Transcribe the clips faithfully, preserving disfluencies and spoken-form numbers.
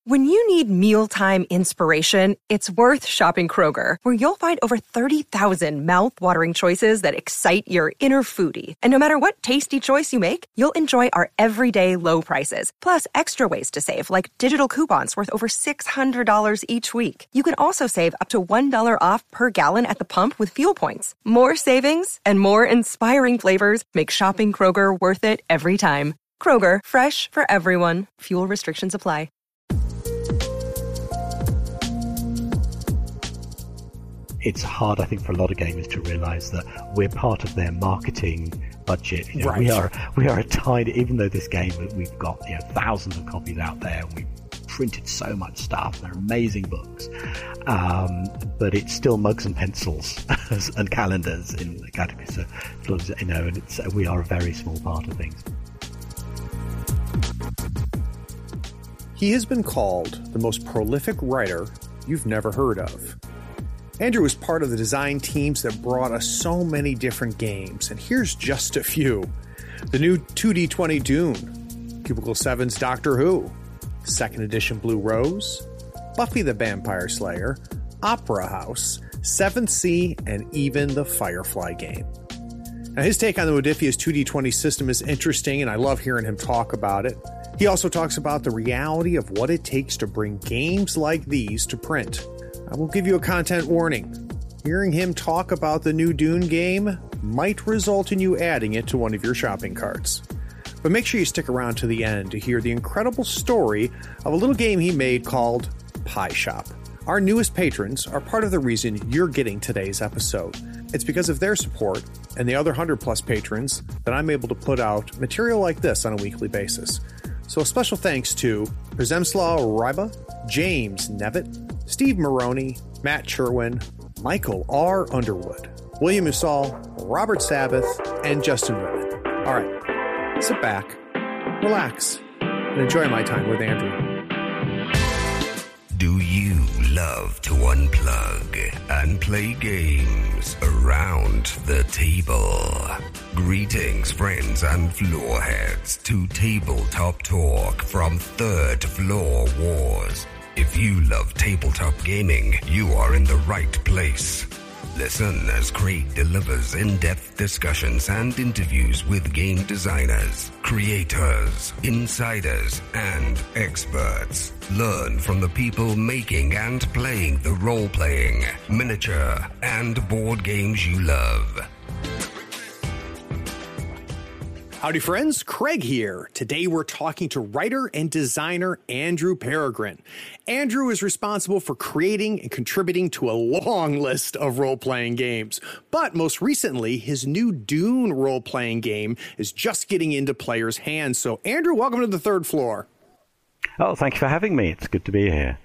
When you need mealtime inspiration, it's worth shopping Kroger, where you'll find over thirty thousand mouth-watering choices that excite your inner foodie. And no matter what tasty choice you make, you'll enjoy our everyday low prices, plus extra ways to save, like digital coupons worth over six hundred dollars each week. You can also save up to one dollar off per gallon at the pump with fuel points. More savings and more inspiring flavors make shopping Kroger worth it every time. Kroger, fresh for everyone. Fuel restrictions apply. It's hard, I think, for a lot of gamers to realise that we're part of their marketing budget. You know, right. We are we are a tiny, even though this game, we've got you know thousands of copies out there, and we've printed so much stuff. They're amazing books, um, but it's still mugs and pencils and calendars in the category. So, you know, and it's we are a very small part of things. He has been called the most prolific writer you've never heard of. Andrew was part of the design teams that brought us so many different games, and here's just a few. The new two D twenty Dune, Cubicle seven's Doctor Who, second edition Blue Rose, Buffy the Vampire Slayer, Opera House, seventh Sea, and even the Firefly game. Now, his take on the Modiphius two D twenty system is interesting, and I love hearing him talk about it. He also talks about the reality of what it takes to bring games like these to print. I will give you a content warning. Hearing him talk about the new Dune game might result in you adding it to one of your shopping carts. But make sure you stick around to the end to hear the incredible story of a little game he made called Pie Shop. Our newest patrons are part of the reason you're getting today's episode. It's because of their support and the other one hundred plus patrons that I'm able to put out material like this on a weekly basis. So a special thanks to Przemslaw Ryba, James Nevitt, Steve Maroney, Matt Sherwin, Michael R. Underwood, William Usal, Robert Sabbath, and Justin Whitman. All right, sit back, relax, and enjoy my time with Andrew. Do you love to unplug and play games around the table? Greetings, friends and floorheads, to Tabletop Talk from Third Floor Wars. If you love tabletop gaming, you are in the right place. Listen as Craig delivers in-depth discussions and interviews with game designers, creators, insiders, and experts. Learn from the people making and playing the role-playing, miniature, and board games you love. Howdy friends, Craig here. Today we're talking to writer and designer Andrew Peregrine. Andrew is responsible for creating and contributing to a long list of role-playing games. But most recently, his new Dune role-playing game is just getting into players' hands. So Andrew, welcome to the third floor. Oh, thank you for having me. It's good to be here.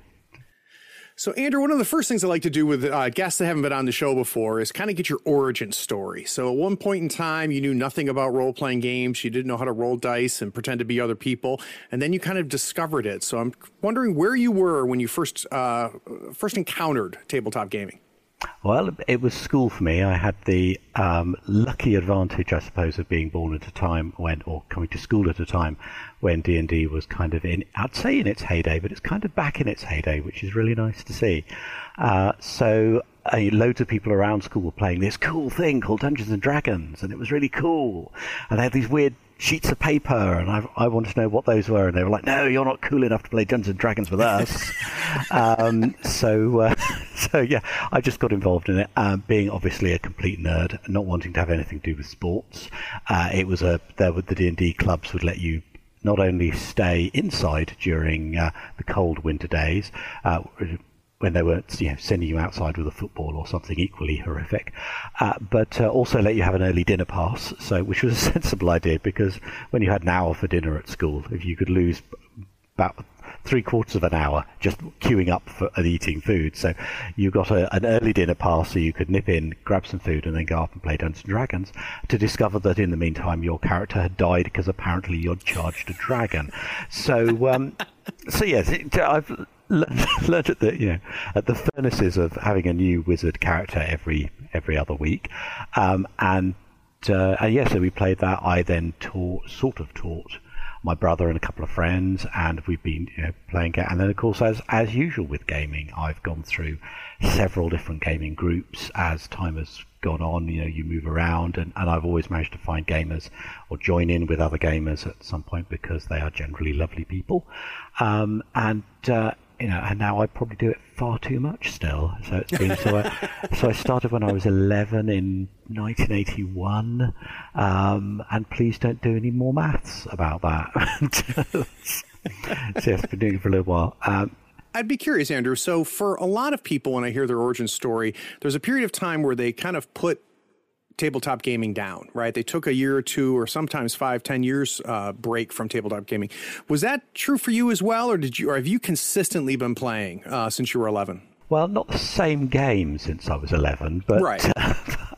So, Andrew, one of the first things I like to do with uh, guests that haven't been on the show before is kind of get your origin story. So, at one point in time, you knew nothing about role-playing games. You didn't know how to roll dice and pretend to be other people. And then you kind of discovered it. So, I'm wondering where you were when you first uh, first encountered tabletop gaming. Well, it was school for me. I had the um, lucky advantage, I suppose, of being born at a time when, or coming to school at a time when D and D was kind of in, I'd say in its heyday, but it's kind of back in its heyday, which is really nice to see. Uh, so uh, loads of people around school were playing this cool thing called Dungeons and Dragons, and it was really cool. And they had these weird sheets of paper, and I, I wanted to know what those were, and they were like, no, you're not cool enough to play Dungeons and Dragons with us. um, so, uh, so yeah, I just got involved in it, um, being obviously a complete nerd, not wanting to have anything to do with sports. Uh, it was a, there were the D and D clubs would let you not only stay inside during uh, the cold winter days, uh, when they were you know, sending you outside with a football or something equally horrific, uh, but uh, also let you have an early dinner pass, so which was a sensible idea, because when you had an hour for dinner at school, if you could lose about three quarters of an hour just queuing up for and eating food, so you got a, an early dinner pass so you could nip in, grab some food, and then go up and play Dungeons and Dragons, to discover that in the meantime your character had died because apparently you'd charged a dragon. So, um, so yes, it, I've learned at the you know at the furnaces of having a new wizard character every every other week, um, and uh, and yeah, so we played that. I then taught, sort of taught, my brother and a couple of friends, and we've been you know, playing. And then, of course, as as usual with gaming, I've gone through several different gaming groups as time has gone on. You know, you move around, and, and I've always managed to find gamers or join in with other gamers at some point because they are generally lovely people. Um, and uh, you know, and now I probably do it far too much still. So it's been so. I, so I started when I was eleven in nineteen eighty-one, um, and please don't do any more maths about that. So I've been doing it for a little while. Um, I'd be curious, Andrew. So for a lot of people, when I hear their origin story, there's a period of time where they kind of put tabletop gaming down, right? They took a year or two or sometimes five, ten years uh, break from tabletop gaming. Was that true for you as well, or did you, or have you consistently been playing uh, since you were eleven? Well, not the same game since I was eleven, but right. uh,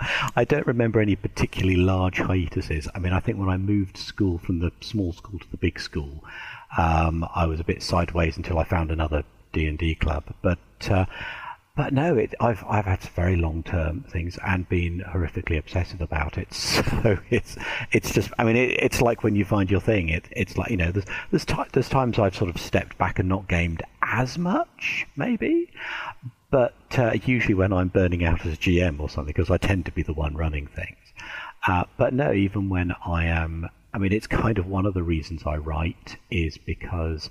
I don't remember any particularly large hiatuses. I mean, I think when I moved school from the small school to the big school, um, I was a bit sideways until I found another D and D club. But uh, but no, it, I've I've had very long term things and been horrifically obsessive about it. So it's it's just I mean it, it's like when you find your thing. It it's like you know there's there's, t- there's times I've sort of stepped back and not gamed as much maybe, but uh, usually when I'm burning out as a G M or something, because I tend to be the one running things. Uh, but no, even when I am, I mean it's kind of one of the reasons I write is because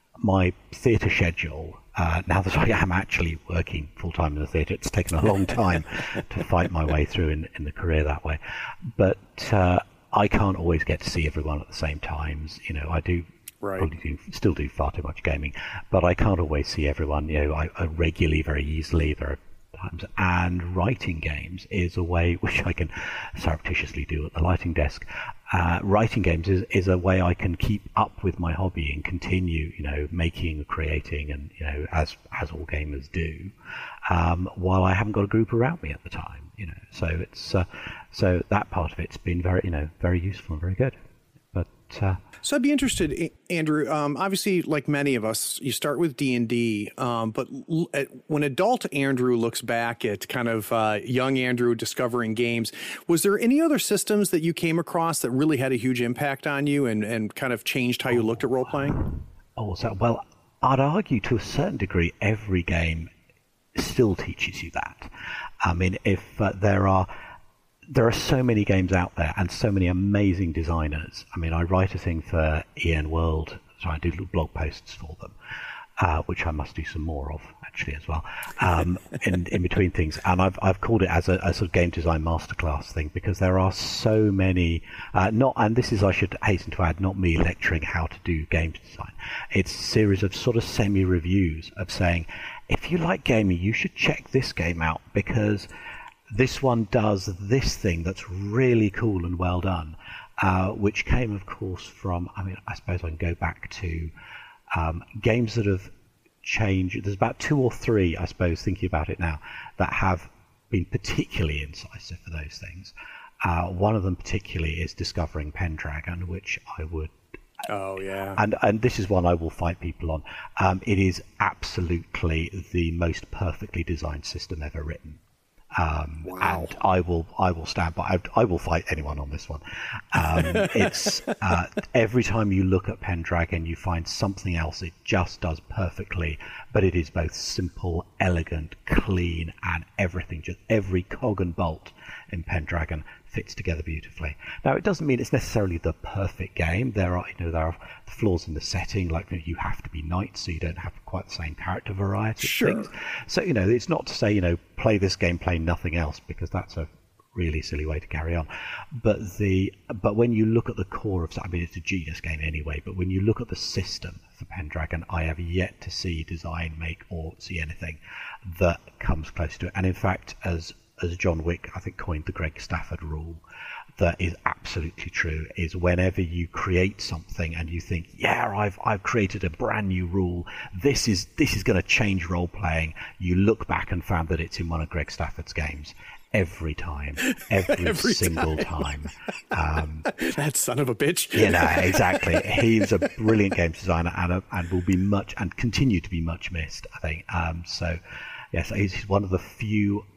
my theatre schedule, uh, now that I am actually working full-time in the theatre, it's taken a long time to fight my way through in, in the career that way. But uh, I can't always get to see everyone at the same times. You know, I do right. probably do, still do far too much gaming, but I can't always see everyone. You know, I, I regularly, very easily, there are times. And writing games is a way, which I can surreptitiously do at the lighting desk. Uh, writing games is, is a way I can keep up with my hobby and continue, you know, making, creating, and you know, as as all gamers do, um, while I haven't got a group around me at the time, you know. So it's uh, so that part of it's been very, you know, very useful and very good. But uh, so I'd be interested, Andrew. Um, obviously, like many of us, you start with D and D, um, but l- at, when adult Andrew looks back at kind of uh, young Andrew discovering games, was there any other systems that you came across that really had a huge impact on you and, and kind of changed how you looked at role playing? Oh, so well, I'd argue to a certain degree, every game still teaches you that. I mean, if uh, there are. There are so many games out there and so many amazing designers. I mean, I write a thing for E N World, so I do little blog posts for them, uh, which I must do some more of actually as well, um, in, in between things. And I've I've called it as a, a sort of game design masterclass thing because there are so many. Uh, not and this is I should hasten to add, not me lecturing how to do games design. It's a series of sort of semi reviews of saying, if you like gaming, you should check this game out because this one does this thing that's really cool and well done, uh, which came, of course, from, I mean, I suppose I can go back to um, games that have changed. There's about two or three, I suppose, thinking about it now, that have been particularly incisive for those things. Uh, one of them particularly is Discovering Pendragon, which I would... Oh, yeah. And and this is one I will fight people on. Um, it is absolutely the most perfectly designed system ever written. Um, wow. And I will, I will stand by. I, I will fight anyone on this one. Um, it's uh, every time you look at Pendragon, you find something else it just does perfectly. But it is both simple, elegant, clean, and everything. Just every cog and bolt in Pendragon fits together beautifully. Now, it doesn't mean it's necessarily the perfect game. There are, you know, there are flaws in the setting, like you have to be knights, so you don't have quite the same character variety. Sure. Of things. So, you know, it's not to say, you know, play this game, play nothing else, because that's a really silly way to carry on. But the but when you look at the core of, I mean, it's a genius game anyway. But when you look at the system for Pendragon, I have yet to see design, make, or see anything that comes close to it. And in fact, as as John Wick, I think, coined the Greg Stafford rule, that is absolutely true, is whenever you create something and you think, yeah, I've I've created a brand new rule, this is this is going to change role-playing, you look back and found that it's in one of Greg Stafford's games. Every time, every, every single time. time. Um, that son of a bitch. You know, exactly. He's a brilliant game designer and, a, and will be much, and continue to be much missed, I think. Um, so, yes, he's one of the few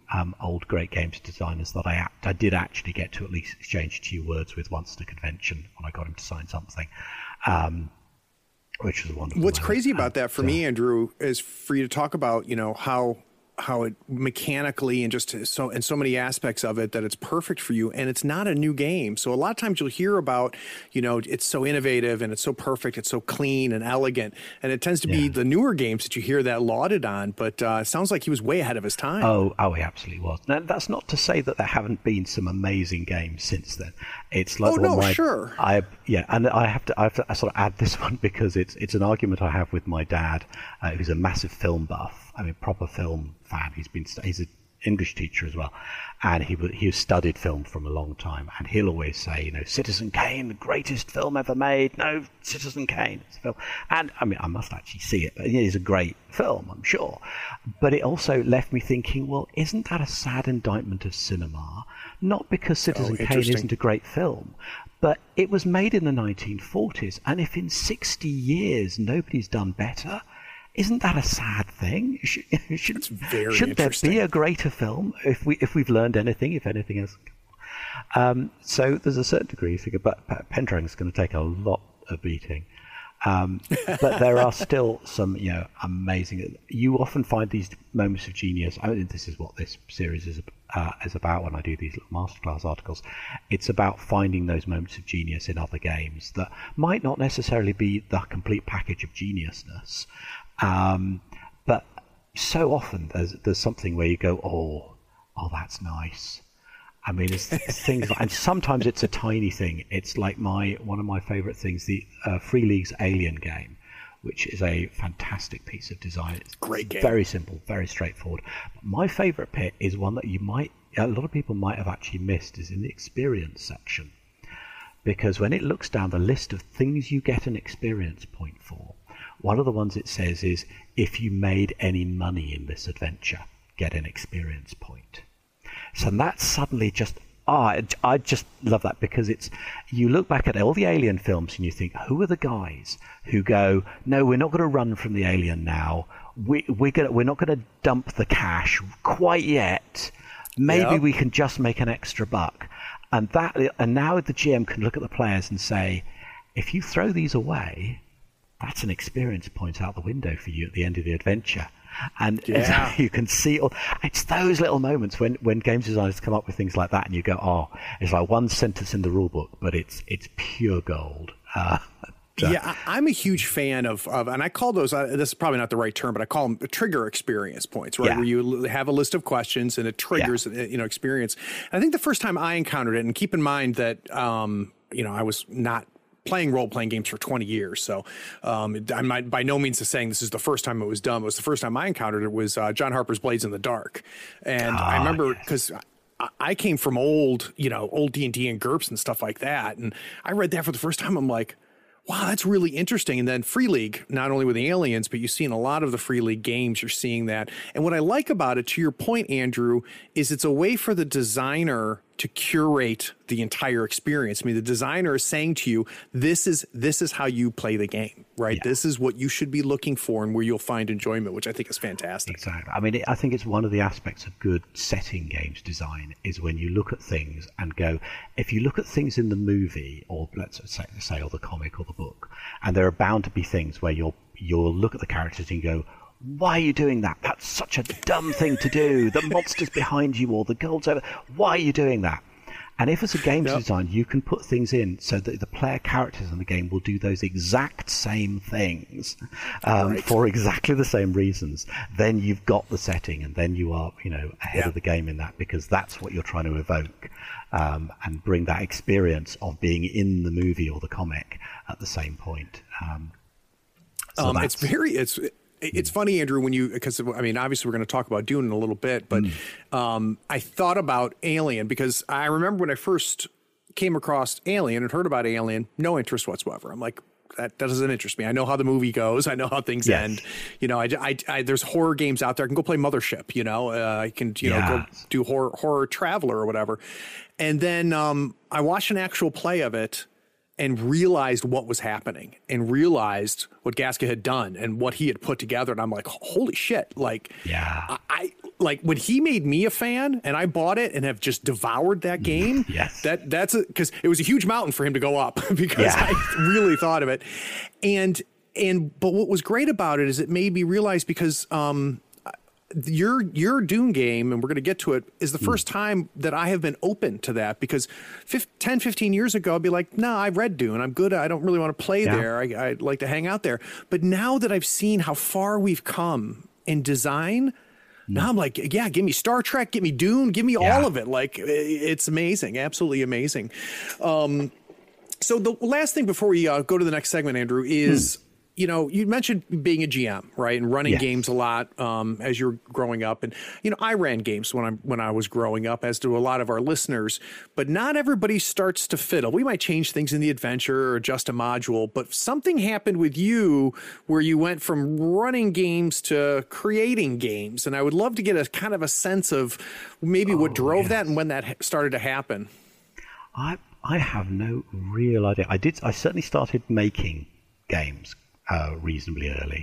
um, old great games designers that I I did actually get to at least exchange a few words with once at a convention when I got him to sign something, um, which was wonderful. What's crazy about and, that for uh, me, Andrew, is for you to talk about, you know, how how it mechanically and just so and so many aspects of it that it's perfect for you, and it's not a new game. So a lot of times you'll hear about, you know, it's so innovative and it's so perfect, it's so clean and elegant, and it tends to be Yeah. the newer games that you hear that lauded on. But uh, it sounds like he was way ahead of his time. Oh, oh, he absolutely was. Now, that's not to say that there haven't been some amazing games since then. It's like Oh, well, no, my, sure. I yeah, and I have to I have to I sort of add this one because it's it's an argument I have with my dad, uh, who's a massive film buff. I mean, proper film fan. He's been he's an English teacher as well, and he he has studied film from a long time. And he'll always say, you know, Citizen Kane, the greatest film ever made. No, Citizen Kane, it's a film. And I mean, I must actually see it. It is a great film, I'm sure. But it also left me thinking, well, isn't that a sad indictment of cinema? Not because Citizen Oh, Kane interesting. isn't a great film, but it was made in the nineteen forties, and if in sixty years nobody's done better, isn't that a sad thing? Should, should, very shouldn't there interesting. be a greater film if we if we've learned anything, if anything else? Um, so there's a certain degree you figure, but Pendragon's going to take a lot of beating. Um, but there are still some, you know, amazing. You often find these moments of genius. I mean, this is what this series is uh, is about. When I do these little masterclass articles, it's about finding those moments of genius in other games that might not necessarily be the complete package of geniusness, um, but so often there's there's something where you go, oh, oh, that's nice. I mean, it's things like, and sometimes it's a tiny thing. It's like my one of my favourite things, the uh, Free League's Alien game, which is a fantastic piece of design. It's Great game. Very simple, very straightforward. But my favourite bit is one that you might, a lot of people might have actually missed, is in the experience section. Because when it looks down the list of things you get an experience point for, one of the ones it says is, if you made any money in this adventure, get an experience point. So that's suddenly just, ah, I, I just love that, because it's, you look back at all the Alien films and you think, who are the guys who go, no, we're not going to run from the alien now. We, we're gonna, we're not going to dump the cash quite yet. Maybe Yep. we can just make an extra buck. And that, and now the G M can look at the players and say, if you throw these away, that's an experience point out the window for you at the end of the adventure. And Yeah. you can see, all, it's those little moments when, when games designers come up with things like that, and you go, oh, it's like one sentence in the rule book, but it's it's pure gold. Uh, Yeah, I, I'm a huge fan of, of, and I call those, uh, this is probably not the right term, but I call them trigger experience points, right? Yeah. Where you l- have a list of questions and it triggers, uh, you know, experience. And I think the first time I encountered it, and keep in mind that, um, you know, I was not playing role-playing games for twenty years. So um, I'm not, by no means saying this is the first time it was done. It was the first time I encountered it was uh, John Harper's Blades in the Dark. And I remember, because I came from old, you know, old D and D and GURPS and stuff like that. And I read that for the first time. I'm like, wow, that's really interesting. And then Free League, not only with the aliens, but you see in a lot of the Free League games, you're seeing that. And what I like about it, to your point, Andrew, is it's a way for the designer to curate the entire experience. I mean, the designer is saying to you, this is this is how you play the game, right? Yeah. This is what you should be looking for and where you'll find enjoyment, which I think is fantastic. Exactly. I mean, it, I think it's one of the aspects of good setting games design is when you look at things and go, if you look at things in the movie, or let's say, say or the comic or the book, and there are bound to be things where you'll you'll look at the characters and go, why are you doing that? That's such a dumb thing to do. The monster's behind you, or the gold's over. Why are you doing that? And if as a games Yep. design, you can put things in so that the player characters in the game will do those exact same things um, Right. for exactly the same reasons, then you've got the setting, and then you are, you know, ahead Yeah. of the game in that, because that's what you're trying to evoke um, and bring that experience of being in the movie or the comic at the same point. Um, so Um, it's that's- very, it's, it's funny, Andrew, when you, because I mean, obviously we're going to talk about Dune in a little bit, but um, I thought about Alien because I remember when I first came across Alien and heard about Alien, no interest whatsoever. I'm like, that, that doesn't interest me. I know how the movie goes. I know how things Yes. end. You know, I, I, I, there's horror games out there. I can go play Mothership, you know, uh, I can, you know, go Yes. do horror, horror Traveler or whatever. And then um, I watched an actual play of it and realized what was happening and realized what Gasca had done and what he had put together. And I'm like, holy shit. Like, Yeah. I, like when he made me a fan and I bought it and have just devoured that game. Yes. That that's because it was a huge mountain for him to go up because Yeah. I really thought of it. And and but what was great about it is it made me realize because um your your Dune game, and we're going to get to it, is the first mm. time that I have been open to that, because ten, fifteen years ago, I'd be like, no, nah, I read Dune. I'm good. I don't really want to play yeah. there. I, I'd like to hang out there. But now that I've seen how far we've come in design, now I'm like, yeah, give me Star Trek, give me Dune, give me yeah. all of it. Like, it's amazing. Absolutely amazing. Um, so the last thing before we uh, go to the next segment, Andrew, is... Hmm. You know, you mentioned being a G M, right, and running yes. games a lot um, as you're growing up. And, you know, I ran games when I when I was growing up, as do a lot of our listeners. But not everybody starts to fiddle. We might change things in the adventure or adjust a module. But something happened with you where you went from running games to creating games. And I would love to get a kind of a sense of maybe oh, what drove yes. that and when that started to happen. I I have no real idea. I did. I certainly started making games Uh, reasonably early.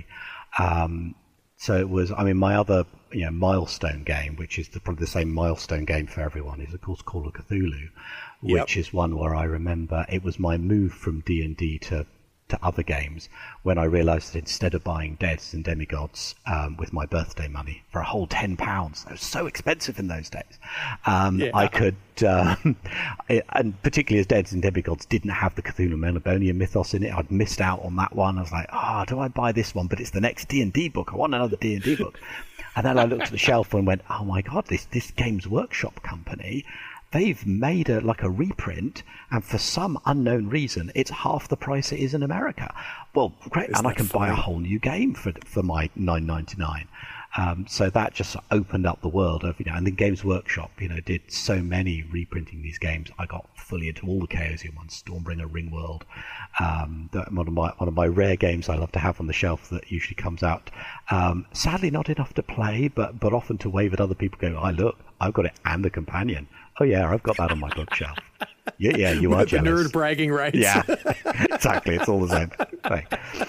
Um, so it was, I mean, my other you know, milestone game, which is the, probably the same milestone game for everyone, is of course Call of Cthulhu, which yep. is one where I remember it was my move from D and D to to other games when I realized that instead of buying Deads and Demigods um, with my birthday money for a whole ten pounds, it was so expensive in those days, um, yeah. I could, um, and particularly as Deads and Demigods didn't have the Cthulhu Melnibonia mythos in it, I'd missed out on that one. I was like, oh, do I buy this one? But it's the next D and D book. I want another D and D book. And then I looked at the shelf and went, oh my God, this, this Games Workshop company, they've made a like a reprint, and for some unknown reason, it's half the price it is in America. Well, great, Isn't and I can funny? buy a whole new game for for my nine ninety-nine. Um, so that just opened up the world of, you know, and then Games Workshop, you know, did so many reprinting these games. I got fully into all the Chaosium ones, Stormbringer, Ringworld. Um, one of my one of my rare games I love to have on the shelf that usually comes out. Um, sadly, not enough to play, but but often to wave at other people. Go, I look, I've got it and the companion. Oh yeah, I've got that on my bookshelf. Yeah, yeah, you are jealous. The nerd bragging rights. Yeah, exactly. It's all the same thing.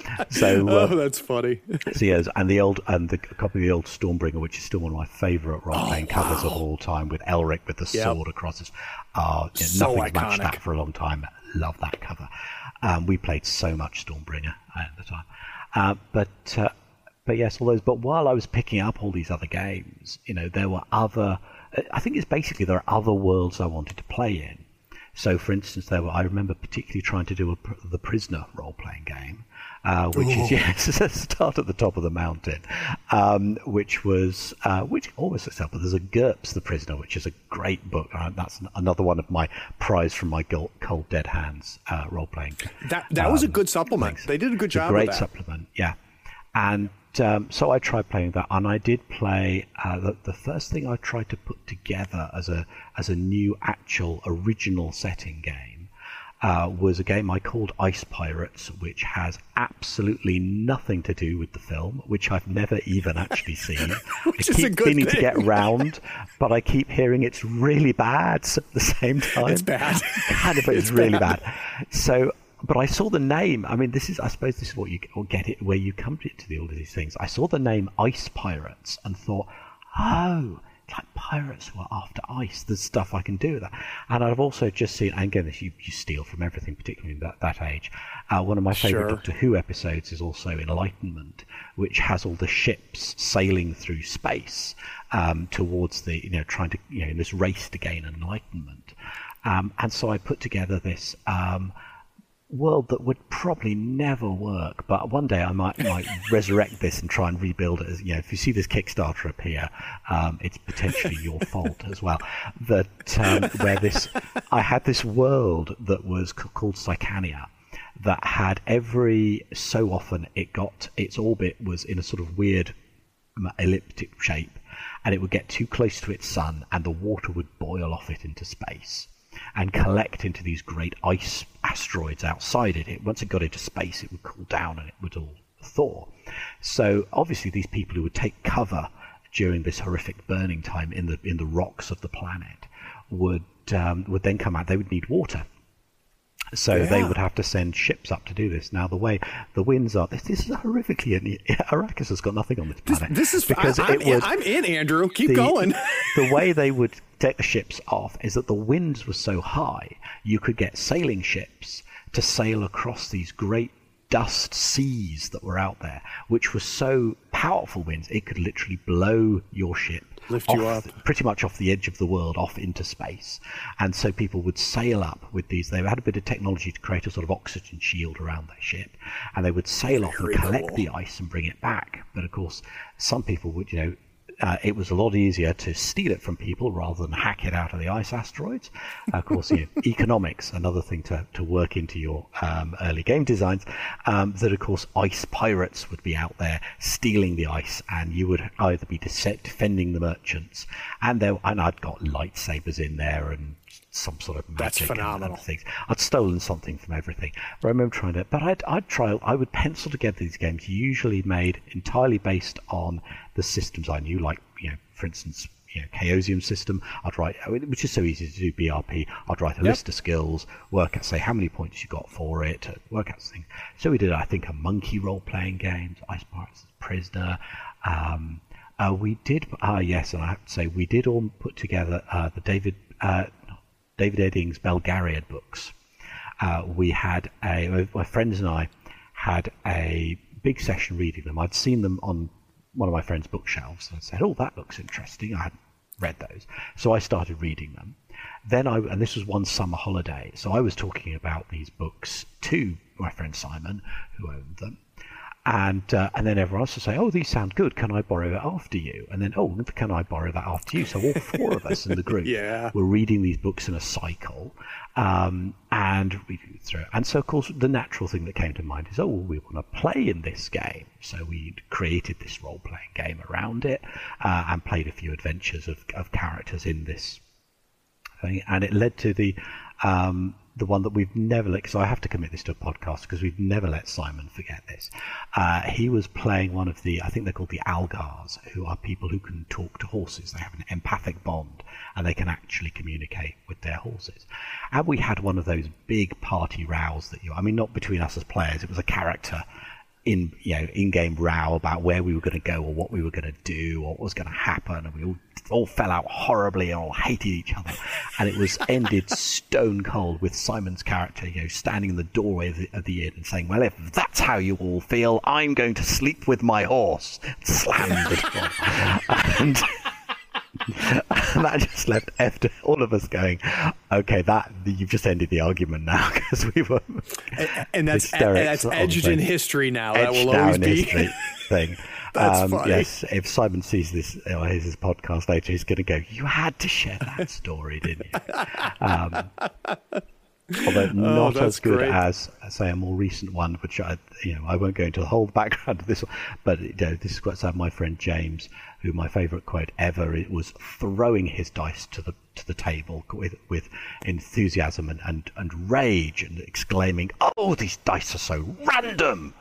So, uh, oh, that's funny. So yes, and the old and the copy of the old Stormbringer, which is still one of my favourite role-playing oh, wow. covers of all time, with Elric with the yep. sword across his. Oh, yeah, so nothing's iconic. matched that for a long time. Love that cover. Um, we played so much Stormbringer at the time, uh, but uh, but yes, all those. But while I was picking up all these other games, you know, there were other. I think it's basically there are other worlds I wanted to play in. So, for instance, there were. I remember particularly trying to do a, the Prisoner role-playing game, uh, which Ooh. is yes, start at the top of the mountain, um, which was uh, which almost itself. But there's a GURPS, The Prisoner, which is a great book. Uh, that's another one of my prize from my Cold Dead Hands uh, role-playing. That that um, was a good supplement. Things. They did a good job. A great of that. supplement, yeah, and. Um, so I tried playing that, and I did play uh, the, the first thing I tried to put together as a as a new actual original setting game uh, was a game I called Ice Pirates, which has absolutely nothing to do with the film, which I've never even actually seen. which I is keep a good meaning thing. to get round, but I keep hearing it's really bad at the same time. It's bad. kind of, it's, it's really bad. bad. So. But I saw the name. I mean, this is, I suppose this is what you or get it, where you come to, to the, all of these things. I saw the name Ice Pirates and thought, oh, like pirates who are after ice. There's stuff I can do with that. And I've also just seen, and again, this you, you steal from everything, particularly in that, that age. Uh, one of my favourite sure. Doctor Who episodes is also Enlightenment, which has all the ships sailing through space um, towards the, you know, trying to, you know, in this race to gain enlightenment. Um, and so I put together this. Um, world that would probably never work, but one day I might might resurrect this and try and rebuild it. As you know, if you see this Kickstarter appear, um, it's potentially your fault as well. That um, where this, I had this world that was c- called Psychania, that had every so often it got its orbit was in a sort of weird elliptic shape, and it would get too close to its sun, and the water would boil off it into space and collect into these great ice asteroids outside it. it. Once it got into space, it would cool down and it would all thaw. So obviously these people who would take cover during this horrific burning time in the in the rocks of the planet would um, would then come out. They would need water. So yeah. they would have to send ships up to do this. Now, the way the winds are, this, this is horrifically, Arrakis has got nothing on this planet. This, this is, because I, I'm, it would, in, I'm in, Andrew. Keep the, going. The way they would take the ships off is that the winds were so high, you could get sailing ships to sail across these great dust seas that were out there, which were so powerful winds, it could literally blow your ship Lift off, you up. pretty much off the edge of the world, off into space. And so people would sail up with these. They had a bit of technology to create a sort of oxygen shield around their ship, and they would sail off Very and collect cool. the ice and bring it back. But of course, some people would, you know, Uh, it was a lot easier to steal it from people rather than hack it out of the ice asteroids. Of course, you know, economics, another thing to, to work into your um, early game designs, um, that, of course, ice pirates would be out there stealing the ice, and you would either be de- defending the merchants, and there, and I'd got lightsabers in there and some sort of magic. That's phenomenal. And, and things. I'd stolen something from everything. But I remember trying to, but I'd, I'd try, I would pencil together these games, usually made entirely based on the systems I knew, like, you know, for instance, you know, Chaosium system. I'd write, which is so easy to do, B R P. I'd write a Yep. list of skills, work out, say how many points you got for it, work out things. So we did, I think, a monkey role-playing game, Ice Pirates Prisoner. Um, uh, we did, ah, uh, yes, and I have to say, we did all put together uh, the David uh, David Eddings Belgariad books. Uh, we had a, my friends and I had a big session reading them. I'd seen them on one of my friend's bookshelves, and I said, oh, that looks interesting. I hadn't read those. So I started reading them. Then I, and this was one summer holiday, so I was talking about these books to my friend Simon, who owned them. And uh, and then everyone else would say, oh, these sound good. Can I borrow it after you? And then, oh, can I borrow that after you? So all four of us in the group yeah. were reading these books in a cycle, um, and reading through it. And so, of course, the natural thing that came to mind is, oh, well, we want to play in this game. So we created this role-playing game around it, uh, and played a few adventures of, of characters in this thing. And it led to the... Um, the one that we've never let, because I have to commit this to a podcast, because we've never let Simon forget this. Uh, he was playing one of the, I think they're called the Algars, who are people who can talk to horses. They have an empathic bond, and they can actually communicate with their horses. And we had one of those big party rows that you, I mean, not between us as players, it was a character in, you know, in-game row about where we were going to go or what we were going to do or what was going to happen, and we all all fell out horribly and all hated each other, and it was ended stone cold with Simon's character, you know, standing in the doorway of the, of the inn and saying, well, if that's how you all feel, I'm going to sleep with my horse. Slammed the door. and, and that just left after all of us going, okay, that you've just ended the argument now, because we were and, and that's and that's edged in history now. Edged that will always be history thing. That's um, funny. Yes, if Simon sees this or hears this podcast later, he's going to go, you had to share that story, didn't you? Um, although not oh, as good great. as, say, a more recent one, which I, you know, I won't go into the whole background of this one, but you know, this is quite sad. My friend James, who my favourite quote ever, it was throwing his dice to the to the table with with enthusiasm and, and, and rage, and exclaiming, "Oh, these dice are so random!"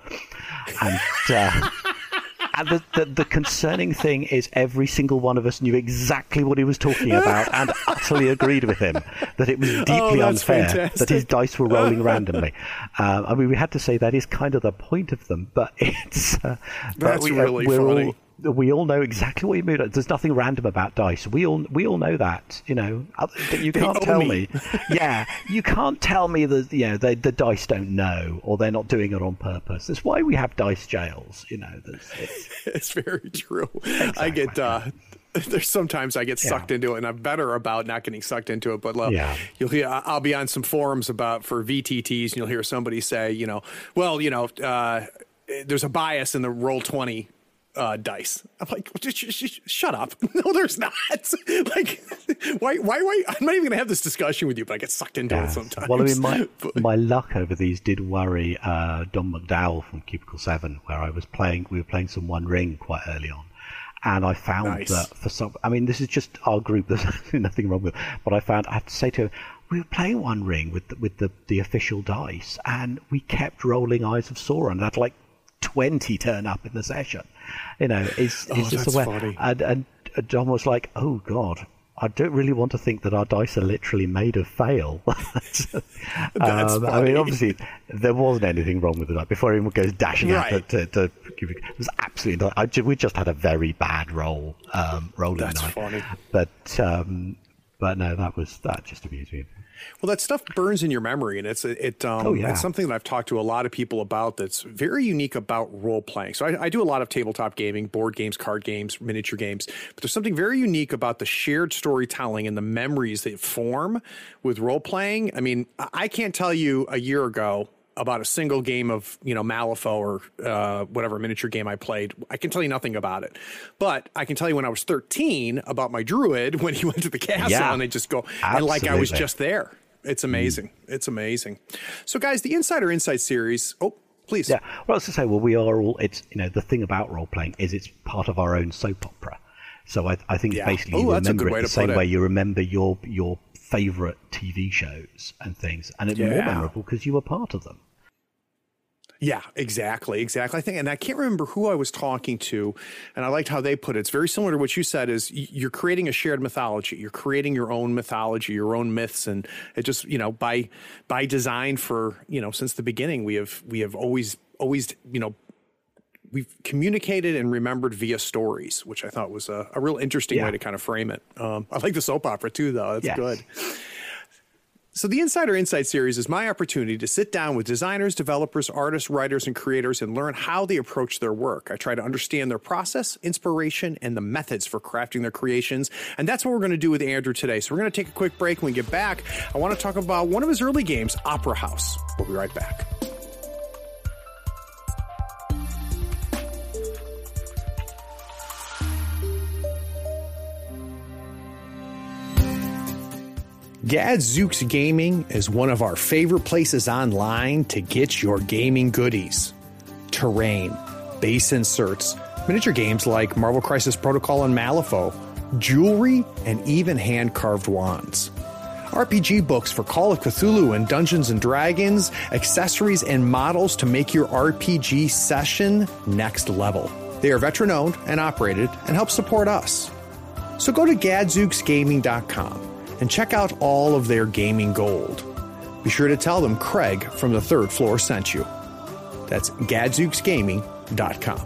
And uh, and the, the the concerning thing is, every single one of us knew exactly what he was talking about and utterly agreed with him that it was deeply oh, unfair fantastic. that his dice were rolling randomly. Um, I mean, we had to say that is kind of the point of them, but it's uh, that's but we, really uh, we're funny. All, we all know exactly what you mean. There's nothing random about dice. We all we all know that. You know, you can't owe tell me. me. Yeah, you can't tell me that, you know, they, the dice don't know or they're not doing it on purpose. That's why we have dice jails. You know, it's, it's very true. Exactly. I get uh, there's sometimes I get sucked Yeah. into it, and I'm better about not getting sucked into it. But uh, Yeah. you'll hear I'll be on some forums about for V T Ts, and you'll hear somebody say, you know, well, you know, uh, there's a bias in the roll twenty. Uh, dice. I'm like, sh- sh- sh- shut up. No, there's not. Like, why, why, why? I'm not even going to have this discussion with you, but I get sucked into Yeah. it sometimes. Well, I mean, my But- my luck over these did worry uh, Don McDowell from Cubicle Seven, where I was playing. We were playing some One Ring quite early on, and I found Nice. that for some. I mean, this is just our group. There's nothing wrong with it. But I found I have to say to him, we were playing One Ring with the, with the the official dice, and we kept rolling Eyes of Sauron. That's like twenty turn up in the session. You know, it's, it's Oh, just that's the way. funny. And, and John was like, "Oh God, I don't really want to think that our dice are literally made of fail. That's um, funny. I mean, obviously, there wasn't anything wrong with the dice. Before anyone goes dashing Right. out to, to, to give it, it was absolutely not. I, ju- we just had a very bad roll, um, rolling That's night. funny. But, um, but no, that was, that just amused me. Well, that stuff burns in your memory, and it's it. Um, Oh, yeah. It's something that I've talked to a lot of people about. That's very unique about role playing. So I, I do a lot of tabletop gaming, board games, card games, miniature games. But there's something very unique about the shared storytelling and the memories that form with role playing. I mean, I I can't tell you a year ago about a single game of, you know, Malifaux or uh, whatever miniature game I played. I can tell you nothing about it. But I can tell you when I was thirteen about my druid when he went to the castle Yeah, and they just go, and like I was absolutely. just there. It's amazing. Mm. It's amazing. So guys, the Insider Insight series, oh, please. Yeah, well, I was to say, well, we are all, it's, you know, the thing about role-playing is it's part of our own soap opera. So I, I think Yeah. basically Ooh, you that's a remember good it way the to same put it. way you remember your your favourite T V shows and things. And it's more Yeah. memorable because you were part of them. Yeah, exactly, exactly. I think, and I can't remember who I was talking to, and I liked how they put it. It's very similar to what you said. Is y- you're creating a shared mythology. You're creating your own mythology, your own myths, and it just, you know, by by design for, you know, since the beginning, we have we have always always you know we've communicated and remembered via stories, which I thought was a, a real interesting Yeah. way to kind of frame it. Um, I like the soap opera too, though. That's Yes. good. So the Insider Insight series is my opportunity to sit down with designers, developers, artists, writers, and creators and learn how they approach their work. I try to understand their process, inspiration, and the methods for crafting their creations. And that's what we're going to do with Andrew today. So we're going to take a quick break. When we get back, I want to talk about one of his early games, Opera House. We'll be right back. Gadzooks Gaming is one of our favorite places online to get your gaming goodies. Terrain, base inserts, miniature games like Marvel Crisis Protocol and Malifaux, jewelry, and even hand-carved wands. R P G books for Call of Cthulhu and Dungeons and Dragons, accessories and models to make your R P G session next level. They are veteran-owned and operated and help support us. So go to gadzooks gaming dot com and check out all of their gaming gold. Be sure to tell them Craig from the third floor sent you. That's gadzooks gaming dot com.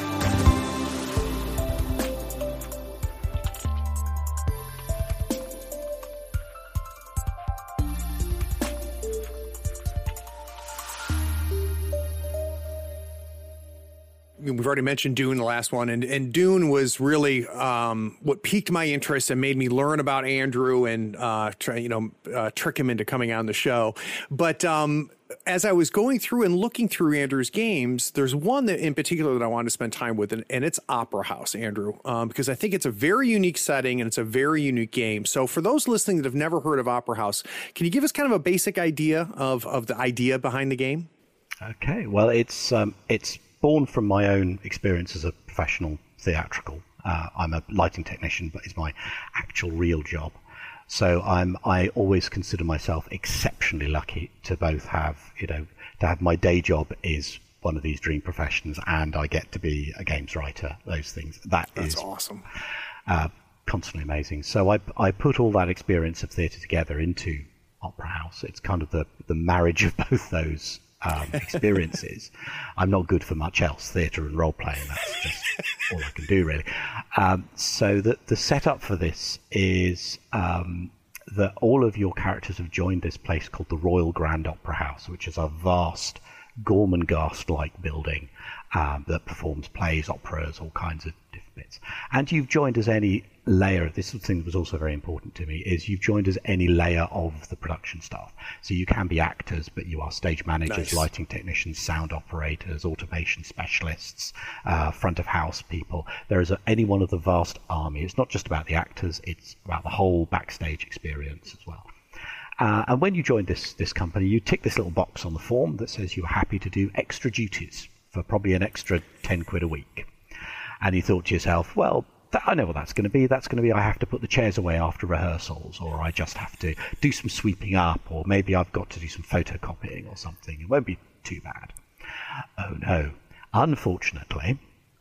We've already mentioned Dune, the last one, and, and Dune was really um, what piqued my interest and made me learn about Andrew and uh, try, you know, uh, trick him into coming on the show. But um, as I was going through and looking through Andrew's games, there's one that in particular that I wanted to spend time with, and, and it's Opera House, Andrew, um, because I think it's a very unique setting and it's a very unique game. So for those listening that have never heard of Opera House, can you give us kind of a basic idea of, of the idea behind the game? Okay, well, it's um, it's born from my own experience as a professional theatrical. Uh, I'm a lighting technician, but it's my actual real job. So I'm I always consider myself exceptionally lucky to both have, you know, to have my day job is one of these dream professions, and I get to be a games writer. Those things that That's is awesome. Uh, constantly amazing. So I I put all that experience of theatre together into Opera House. It's kind of the the marriage of both those um, experiences. I'm not good for much else, theatre and role playing. That's just all I can do, really. Um, so the the setup for this is um, that all of your characters have joined this place called the Royal Grand Opera House, which is a vast Gormenghast-like building um, that performs plays, operas, all kinds of different bits. And you've joined as any layer, this thing that was also very important to me, is you've joined as any layer of the production staff. So you can be actors, but you are stage managers, Nice. lighting technicians, sound operators, automation specialists, uh, front of house people. There is a, any one of the vast army. It's not just about the actors, it's about the whole backstage experience as well. Uh, and when you join this this company, you tick this little box on the form that says you're happy to do extra duties for probably an extra ten quid a week. And you thought to yourself, well, that, I know what that's going to be. That's going to be I have to put the chairs away after rehearsals, or I just have to do some sweeping up, or maybe I've got to do some photocopying or something. It won't be too bad. Oh, no. Unfortunately,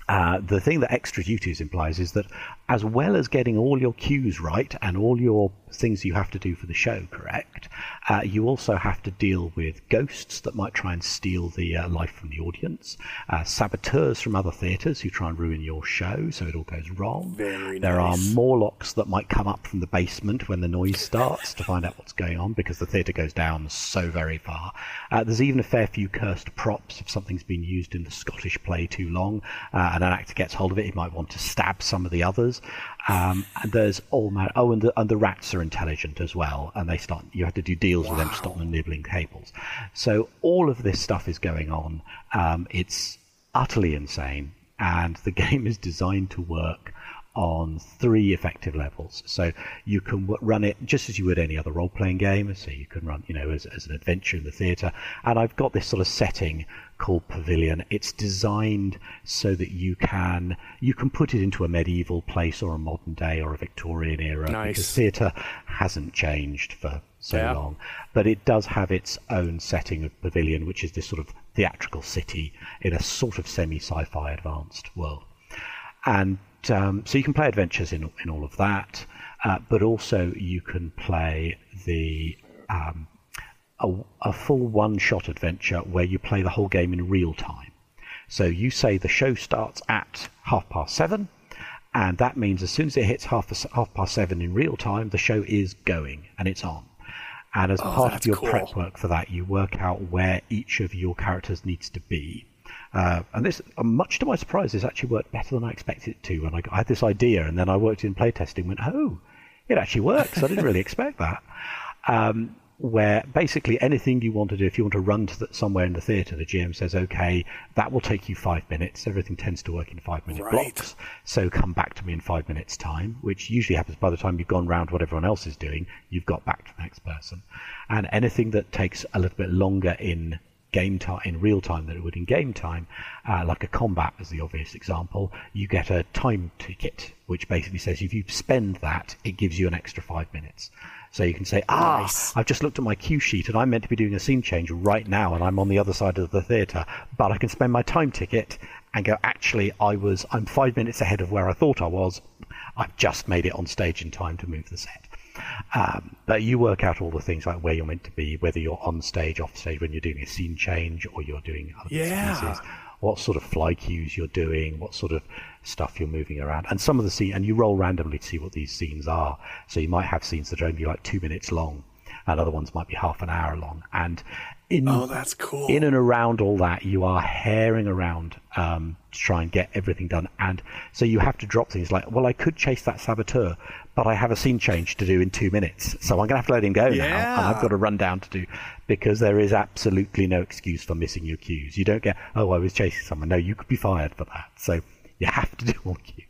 Uh, the thing that extra duties implies is that as well as getting all your cues right and all your things you have to do for the show correct, uh, you also have to deal with ghosts that might try and steal the uh, life from the audience, uh, saboteurs from other theatres who try and ruin your show so it all goes wrong. Very there nice. are Morlocks that might come up from the basement when the noise starts to find out what's going on because the theatre goes down so very far. Uh, there's even a fair few cursed props if something's been used in the Scottish play too long uh, and an actor gets hold of it, he might want to stab some of the others. Um, and there's all man- oh, and the, and the rats are intelligent as well, and they start. You have to do deals wow. with them to stop them nibbling cables. So all of this stuff is going on. Um, it's utterly insane, and the game is designed to work on three effective levels. So you can w- run it just as you would any other role-playing game. So you can run, you know, as, as an adventure in the theatre. And I've got this sort of setting called Pavilion. It's designed so that you can you can put it into a medieval place or a modern day or a Victorian era. Nice. Because theatre hasn't changed for so yeah. long. But it does have its own setting of Pavilion, which is this sort of theatrical city in a sort of semi-sci-fi advanced world. And Um, so you can play adventures in in all of that, uh, but also you can play the um, a, a full one-shot adventure where you play the whole game in real time. So you say the show starts at half past seven, and that means as soon as it hits half half past seven in real time, the show is going and it's on. And as oh, part of your cool. prep work for that, you work out where each of your characters needs to be. Uh, and this, uh, much to my surprise, this actually worked better than I expected it to. When I, I had this idea, and then I worked in playtesting and went, oh, it actually works. I didn't really expect that. Um, where basically anything you want to do, if you want to run to the, somewhere in the theatre, the G M says, okay, that will take you five minutes. Everything tends to work in five-minute right. blocks. So come back to me in five minutes' time, which usually happens by the time you've gone round what everyone else is doing. You've got back to the next person. And anything that takes a little bit longer in game time, in real time than it would in game time, uh, like a combat as the obvious example, you get a time ticket, which basically says if you spend that, it gives you an extra five minutes. So you can say, ah, nice. I've just looked at my cue sheet and I'm meant to be doing a scene change right now and I'm on the other side of the theatre, but I can spend my time ticket and go, actually, I was, I'm five minutes ahead of where I thought I was. I've just made it on stage in time to move the set. Um, but you work out all the things like where you're meant to be, whether you're on stage, off stage, when you're doing a scene change or you're doing other yeah. pieces, what sort of fly cues you're doing, what sort of stuff you're moving around. And some of the scene, and you roll randomly to see what these scenes are. So you might have scenes that are only like two minutes long, and other ones might be half an hour long. And in, oh, that's cool. in and around all that, you are herring around um, to try and get everything done. And so you have to drop things like, well, I could chase that saboteur, but I have a scene change to do in two minutes. So I'm going to have to let him go yeah. now. And I've got to run down to do, because there is absolutely no excuse for missing your cues. You don't get, oh, I was chasing someone. No, you could be fired for that. So you have to do all cues.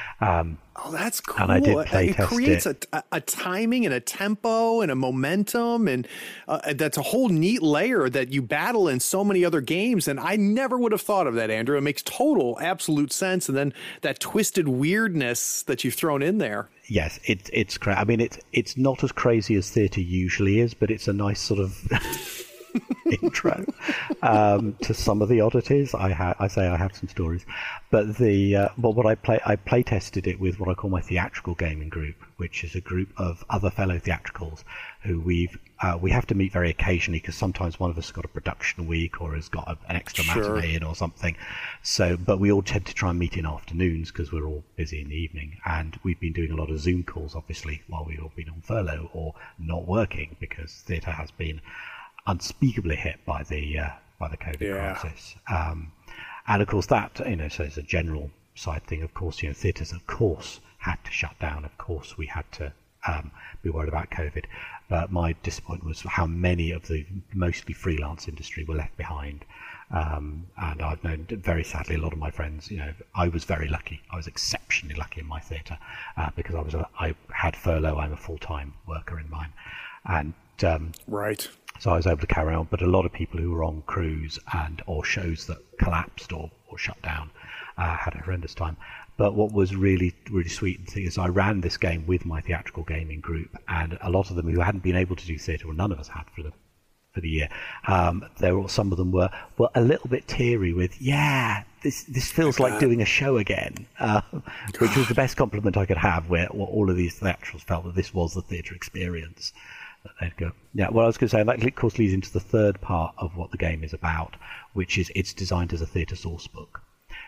Um, oh, that's cool. And I did play it test creates it. A, a timing and a tempo and a momentum, and uh, that's a whole neat layer that you battle in so many other games. And I never would have thought of that, Andrew. It makes total, absolute sense. And then that twisted weirdness that you've thrown in there. Yes, it, it's crazy. I mean, it's it's not as crazy as theatre usually is, but it's a nice sort of intro um, to some of the oddities. I ha- I say I have some stories, but the uh, well, what I play I play tested it with what I call my theatrical gaming group, which is a group of other fellow theatricals who we've uh, we have to meet very occasionally because sometimes one of us has got a production week or has got a, an extra sure. matinee in or something. So, but we all tend to try and meet in afternoons because we're all busy in the evening, and we've been doing a lot of Zoom calls, obviously, while we've all been on furlough or not working because theatre has been unspeakably hit by the uh, by the COVID yeah. crisis. Um, and of course that, you know, so it's a general side thing. Of course, you know, theatres, of course, had to shut down. Of course, we had to um, be worried about COVID. But my disappointment was how many of the mostly freelance industry were left behind. Um, and I've known, very sadly, a lot of my friends, you know, I was very lucky. I was exceptionally lucky in my theatre uh, because I was a, I had furlough. I'm a full-time worker in mine. And um, right. So I was able to carry on, but a lot of people who were on crews and or shows that collapsed or, or shut down uh, had a horrendous time. But what was really, really sweet and thing is I ran this game with my theatrical gaming group, and a lot of them who hadn't been able to do theatre, or none of us had for the for the year, um, there were some of them were, were a little bit teary with, yeah, this this feels like doing a show again, uh, which was the best compliment I could have, where all of these theatricals felt that this was the theatre experience. That they'd go, yeah, well, I was going to say, that of course leads into the third part of what the game is about, which is it's designed as a theatre source book.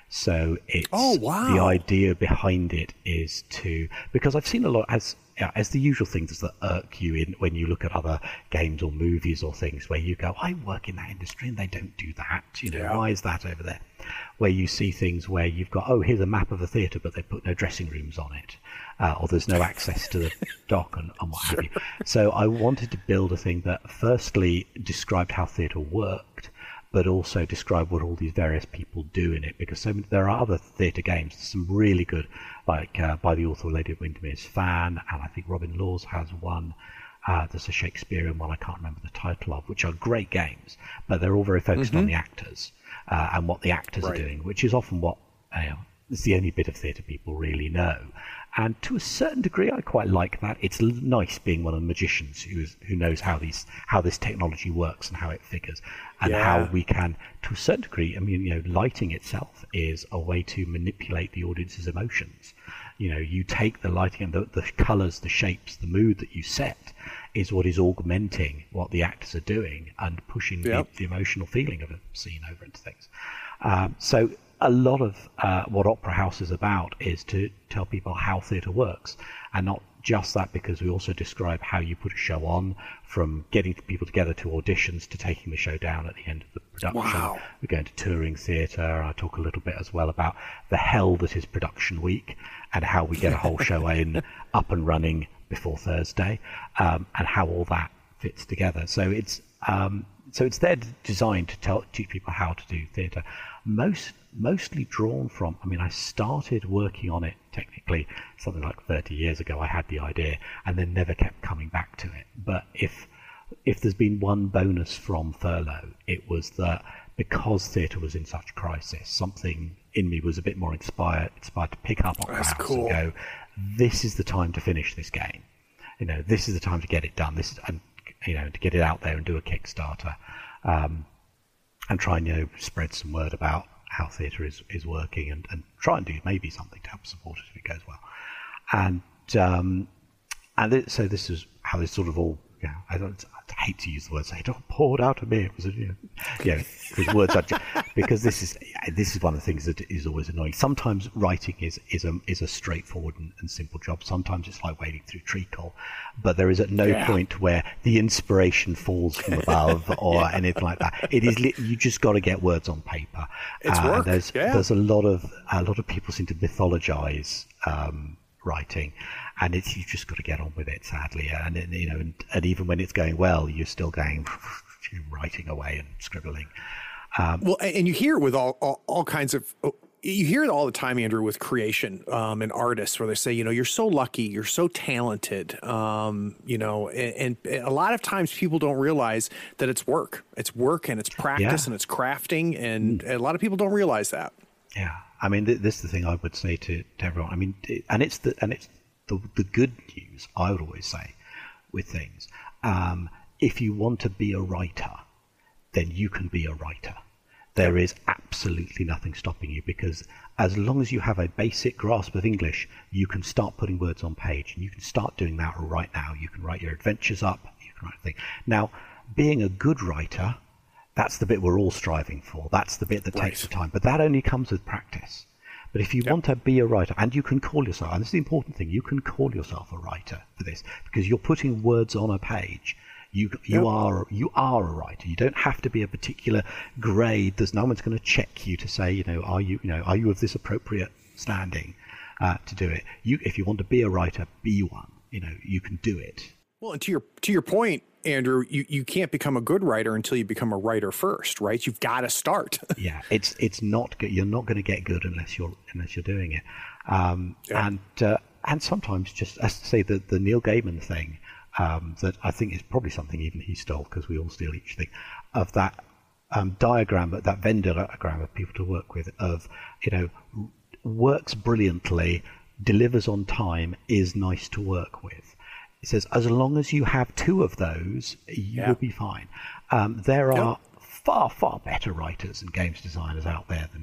So it's, oh, wow. the idea behind it is to, because I've seen a lot, as yeah, as the usual things that irk you in when you look at other games or movies or things where you go, I work in that industry and they don't do that. You know, yeah. Why is that over there? Where you see things where you've got, oh, here's a map of a theatre, but they put no dressing rooms on it, uh, or there's no access to the dock and, and what sure. have you. So I wanted to build a thing that firstly described how theatre worked, but also describe what all these various people do in it, because so many, there are other theatre games, some really good, like uh, by the author of Lady of Windermere's Fan, and I think Robin Laws has one. Uh, there's a Shakespearean one I can't remember the title of, which are great games, but they're all very focused mm-hmm. on the actors uh, and what the actors right. are doing, which is often what you know, it's the only bit of theatre people really know. And to a certain degree, I quite like that. It's nice being one of the magicians who is, who knows how these how this technology works and how it figures, and yeah. how we can, to a certain degree. I mean, you know, lighting itself is a way to manipulate the audience's emotions. You know, you take the lighting and the, the colours, the shapes, the mood that you set is what is augmenting what the actors are doing and pushing yep. the, the emotional feeling of a scene over into things. Um, so. A lot of uh, what Opera House is about is to tell people how theatre works, and not just that, because we also describe how you put a show on, from getting people together to auditions to taking the show down at the end of the production. Wow. We go into touring theatre. I talk a little bit as well about the hell that is production week and how we get a whole show in up and running before Thursday, um, and how all that fits together. So it's um, so it's there designed to tell teach people how to do theatre. Most mostly drawn from, I mean, I started working on it technically something like thirty years ago. I had the idea and then never kept coming back to it. But if if there's been one bonus from Furlough, it was that because theatre was in such crisis, something in me was a bit more inspired inspired to pick up Opera House cool. and go, this is the time to finish this game. You know, this is the time to get it done. This is, and you know, to get it out there and do a Kickstarter, um, and try and, you know, spread some word about how theatre is, is working, and, and try and do maybe something to help support it if it goes well. And um, and it, so this is how this sort of all, you know, I don't I hate to use the word say it all poured out of me. It was, you know, yeah, because words are just, because this is this is one of the things that is always annoying. Sometimes writing is is a is a straightforward and, and simple job. Sometimes it's like wading through treacle, but there is at no yeah. point where the inspiration falls from above or yeah. anything like that. It is you just got to get words on paper. It's uh, work. There's yeah. there's a lot of a lot of people seem to mythologize um, writing, and it's you just got to get on with it, sadly. And you know, and, and even when it's going well, you're still going writing away and scribbling. Um, well, and you hear it with all, all all kinds of. You hear it all the time, Andrew, with creation um, and artists, where they say, you know, you're so lucky, you're so talented, um, you know, and, and a lot of times people don't realize that it's work. It's work and it's practice yeah. and it's crafting, and, and a lot of people don't realize that. Yeah, I mean, th- this is the thing I would say to, to everyone. I mean, and it's the and it's the the good news. I would always say with things, um, if you want to be a writer, then you can be a writer. There is absolutely nothing stopping you, because as long as you have a basic grasp of English, you can start putting words on page, and you can start doing that right now. You can write your adventures up. You can write a thing. Now, being a good writer, that's the bit we're all striving for. That's the bit that right. takes the time. But that only comes with practice. But if you yep. want to be a writer, and you can call yourself, and this is the important thing, you can call yourself a writer for this, because you're putting words on a page. You you yep. are you are a writer. You don't have to be a particular grade. There's no one's going to check you to say, you know, are you you know are you of this appropriate standing uh, to do it. You if you want to be a writer, be one. You know, you can do it. Well, and to your to your point, Andrew, you, you can't become a good writer until you become a writer first, right? You've got to start. yeah, it's it's not good. You're not going to get good unless you're unless you're doing it. Um, yeah. And uh, and sometimes just as to say the the Neil Gaiman thing. Um, that I think is probably something even he stole, because we all steal each thing, of that um, diagram, that Venn diagram of people to work with, of, you know, works brilliantly, delivers on time, is nice to work with. It says, as long as you have two of those, you yeah. will be fine. Um, there are yep. far, far better writers and games designers out there than me,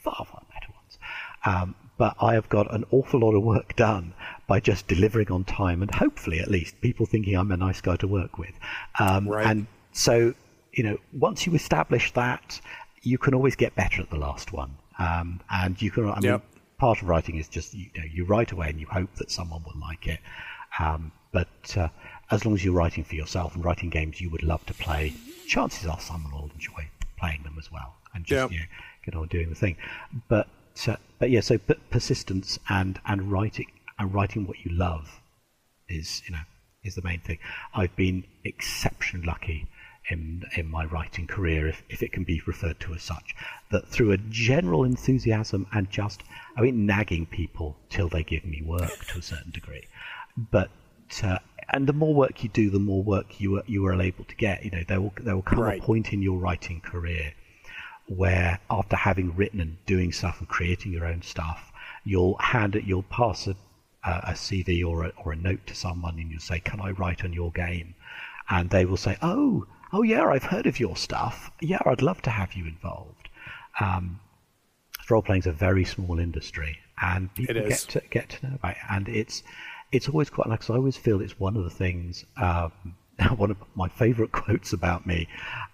far, far better ones. Um, but I have got an awful lot of work done by just delivering on time, and hopefully, at least, people thinking I'm a nice guy to work with. Um, right. And so, you know, once you establish that, you can always get better at the last one. Um, and you can, I mean, yep. part of writing is just, you know, you write away and you hope that someone will like it. Um, but uh, as long as you're writing for yourself and writing games you would love to play, chances are someone will enjoy playing them as well, and just, yep. you know, get on doing the thing. But uh, but yeah, so p- persistence and, and writing and writing what you love is, you know, is the main thing. I've been exceptionally lucky in in my writing career, if, if it can be referred to as such, that through a general enthusiasm and just, I mean, nagging people till they give me work to a certain degree. But uh, and the more work you do, the more work you are, you are able to get. You know, there will there will come right. a point in your writing career where, after having written and doing stuff and creating your own stuff, you'll hand it, you'll pass a, a C V or a, or a note to someone, and you'll say, "Can I write on your game?" And they will say, "Oh, oh yeah, I've heard of your stuff. Yeah, I'd love to have you involved." Um, role playing is a very small industry, and people get to get to know about it, and it's it's always quite nice. I always feel it's one of the things. Um, one of my favourite quotes about me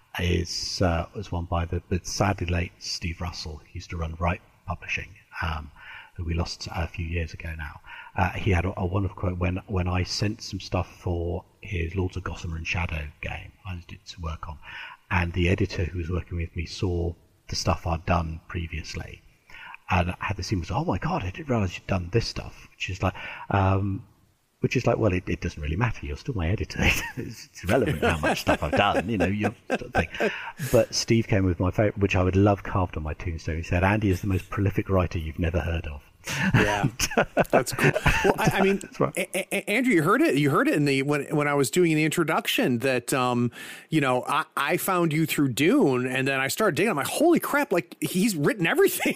is uh, was one by the, the sadly late Steve Russell, who used to run Wright Publishing, um, who we lost a few years ago now. Uh, he had a, a wonderful quote when when I sent some stuff for his Lords of Gossamer and Shadow game I did some work on, and the editor who was working with me saw the stuff I'd done previously, and I had this image, oh my god, I didn't realise you'd done this stuff, which is like, um, which is like, well, it, it doesn't really matter. You're still my editor. it's, it's irrelevant how much stuff I've done, you know. You're sort of thing. But Steve came with my favourite, which I would love carved on my tombstone. He said, "Andy is the most prolific writer you've never heard of." Yeah, that's cool. Well, I, I mean, right. a- a- Andrew, you heard it. You heard it in the when when I was doing the introduction that um, you know, I, I found you through Dune, and then I started digging. I'm like, holy crap! Like, he's written everything.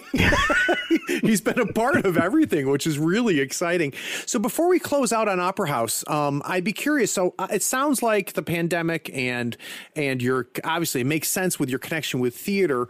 He's been a part of everything, which is really exciting. So before we close out on Opera House, um, I'd be curious. So uh, it sounds like the pandemic and and your obviously it makes sense with your connection with theater.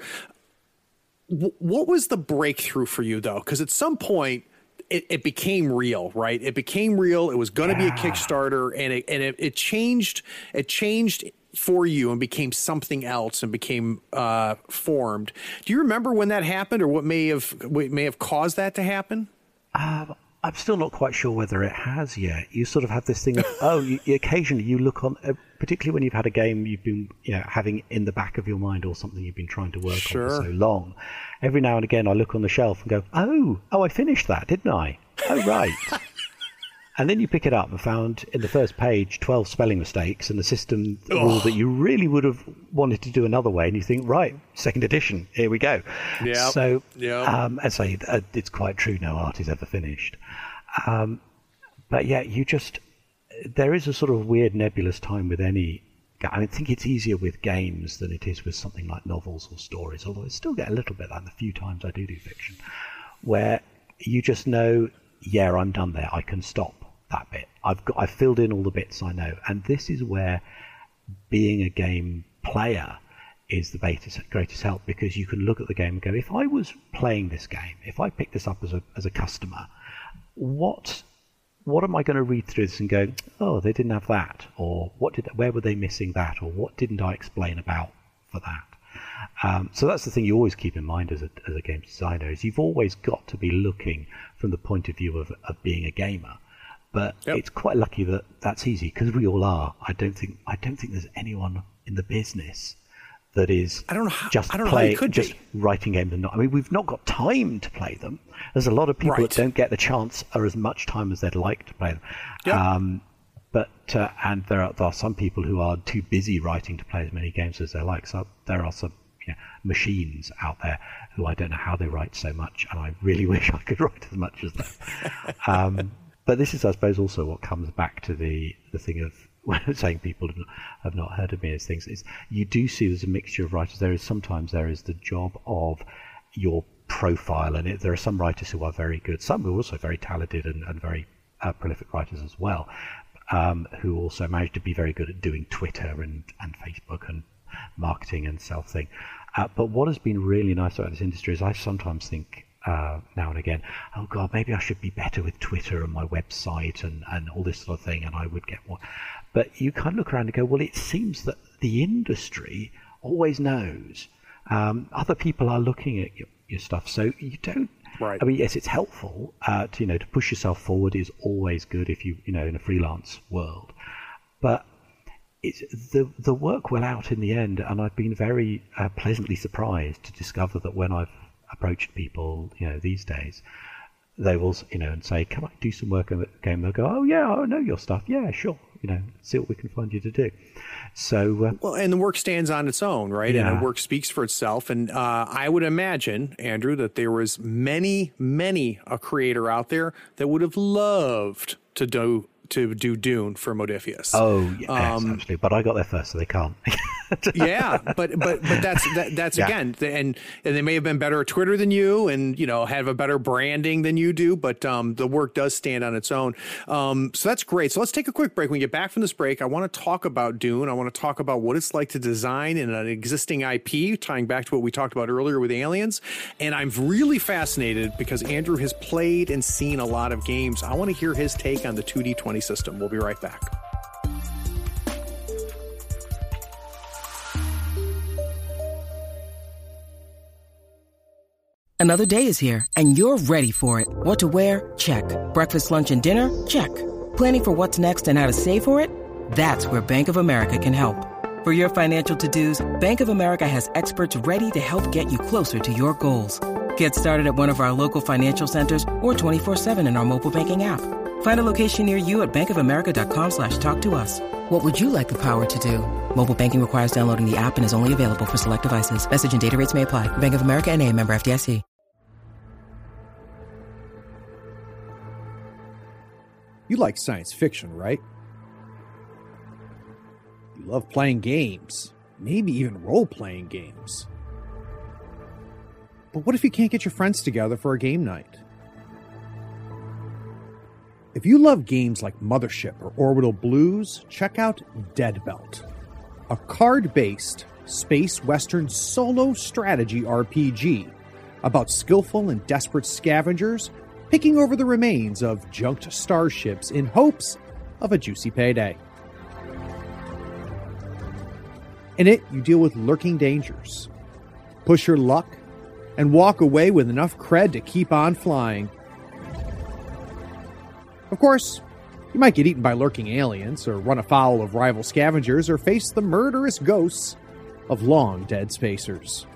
What was the breakthrough for you, though? Because at some point, it, it became real, right? It became real. It was going to yeah. be a Kickstarter, and it and it, it changed. It changed for you and became something else, and became uh, formed. Do you remember when that happened, or what may have what may have caused that to happen? Um, I'm still not quite sure whether it has yet. You sort of have this thing of, oh, you, occasionally you look on, uh, particularly when you've had a game you've been, you know, having in the back of your mind, or something you've been trying to work sure. on for so long. Every now and again I look on the shelf and go, oh, oh, I finished that, didn't I? Oh, right. And then you pick it up and found in the first page twelve spelling mistakes and the system Ugh. rule that you really would have wanted to do another way, and you think, right, second edition, here we go. Yeah. So, yep. um, and say uh, it's quite true, no art is ever finished. Um, but yeah, you just, there is a sort of weird nebulous time with any, I think it's easier with games than it is with something like novels or stories, although I still get a little bit of that the few times I do do fiction, where you just know, yeah, I'm done there, I can stop that bit. I've got, I've filled in all the bits I know, and this is where being a game player is the greatest, greatest help, because you can look at the game and go, if I was playing this game, if I picked this up as a as a customer, what what am I going to read through this and go, oh, they didn't have that, or what did where were they missing that, or what didn't I explain about for that? Um, so that's the thing you always keep in mind as a as a game designer, is you've always got to be looking from the point of view of, of being a gamer. But yep. it's quite lucky that that's easy, because we all are. I don't think I don't think there's anyone in the business that is I don't know how, just I don't know play, how you could just be. writing games and not. I mean, we've not got time to play them. There's a lot of people right. that don't get the chance or as much time as they'd like to play them. Yep. Um, but uh, and there are, there are some people who are too busy writing to play as many games as they like. So there are some you know, machines out there who I don't know how they write so much, and I really wish I could write as much as them. um, but this is, I suppose, also what comes back to the the thing of when saying people have not heard of me as things, is you do see there's a mixture of writers. There is sometimes there is the job of your profile, and it, there are some writers who are very good, some who are also very talented and, and very uh, prolific writers as well, um, who also manage to be very good at doing Twitter and, and Facebook and marketing and self thing. Uh, but what has been really nice about this industry is I sometimes think uh, now and again, oh God, maybe I should be better with Twitter and my website and, and all this sort of thing, and I would get more. But you kind of look around and go, well, it seems that the industry always knows. Um, other people are looking at your, your stuff, so you don't. Right. I mean, yes, it's helpful uh, to you know to push yourself forward is always good if you you know in a freelance world, but it's the the work will out in the end, and I've been very uh, pleasantly surprised to discover that when I've approached people, you know, these days, they will you know and say, "Can I do some work on the game?" They'll go, "Oh yeah, I know your stuff. Yeah, sure. You know, see what we can find you to do." So, uh, well, and the work stands on its own, right? Yeah. And the work speaks for itself. And uh, I would imagine, Andrew, that there was many, many a creator out there that would have loved to do to do Dune for Modiphius. Oh, yes, um, absolutely. But I got there first, so they can't. yeah, but but but that's that, that's yeah. again, and and they may have been better at Twitter than you, and you know have a better branding than you do. But um, the work does stand on its own. Um, so that's great. So let's take a quick break. When we get back from this break, I want to talk about Dune. I want to talk about what it's like to design in an existing I P, tying back to what we talked about earlier with Aliens. And I'm really fascinated because Andrew has played and seen a lot of games. I want to hear his take on the two D twenty system. We'll be right back. Another day is here, and you're ready for it. What to wear? Check. Breakfast, lunch, and dinner? Check. Planning for what's next and how to save for it? That's where Bank of America can help. For your financial to-dos, Bank of America has experts ready to help get you closer to your goals. Get started at one of our local financial centers or twenty-four seven in our mobile banking app. Find a location near you at bankofamerica.com slash talk to us. What would you like the power to do? Mobile banking requires downloading the app and is only available for select devices. Message and data rates may apply. Bank of America N A, member F D I C. You like science fiction, right? You love playing games, maybe even role-playing games. But what if you can't get your friends together for a game night? If you love games like Mothership or Orbital Blues, check out Deadbelt, a card-based space western solo strategy R P G about skillful and desperate scavengers picking over the remains of junked starships in hopes of a juicy payday. In it, you deal with lurking dangers, push your luck, and walk away with enough cred to keep on flying. Of course, you might get eaten by lurking aliens, or run afoul of rival scavengers, or face the murderous ghosts of long-dead spacers.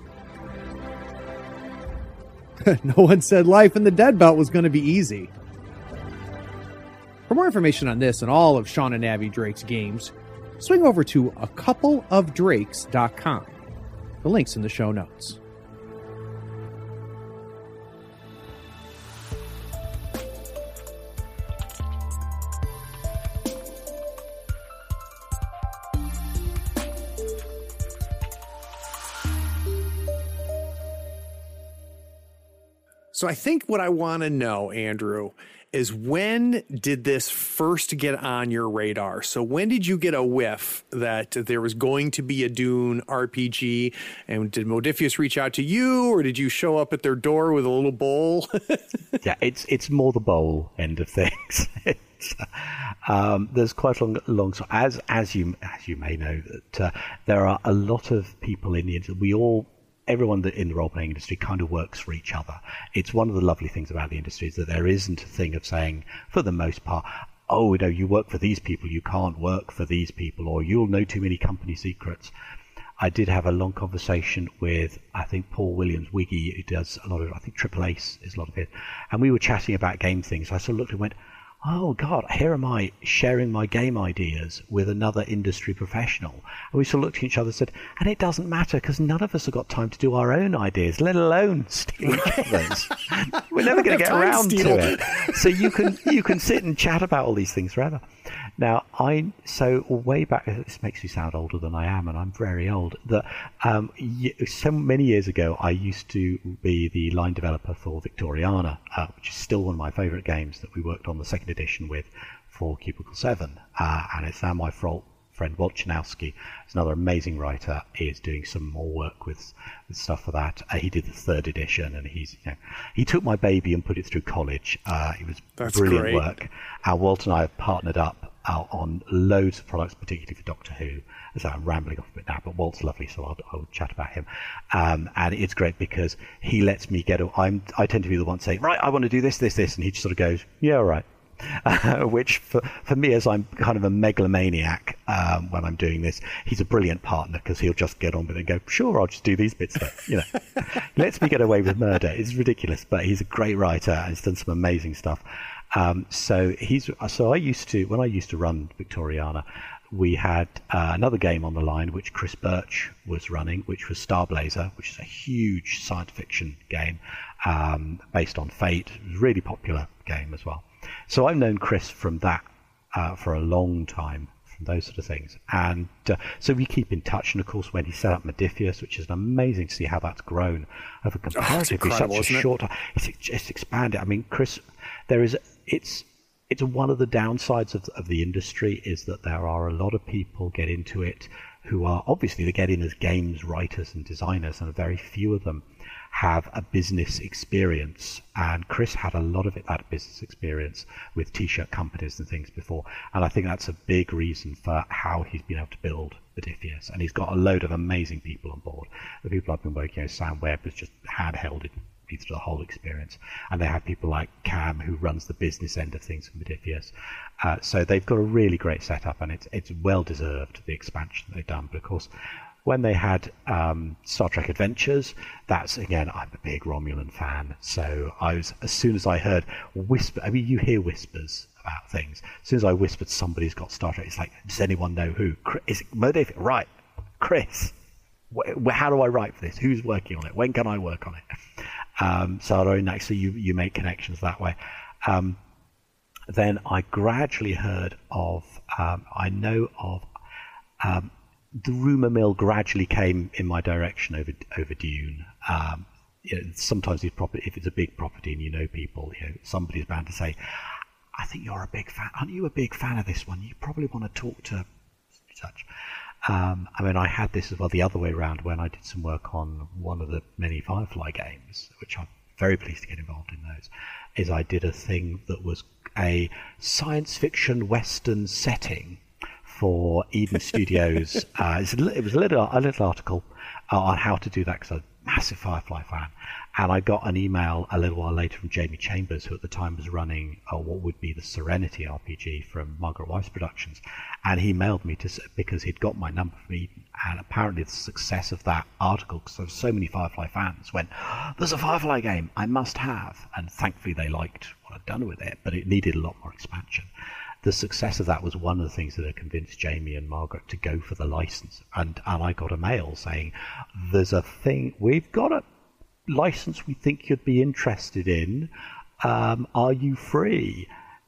No one said life in the Deadbelt was going to be easy. For more information on this and all of Sean and Abby Drake's games, swing over to a couple of drakes dot com. The link's in the show notes. So I think what I want to know, Andrew, is when did this first get on your radar? So when did you get a whiff that there was going to be a Dune R P G? And did Modiphius reach out to you, or did you show up at their door with a little bowl? Yeah, it's it's more the bowl end of things. it's, um, there's quite a long, long as as you as you may know that uh, there are a lot of people in the industry. We all. Everyone in the role-playing industry kind of works for each other. It's one of the lovely things about the industry is that there isn't a thing of saying, for the most part, oh, no, you work for these people, you can't work for these people, or you'll know too many company secrets. I did have a long conversation with, I think, Paul Williams, Wiggy, who does a lot of, I think Triple Ace is a lot of it, and we were chatting about game things. I sort of looked and went, oh, God, here am I sharing my game ideas with another industry professional. And we sort of looked at each other and said, and it doesn't matter because none of us have got time to do our own ideas, let alone steal each other's. We're never going to get around to it. So you can you can sit and chat about all these things forever. Now, I so way back, this makes me sound older than I am, and I'm very old, that um, so many years ago, I used to be the line developer for Victoriana, uh, which is still one of my favourite games that we worked on the second edition with for Cubicle seven, uh, and it's now my fault friend Walt Chanowski is another amazing writer. He is doing some more work with, with stuff for that. Uh, he did the third edition, and he's you know he took my baby and put it through college. Uh, it was That's brilliant great. work. And Walt and I have partnered up uh, on loads of products, particularly for Doctor Who. So I'm rambling off a bit now, but Walt's lovely, so I'll, I'll chat about him. Um, and it's great because he lets me get. A, I'm I tend to be the one saying, right, I want to do this, this, this, and he just sort of goes, yeah, all right. Uh, which for, for me, as I'm kind of a megalomaniac um, when I'm doing this, he's a brilliant partner because he'll just get on with it and go, sure, I'll just do these bits. That, you know, lets me get away with murder. It's ridiculous, but he's a great writer and he's done some amazing stuff. Um, so he's so I used to when I used to run Victoriana, we had uh, another game on the line which Chris Birch was running, which was Star Blazer, which is a huge science fiction game um, based on Fate. It was a really popular game as well. So I've known Chris from that uh, for a long time, from those sort of things. And uh, so we keep in touch. And of course, when he set up Modiphius, which is amazing to see how that's grown over comparatively such a short time, it's, it's expanded. I mean, Chris, there is, it's, it's one of the downsides of, of the industry is that there are a lot of people get into it who are, obviously they get in as games writers and designers, and very few of them have a business experience. And Chris had a lot of it, that business experience with t-shirt companies and things before. And I think that's a big reason for how he's been able to build Modiphius. And he's got a load of amazing people on board. The people I've been working with, Sam Webb has just handheld it through the whole experience. And they have people like Cam, who runs the business end of things for Modiphius. Uh, so they've got a really great setup, and it's it's well deserved, the expansion they've done. But of course, when they had um, Star Trek Adventures, that's, again, I'm a big Romulan fan. So I was, as soon as I heard whisper, I mean, you hear whispers about things. As soon as I whispered somebody's got Star Trek, it's like, does anyone know who? Is it Modiphius? Right, Chris. Wh- how do I write for this? Who's working on it? When can I work on it? Um, so very nice. So you, you make connections that way. Um, then I gradually heard of, um, I know of, um, the rumour mill gradually came in my direction over over Dune. Um, you know, sometimes these property, if it's a big property and you know people, you know, somebody's bound to say, I think you're a big fan. Aren't you a big fan of this one? You probably want to talk to such. Um, I mean, I had this as well the other way around when I did some work on one of the many Firefly games, which I'm very pleased to get involved in those, is I did a thing that was a science fiction Western setting for Eden Studios. uh, it's a, it was a little, a little article uh, on how to do that, because I'm a massive Firefly fan. And I got an email a little while later from Jamie Chambers, who at the time was running uh, what would be the Serenity R P G from Margaret Weis Productions. And he mailed me to because he'd got my number from Eden. And apparently the success of that article, because there were so many Firefly fans, went, there's a Firefly game I must have. And thankfully they liked what I'd done with it, but it needed a lot more expansion. The success of that was one of the things that had convinced Jamie and Margaret to go for the license. And, and I got a mail saying, there's a thing, we've got a license we think you'd be interested in. Um, are you free?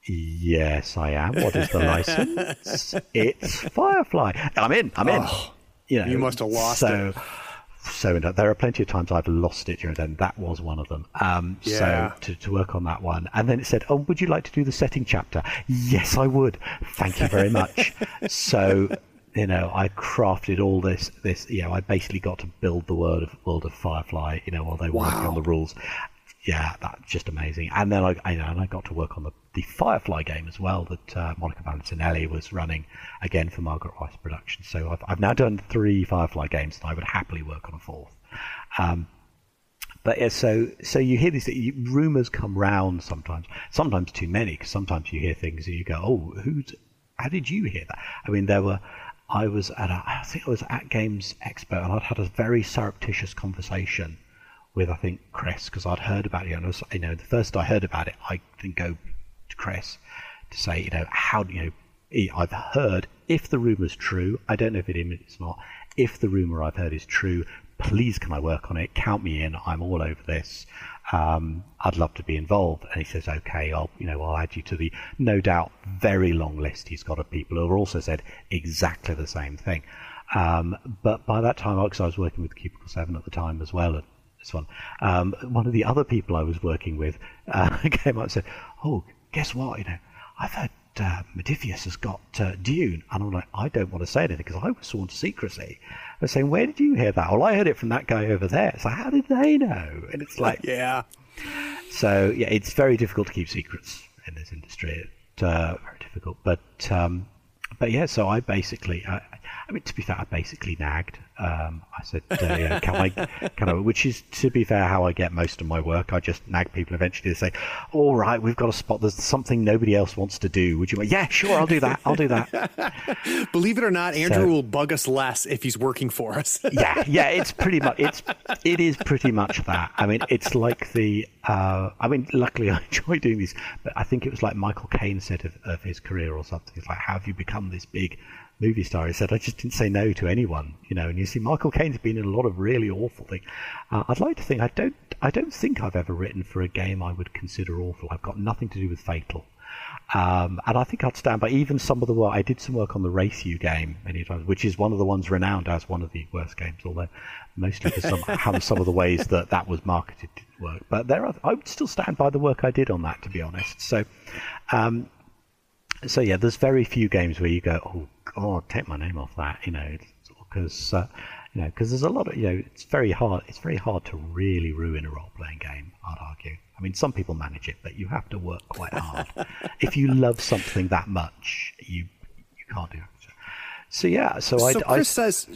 Yes, I am. What is the license? It's Firefly. I'm in. I'm in. Oh, you know, you must have lost so, it. So there are plenty of times I've lost it during then. That was one of them. Um, yeah. So to, to work on that one. And then it said, oh, would you like to do the setting chapter? Yes, I would. Thank you very much. So, you know, I crafted all this, this, you know, I basically got to build the world of, world of Firefly, you know, while they were Wow. working on the rules. Yeah, that's just amazing. And then I, I, and I got to work on the, the Firefly game as well that uh, Monica Valentinelli was running, again, for Margaret Weis Productions. So I've, I've now done three Firefly games, and I would happily work on a fourth. Um, but yeah, so so you hear these you, rumours come round sometimes, sometimes too many, because sometimes you hear things and you go, oh, who's, how did you hear that? I mean, there were, I was at a, I think I was at Games Expo, and I'd had a very surreptitious conversation with, I think, Chris, because I'd heard about it. And I was, you know, the first I heard about it, I didn't go to Chris to say, you know, how, you know, I've heard, if the rumour's true, I don't know if it is not, if the rumour I've heard is true, please can I work on it? Count me in. I'm all over this. Um, I'd love to be involved. And he says, okay, I'll, you know, I'll add you to the, no doubt, very long list he's got of people who have also said exactly the same thing. Um, but by that time, because I was working with Cubicle seven at the time as well, this one. Um, one of the other people I was working with uh, came up and said, oh, guess what? You know, I've heard uh, Modiphius has got uh, Dune. And I'm like, I don't want to say anything because I was sworn to secrecy. They're saying, where did you hear that? Well, I heard it from that guy over there. So how did they know? And it's like, yeah. So, yeah, it's very difficult to keep secrets in this industry. It's uh, very difficult. But, um, but yeah, so I basically, I, I mean, to be fair, I basically nagged. Um, I said, uh, yeah, can I, can I, which is, to be fair, how I get most of my work. I just nag people eventually to say, all right, we've got a spot. There's something nobody else wants to do. Would you? Yeah, sure, I'll do that. I'll do that. Believe it or not, Andrew so, will bug us less if he's working for us. yeah, yeah, it's pretty much, it's, it is pretty much that. I mean, it's like the, uh, I mean, luckily I enjoy doing these, but I think it was like Michael Caine said of, of his career or something. It's like, how have you become this big movie star? He said, I just didn't say no to anyone, you know. And you see, Michael Caine's been in a lot of really awful things. Uh, I'd like to think I don't. I don't think I've ever written for a game I would consider awful. I've got nothing to do with Fatal, um, and I think I'd stand by even some of the work. I did some work on the Race U game many times, which is one of the ones renowned as one of the worst games, although mostly for some how some of the ways that that was marketed didn't work. But there, are, I would still stand by the work I did on that, to be honest. So. Um, So yeah, there's very few games where you go, oh God, take my name off that, you know, because uh, you know, because there's a lot of, you know, it's very hard. It's very hard to really ruin a role-playing game, I'd argue. I mean, some people manage it, but you have to work quite hard. If you love something that much, you you can't do it. So yeah, so, so I. Chris I, says.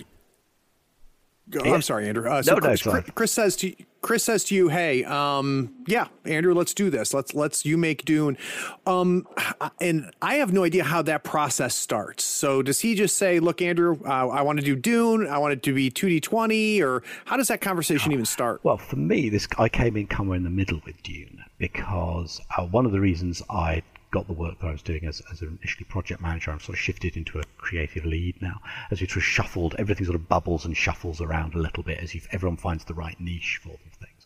Oh, yeah. I'm sorry, Andrew. Uh, so no, Chris, no, Chris, Chris says to Chris says to you, "Hey, um, yeah, Andrew, let's do this. Let's let's you make Dune." Um, and I have no idea how that process starts. So does he just say, "Look, Andrew, uh, I want to do Dune. I want it to be two D twenty," or how does that conversation even start? Well, for me, this I came in somewhere in the middle with Dune because uh, one of the reasons I got the work that I was doing as, as an initially project manager, I'm sort of shifted into a creative lead now, as we sort of shuffled, everything sort of bubbles and shuffles around a little bit as if everyone finds the right niche for these things.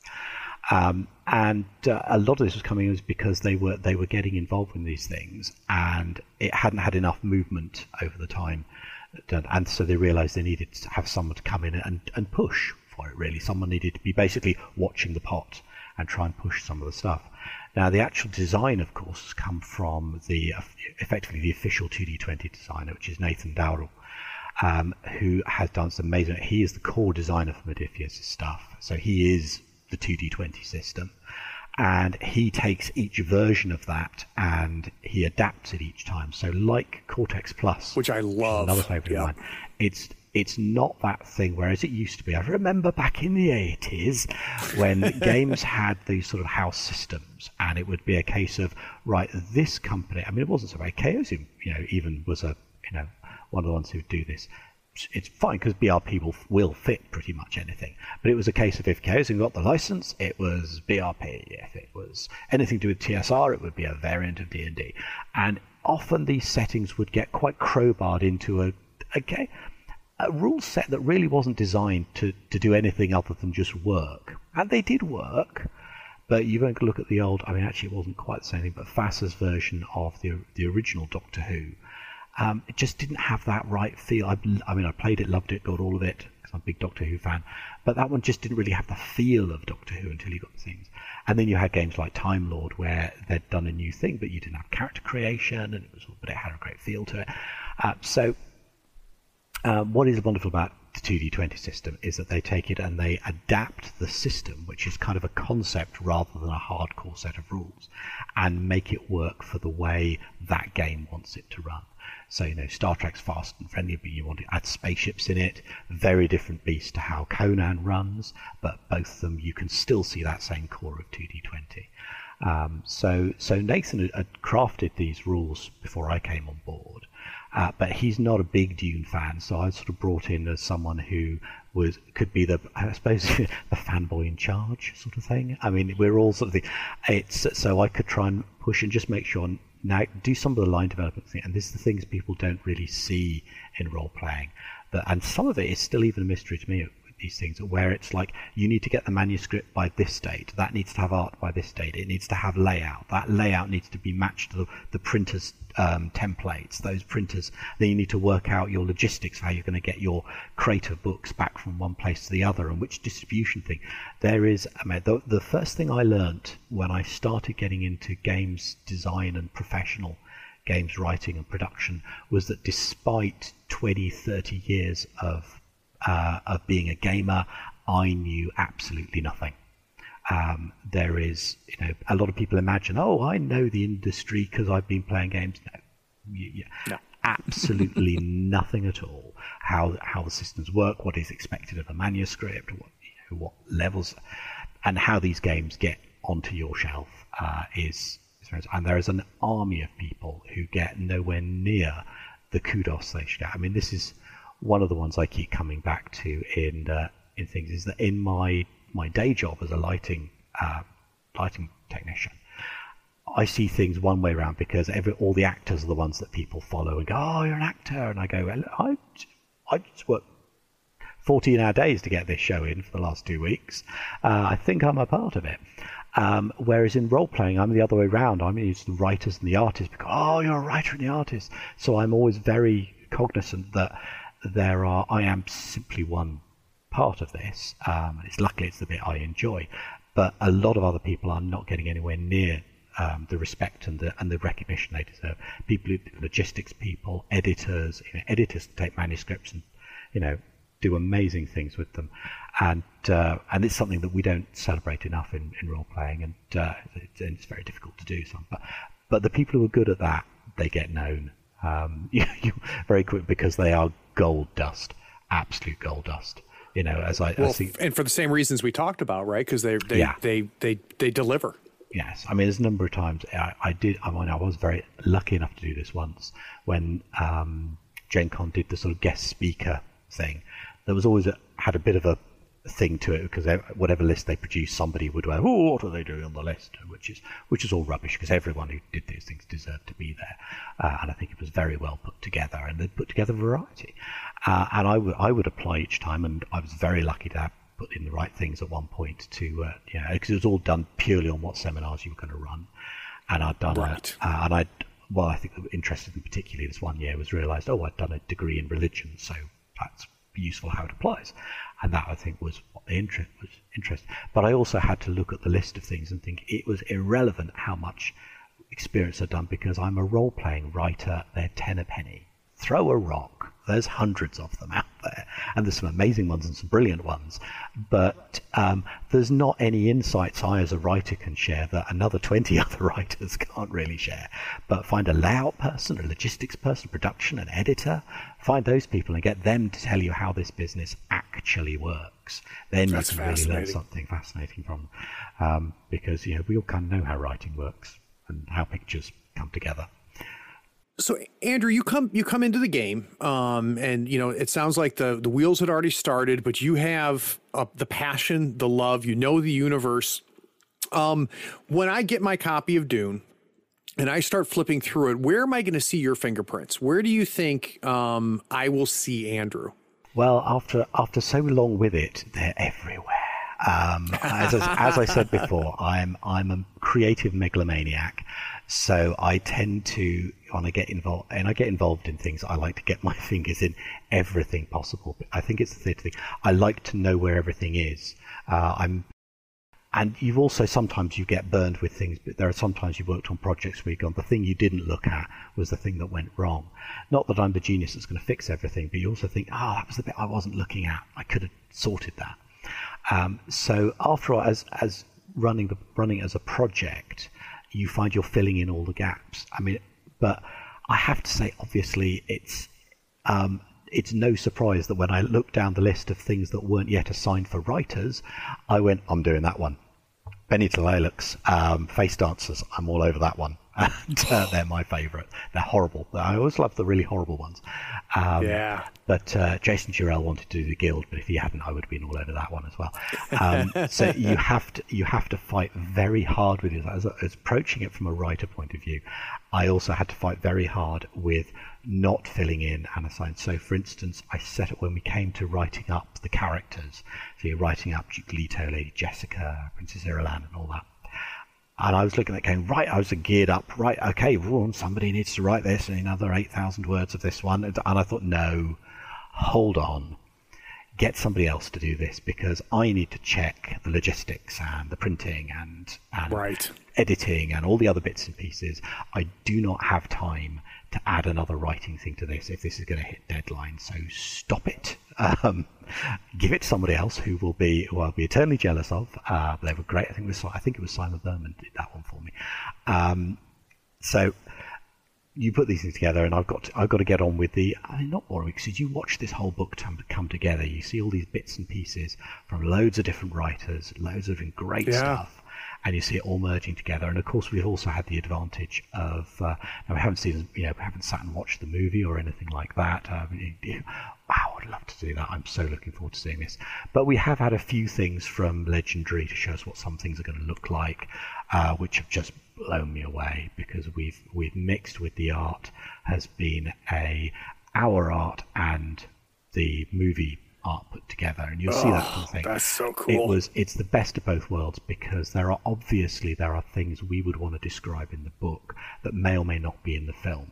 Um, and uh, a lot of this was coming was because they were they were getting involved in these things, and it hadn't had enough movement over the time, and so they realised they needed to have someone to come in and, and push for it. Really, someone needed to be basically watching the pot and try and push some of the stuff. Now, the actual design, of course, has come from the effectively the official two D twenty designer, which is Nathan Dowdle, um, who has done some amazing. He is the core designer for Modiphius' stuff, so he is the two D twenty system, and he takes each version of that and he adapts it each time. So, like Cortex Plus, which I love, another favourite yeah. of mine, it's. It's not that thing, whereas it used to be. I remember back in the eighties when games had these sort of house systems, and it would be a case of, right, this company, I mean, it wasn't so bad. Chaos, you know, even was a, you know, one of the ones who would do this. It's fine because B R P will, will fit pretty much anything. But it was a case of if Chaos got the license, it was B R P. If it was anything to do with T S R, it would be a variant of D and D. And often these settings would get quite crowbarred into a, a game. A rule set that really wasn't designed to, to do anything other than just work. And they did work, but you've got to look at the old, I mean, actually it wasn't quite the same thing, but Fassa's version of the the original Doctor Who. Um, it just didn't have that right feel. I, I mean, I played it, loved it, got all of it, because I'm a big Doctor Who fan, but that one just didn't really have the feel of Doctor Who until you got the things. And then you had games like Time Lord, where they'd done a new thing, but you didn't have character creation, and it was, but it had a great feel to it. Uh, so, Um, what is wonderful about the two D twenty system is that they take it and they adapt the system, which is kind of a concept rather than a hardcore set of rules, and make it work for the way that game wants it to run. So, you know, Star Trek's fast and friendly, but you want to add spaceships in it. Very different beast to how Conan runs, but both of them, you can still see that same core of two D twenty. Um, so, so Nathan had, had crafted these rules before I came on board. Uh, but he's not a big Dune fan, so I sort of brought in as someone who was could be the, I suppose, the fanboy in charge sort of thing. I mean, we're all sort of the, it's so I could try and push and just make sure now do some of the line development thing, and this is the things people don't really see in role playing, that and some of it is still even a mystery to me. These things where it's like you need to get the manuscript by this date, that needs to have art by this date, it needs to have layout, that layout needs to be matched to the, the printer's um, templates, those printers, then you need to work out your logistics, how you're going to get your crate of books back from one place to the other, and which distribution thing. There is, I mean, the, the first thing I learned when I started getting into games design and professional games writing and production was that despite twenty, thirty years of uh, of being a gamer, I knew absolutely nothing. Um, there is, you know, a lot of people imagine, oh, I know the industry because I've been playing games. No, you, you, no. absolutely nothing at all. How how the systems work, what is expected of a manuscript, what you know, what levels, and how these games get onto your shelf uh, is, is, and there is an army of people who get nowhere near the kudos they should get. I mean, this is one of the ones I keep coming back to in uh, in things is that in my my day job as a lighting uh, lighting technician, I see things one way around because every all the actors are the ones that people follow and go, oh, you're an actor, and I go, well, I I just worked fourteen hour days to get this show in for the last two weeks. Uh, I think I'm a part of it. Um, whereas in role playing, I'm the other way around. I'm used to the writers and the artists because, oh, you're a writer and the artist. So I'm always very cognizant that there are. I am simply one part of this. Um, it's luckily it's the bit I enjoy, but a lot of other people are not getting anywhere near um, the respect and the and the recognition they deserve. People, logistics people, editors, you know, editors take manuscripts and you know do amazing things with them, and uh, and it's something that we don't celebrate enough in, in role playing, and, uh, it, and it's very difficult to do. Some, but but the people who are good at that, they get known um, you, you, very quick because they are gold dust, absolute gold dust. You know, as I, well, I see, and for the same reasons we talked about, right? Because they they, yeah. they they they deliver. Yes, I mean, there's a number of times I, I did. I mean, I was very lucky enough to do this once when um, Gen Con did the sort of guest speaker thing. There was always a, had a bit of a thing to it because whatever list they produced, somebody would go, "Oh, what are they doing on the list?" Which is which is all rubbish because everyone who did these things deserved to be there, uh, and I think it was very well put together, and they put together variety. Uh, and I would I would apply each time, and I was very lucky to have put in the right things at one point to uh, you know because it was all done purely on what seminars you were going to run, and I'd done right. a, uh, and I well I think interested in particularly this one year was realised oh I'd done a degree in religion, so that's useful how it applies, and that I think was what the interest was interest. But I also had to look at the list of things and think it was irrelevant how much experience I'd done because I'm a role-playing writer. They're ten a penny. Throw a rock. There's hundreds of them out there, and there's some amazing ones and some brilliant ones. But um, there's not any insights I, as a writer, can share that another twenty other writers can't really share. But find a layout person, a logistics person, production, an editor. Find those people and get them to tell you how this business actually works. Then That's you can really learn something fascinating from them. Um, because you know we all kind of know how writing works and how pictures come together. So, Andrew, you come you come into the game, um, and you know it sounds like the the wheels had already started, but you have uh, the passion, the love. You know the universe. Um, when I get my copy of Dune, and I start flipping through it, where am I going to see your fingerprints? Where do you think um, I will see Andrew? Well, after after so long with it, they're everywhere. Um, as, as, as I said before, I'm I'm a creative megalomaniac, so I tend to when I get involved, and I get involved in things, I like to get my fingers in everything possible. I think it's the theatre thing. I like to know where everything is. Uh, I'm, and you've also sometimes you get burned with things, but there are sometimes you've worked on projects where you've gone, the thing you didn't look at was the thing that went wrong. Not that I'm the genius that's going to fix everything, but you also think, oh, that was the bit I wasn't looking at. I could have sorted that. Um, so after all, as as running the running as a project, you find you're filling in all the gaps. I mean, but I have to say, obviously, it's um, it's no surprise that when I looked down the list of things that weren't yet assigned for writers, I went, I'm doing that one. Benny Talalux, um, Face Dancers, I'm all over that one. And uh, they're my favourite. They're horrible. I always love the really horrible ones. Um, yeah. But uh, Jason Jurell wanted to do the Guild, but if he hadn't, I would have been all over that one as well. Um, so you have to you have to fight very hard with it. As, as approaching it from a writer point of view, I also had to fight very hard with not filling in and assign. So, for instance, I set it when we came to writing up the characters. So you're writing up Duke Leto, Lady Jessica, Princess Irulan, and all that. And I was looking at it going, right, I was geared up, right, okay, well, somebody needs to write this and another eight thousand words of this one. And I thought, no, hold on. get somebody else to do this because I need to check the logistics and the printing and, and right. editing and all the other bits and pieces. I do not have time to add another writing thing to this if this is going to hit deadline. So stop it. Um, give it to somebody else who will be who I'll be eternally jealous of. Uh, they were great. I think it was I think it was Simon Berman did that one for me. Um, so. You put these things together, and I've got to, I've got to get on with the. I mean, not boring because you watch this whole book come, come together. You see all these bits and pieces from loads of different writers, loads of great yeah. stuff, and you see it all merging together. And of course, we've also had the advantage of. Uh, now we haven't seen, you know, we haven't sat and watched the movie or anything like that. Um, you, wow, I'd love to do that. I'm so looking forward to seeing this. But we have had a few things from Legendary to show us what some things are going to look like, uh, which have just blown me away because we've we've mixed with the art has been a our art and the movie art put together, and you'll oh, see that sort of thing. That's so cool. It was it's the best of both worlds because there are obviously there are things we would want to describe in the book that may or may not be in the film,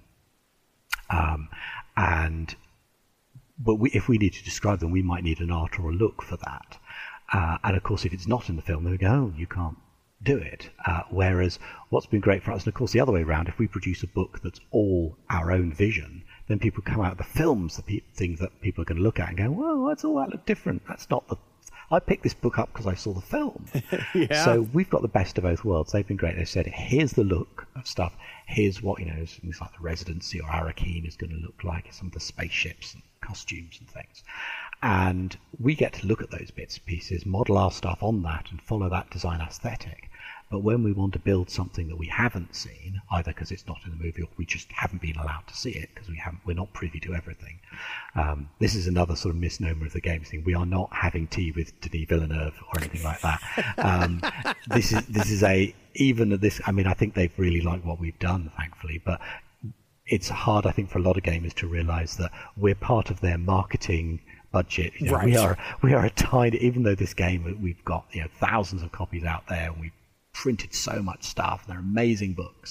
um, and but we, if we need to describe them, we might need an art or a look for that. Uh, and of course, if it's not in the film, then we go, oh, you can't do it. Uh, whereas what's been great for us, and of course the other way around, if we produce a book that's all our own vision, then people come out of the films, the pe- things that people are going to look at and go, well, what's all that look different? That's not the... I picked this book up because I saw the film. yeah. So we've got the best of both worlds. They've been great. They said, here's the look of stuff. Here's what, you know, things like the Residency or Arakeen is going to look like, some of the spaceships and costumes and things. And we get to look at those bits and pieces, model our stuff on that and follow that design aesthetic. But when we want to build something that we haven't seen, either because it's not in the movie or we just haven't been allowed to see it because we haven't, we're not privy to everything. Um, this is another sort of misnomer of the games thing. We are not having tea with Denis Villeneuve or anything like that. Um, this is this is a even at this. I mean, I think they've really liked what we've done, thankfully, but it's hard, I think, for a lot of gamers to realise that we're part of their marketing budget. You know, right. We are we are a tiny. Even though this game we've got you know thousands of copies out there, and we've printed so much stuff. They're amazing books,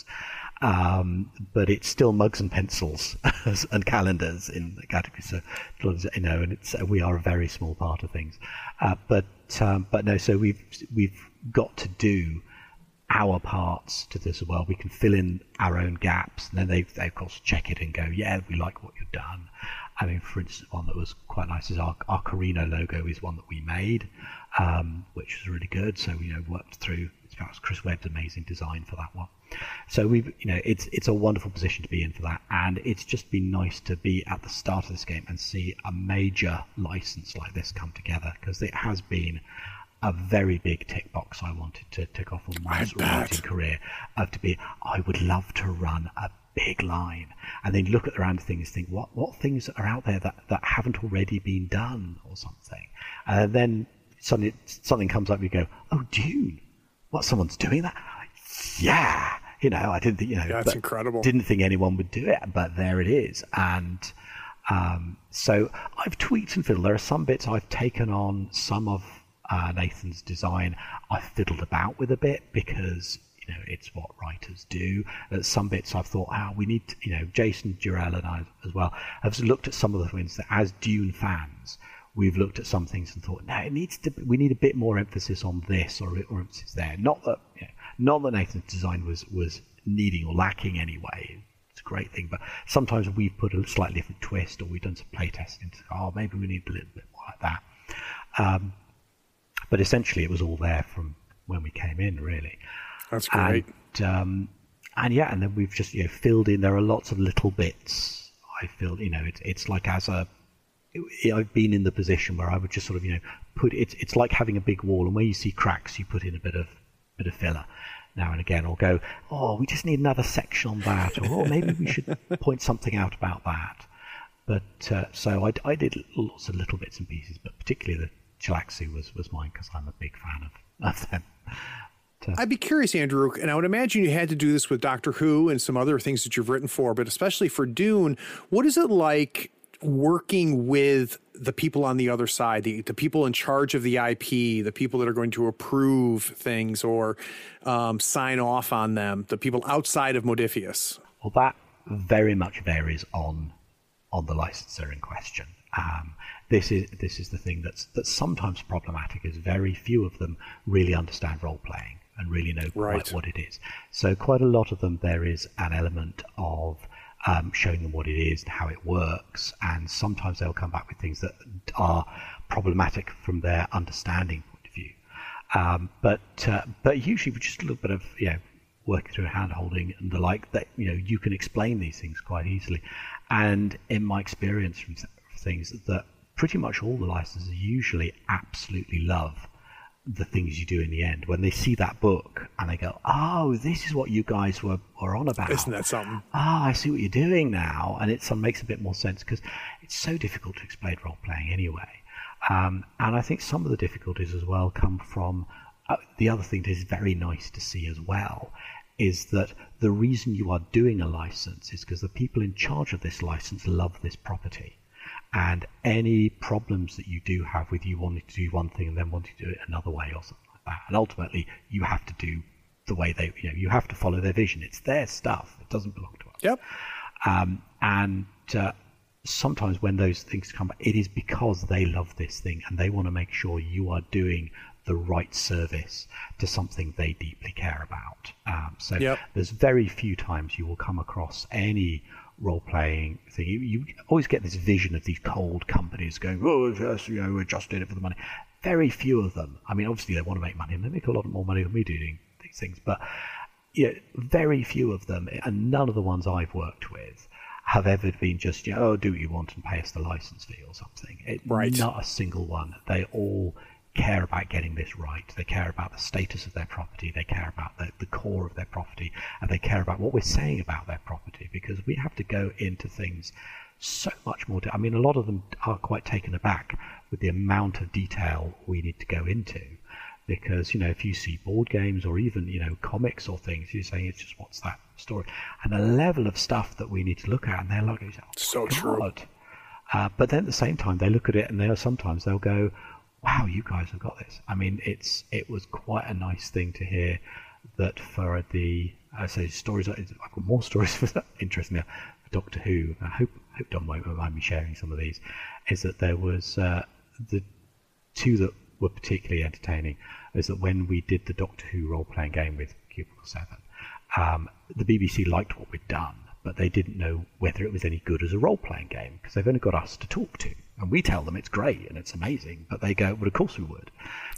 um, but it's still mugs and pencils and calendars in the category. So you know, and it's we are a very small part of things. Uh, but um, but no, so we've we've got to do our parts to this as well. We can fill in our own gaps, and then they they of course check it and go, yeah, we like what you've done. I mean, for instance, one that was quite nice is our our Carino logo is one that we made, um, which was really good. So you know, worked through. That was Chris Webb's amazing design for that one. So we've, you know, it's it's a wonderful position to be in for that, and it's just been nice to be at the start of this game and see a major license like this come together because it has been a very big tick box I wanted to tick off on my writing career of to be. I would love to run a big line, and then look at around things, think what what things are out there that that haven't already been done or something, and then suddenly something comes up, you go, oh, Dune. What, someone's doing that? Yeah, you know, I didn't think, you know, yeah, that's incredible. Didn't think anyone would do it, but there it is. And um, so I've tweaked and fiddled. There are some bits I've taken on some of uh, Nathan's design. I've fiddled about with a bit because you know it's what writers do. There's some bits I've thought, oh, we need to, you know, Jason Durrell and I as well have looked at some of the things that as Dune fans. We've looked at some things and thought, no, it needs to. We need a bit more emphasis on this or, or emphasis there. Not that, you know, not that Nathan's design was was needing or lacking anyway. It's a great thing, but sometimes we've put a slightly different twist, or we've done some play testing to, oh, maybe we need a little bit more like that. Um, but essentially, it was all there from when we came in, really. That's great. And, um, and yeah, and then we've just you know filled in. There are lots of little bits. I feel you know it's it's like as a I've been in the position where I would just sort of, you know, put it. It's like having a big wall, and where you see cracks, you put in a bit of bit of filler now and again, or go, oh, we just need another section on that, or oh, maybe we should point something out about that. But uh, so I, I did lots of little bits and pieces, but particularly the Chelaxi was was mine because I'm a big fan of, of them. But, uh, I'd be curious, Andrew, and I would imagine you had to do this with Doctor Who and some other things that you've written for, but especially for Dune, what is it like working with the people on the other side, the, the people in charge of the I P, the people that are going to approve things or um, sign off on them, the people outside of Modiphius? Well, that very much varies on on the licensor in question. Um, this is this is the thing that's that's sometimes problematic. Is very few of them really understand role playing and really know Right. quite what it is. So quite a lot of them, there is an element of um, showing them what it is and how it works, and sometimes they'll come back with things that are problematic from their understanding point of view. Um, but uh, but usually with just a little bit of you know working through hand holding and the like, that you know you can explain these things quite easily. And in my experience from th- things that pretty much all the licenses usually absolutely love the things you do in the end. When they see that book and they go, oh, this is what you guys were, were on about. Isn't that something? Ah, I see what you're doing now. And it makes a bit more sense because it's so difficult to explain role-playing anyway. Um, and I think some of the difficulties as well come from uh, the other thing that is very nice to see as well is that the reason you are doing a license is because the people in charge of this license love this property. And any problems that you do have with you wanting to do one thing and then wanting to do it another way or something like that, and ultimately you have to do the way they, you know, you have to follow their vision. It's their stuff. It doesn't belong to us. Yep. Um, and uh, sometimes when those things come back, it is because they love this thing and they want to make sure you are doing the right service to something they deeply care about. Um, so Yep. there's very few times you will come across any role-playing thing. You, you always get this vision of these cold companies going, oh, yes, you know, we're just in it for the money. Very few of them. I mean, obviously they want to make money, and they make a lot more money than we do doing these things, but you know, very few of them, and none of the ones I've worked with have ever been just, you know, oh, do what you want and pay us the license fee or something. It, Right. Not a single one. They all care about getting this right. They care about the status of their property. They care about the, the core of their property, and they care about what we're saying about their property, because we have to go into things so much more. De- I mean, a lot of them are quite taken aback with the amount of detail we need to go into, because, you know, if you see board games or even, you know, comics or things, you're saying it's just, what's that story? And the level of stuff that we need to look at, and they're like, oh, So God. true. Uh, but then at the same time, they look at it and they'll sometimes they'll go, wow, you guys have got this. I mean, it's it was quite a nice thing to hear that for the, I say stories, I've got more stories for that interest me, for Doctor Who. I hope, hope Don won't mind me sharing some of these, is that there was uh, the two that were particularly entertaining, is that when we did the Doctor Who role-playing game with Cubicle seven, um, the B B C liked what we'd done, but they didn't know whether it was any good as a role-playing game, because they've only got us to talk to. And we tell them it's great and it's amazing, but they go, well, of course we would.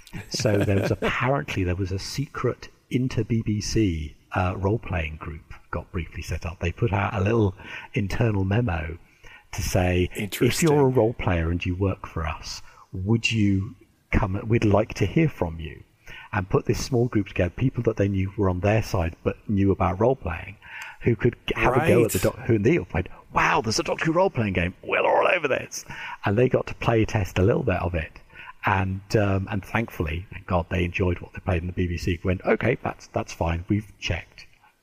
So there was apparently, there was a secret inter-B B C uh, role-playing group got briefly set up. They put out a little internal memo to say, if you're a role player and you work for us, would you come, we'd like to hear from you. And put this small group together, people that they knew were on their side but knew about role-playing, who could have Right. a go at the Doctor Who, and they all played, wow, there's a Doctor Who role-playing game, we're all over this. And they got to play test a little bit of it. And um, and thankfully, thank God, they enjoyed what they played, and the B B C went, okay, that's that's fine, we've checked.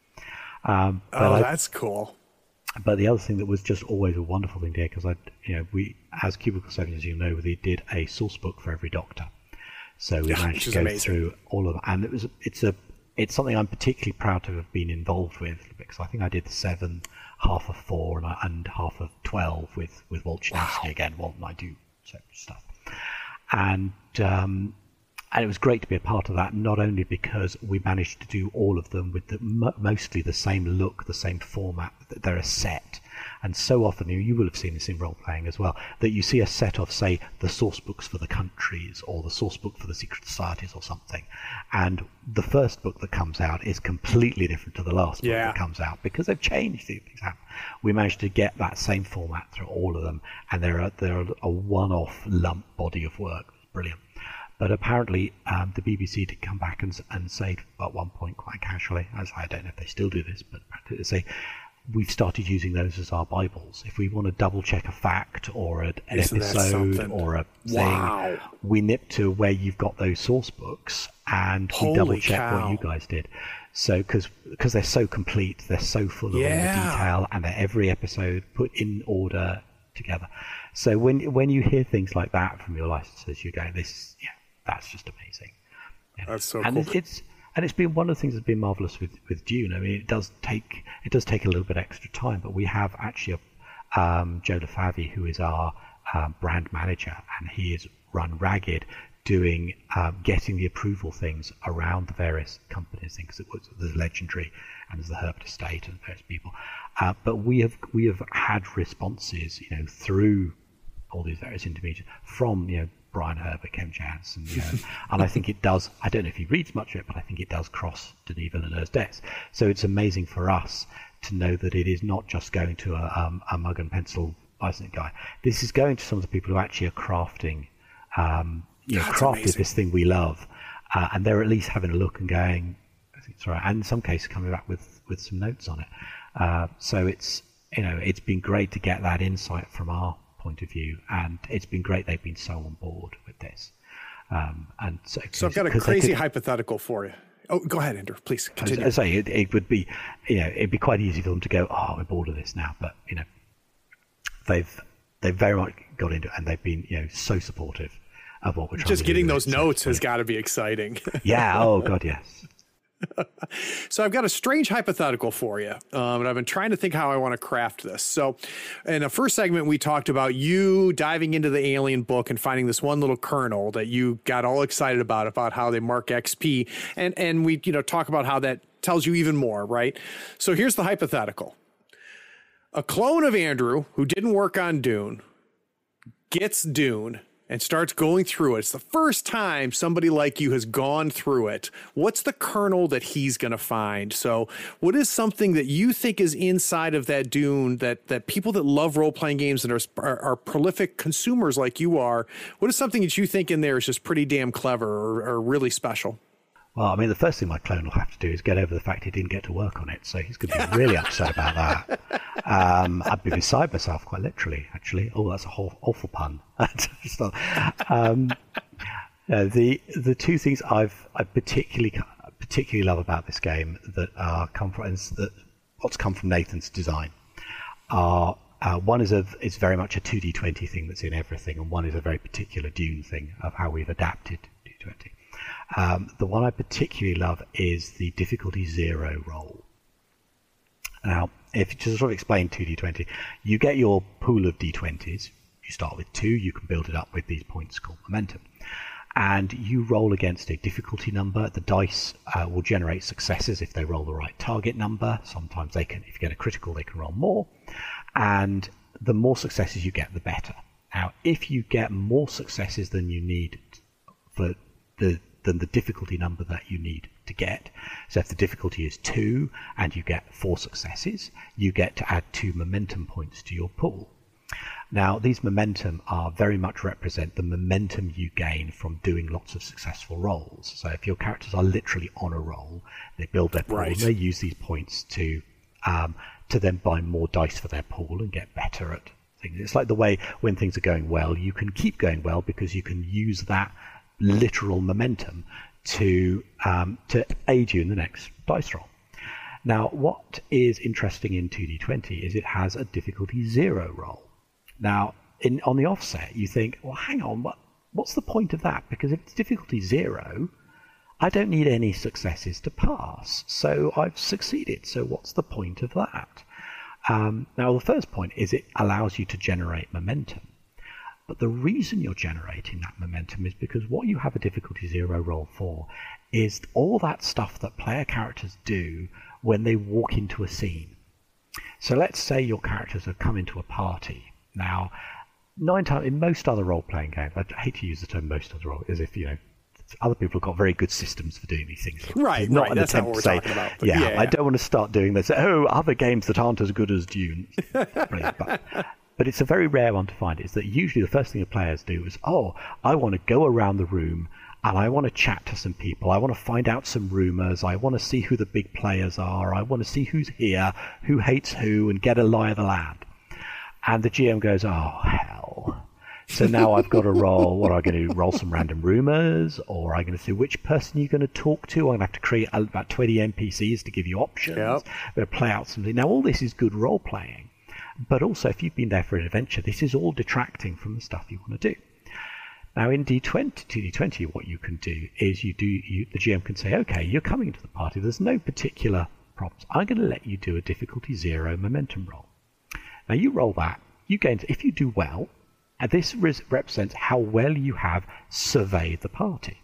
Um, but Oh, I, that's cool. But the other thing that was just always a wonderful thing to hear, because I, you know, we, as Cubicle seven, as you know, they did a source book for every Doctor. So we Yeah, managed which to is go amazing. through all of them, and it was it's a it's something I'm particularly proud to have been involved with, because I think I did seven, half of four, and, I, and half of twelve with with Walt Chinowski again. Walt and I do separate stuff, and um, and it was great to be a part of that. Not only because we managed to do all of them with the, mo- mostly the same look, the same format. They're a set. And so often, you, you will have seen this in role-playing as well, that you see a set of, say, the source books for the countries or the source book for the secret societies or something. And the first book that comes out is completely different to the last book Yeah. that comes out, because they've changed these things. Happen. We managed to get that same format through all of them, and they're a, they're a one-off lump body of work. Brilliant. But apparently, um, the B B C did come back and, and say at one point, quite casually, as I don't know if they still do this, but they say, we've started using those as our Bibles. If we want to double check a fact or a, an Isn't that episode something? or a thing, Wow. we nip to where you've got those source books and we Holy double check cow. what you guys did. So, because they're so complete, they're so full of all the Yeah. detail, and they're every episode put in order together. So when when you hear things like that from your licensors, you go, "This, is, yeah, that's just amazing." Yeah. That's so and cool. It's, it's and it's been one of the things that's been marvelous with, with Dune. I mean, it does take it does take a little bit extra time, but we have actually a, um, Joe LaFavi, who is our um, brand manager, and he is run ragged doing um, getting the approval things around the various companies. Because it was there's Legendary and there's the Herbert Estate and various people, uh, but we have we have had responses, you know, through all these various intermediaries from, you know, Brian Herbert, Ken Jansen, you know, and I think it does. I don't know if he reads much of it, but I think it does cross Denis Villeneuve's desk. So it's amazing for us to know that it is not just going to a, um, a mug and pencil licensing guy. This is going to some of the people who actually are crafting, um, you know, That's crafted amazing. this thing we love, uh, and they're at least having a look and going, I think it's right. And in some cases, coming back with, with some notes on it. Uh, so it's, you know, it's been great to get that insight from our point of view, and it's been great they've been so on board with this. Um, and so, So I've got a crazy could, hypothetical for you. Oh, go ahead, Andrew. Please continue. I say it, it would be, you know, it'd be quite easy for them to go, "Oh, we're bored of this now." But you know, they've they've very much got into it, and they've been, you know, so supportive of what we're trying Just to do. Just getting those so, notes has yeah. got to be exciting. Yeah. Oh God, yes. So I've got a strange hypothetical for you, um, and I've been trying to think how I want to craft this. So in the first segment, we talked about you diving into the Alien book and finding this one little kernel that you got all excited about, about how they mark X P. And, and we, you know, talk about how that tells you even more, right? So here's the hypothetical. A clone of Andrew who didn't work on Dune gets Dune and starts going through it. It's the first time somebody like you has gone through it. What's the kernel that he's going to find? So what is something that you think is inside of that Dune that that people that love role-playing games and are, are, are prolific consumers like you are, what is something that you think in there is just pretty damn clever or, or really special? Well, I mean, the first thing my clone will have to do is get over the fact he didn't get to work on it, so he's going to be really upset about that. Um, I'd be beside myself, quite literally, actually. Oh, that's a whole, awful pun. um, no, the the two things I've I particularly particularly love about this game that are come from is that what's come from Nathan's design are uh, one is a it's very much a two D twenty thing that's in everything, and one is a very particular Dune thing of how we've adapted two D twenty. Um, the one I particularly love is the difficulty zero roll. Now, if you just sort of explain two D twenty, you get your pool of D twenties. You start with two, you can build it up with these points called momentum. And you roll against a difficulty number. The dice uh, will generate successes if they roll the right target number. Sometimes they can, if you get a critical, they can roll more. And the more successes you get, the better. Now, if you get more successes than you need for the than the difficulty number that you need to get. So if the difficulty is two and you get four successes, you get to add two momentum points to your pool. Now, these momentum are very much represent the momentum you gain from doing lots of successful rolls. So if your characters are literally on a roll, they build their pool, right. and they use these points to um, to then buy more dice for their pool and get better at things. It's like the way when things are going well, you can keep going well because you can use that literal momentum to um, to aid you in the next dice roll. Now, what is interesting in two D twenty is it has a difficulty zero roll. Now, in on the offset, you think, well, hang on, what what's the point of that? Because if it's difficulty zero, I don't need any successes to pass, so I've succeeded. So what's the point of that? Um, now, the first point is it allows you to generate momentum. But the reason you're generating that momentum is because what you have a difficulty zero roll for is all that stuff that player characters do when they walk into a scene. So let's say your characters have come into a party. Now, nine times in most other role-playing games, I hate to use the term most other role, as if, you know, other people have got very good systems for doing these things. Right, not right. an That's not what we're say, talking about. Yeah, yeah, yeah, I don't want to start doing this. Oh, other games that aren't as good as Dune. Brilliant, but, but it's a very rare one to find. Is that usually the first thing the players do is, oh, I want to go around the room and I want to chat to some people. I want to find out some rumors. I want to see who the big players are. I want to see who's here, who hates who, and get a lie of the land. And the G M goes, oh, hell. So now I've got to roll, what am I going to do, roll some random rumors? Or am I going to say which person you're going to talk to? I'm going to have to create about twenty N P Cs to give you options. Yep. I'm going to play out something. Now, all this is good role-playing. But also, if you've been there for an adventure, this is all detracting from the stuff you want to do. Now, in D twenty, two D twenty, what you can do is you do, you, the G M can say, okay, you're coming to the party. There's no particular problems. I'm going to let you do a difficulty zero momentum roll. Now, you roll that. You gain, if you do well, And this res- represents how well you have surveyed the party,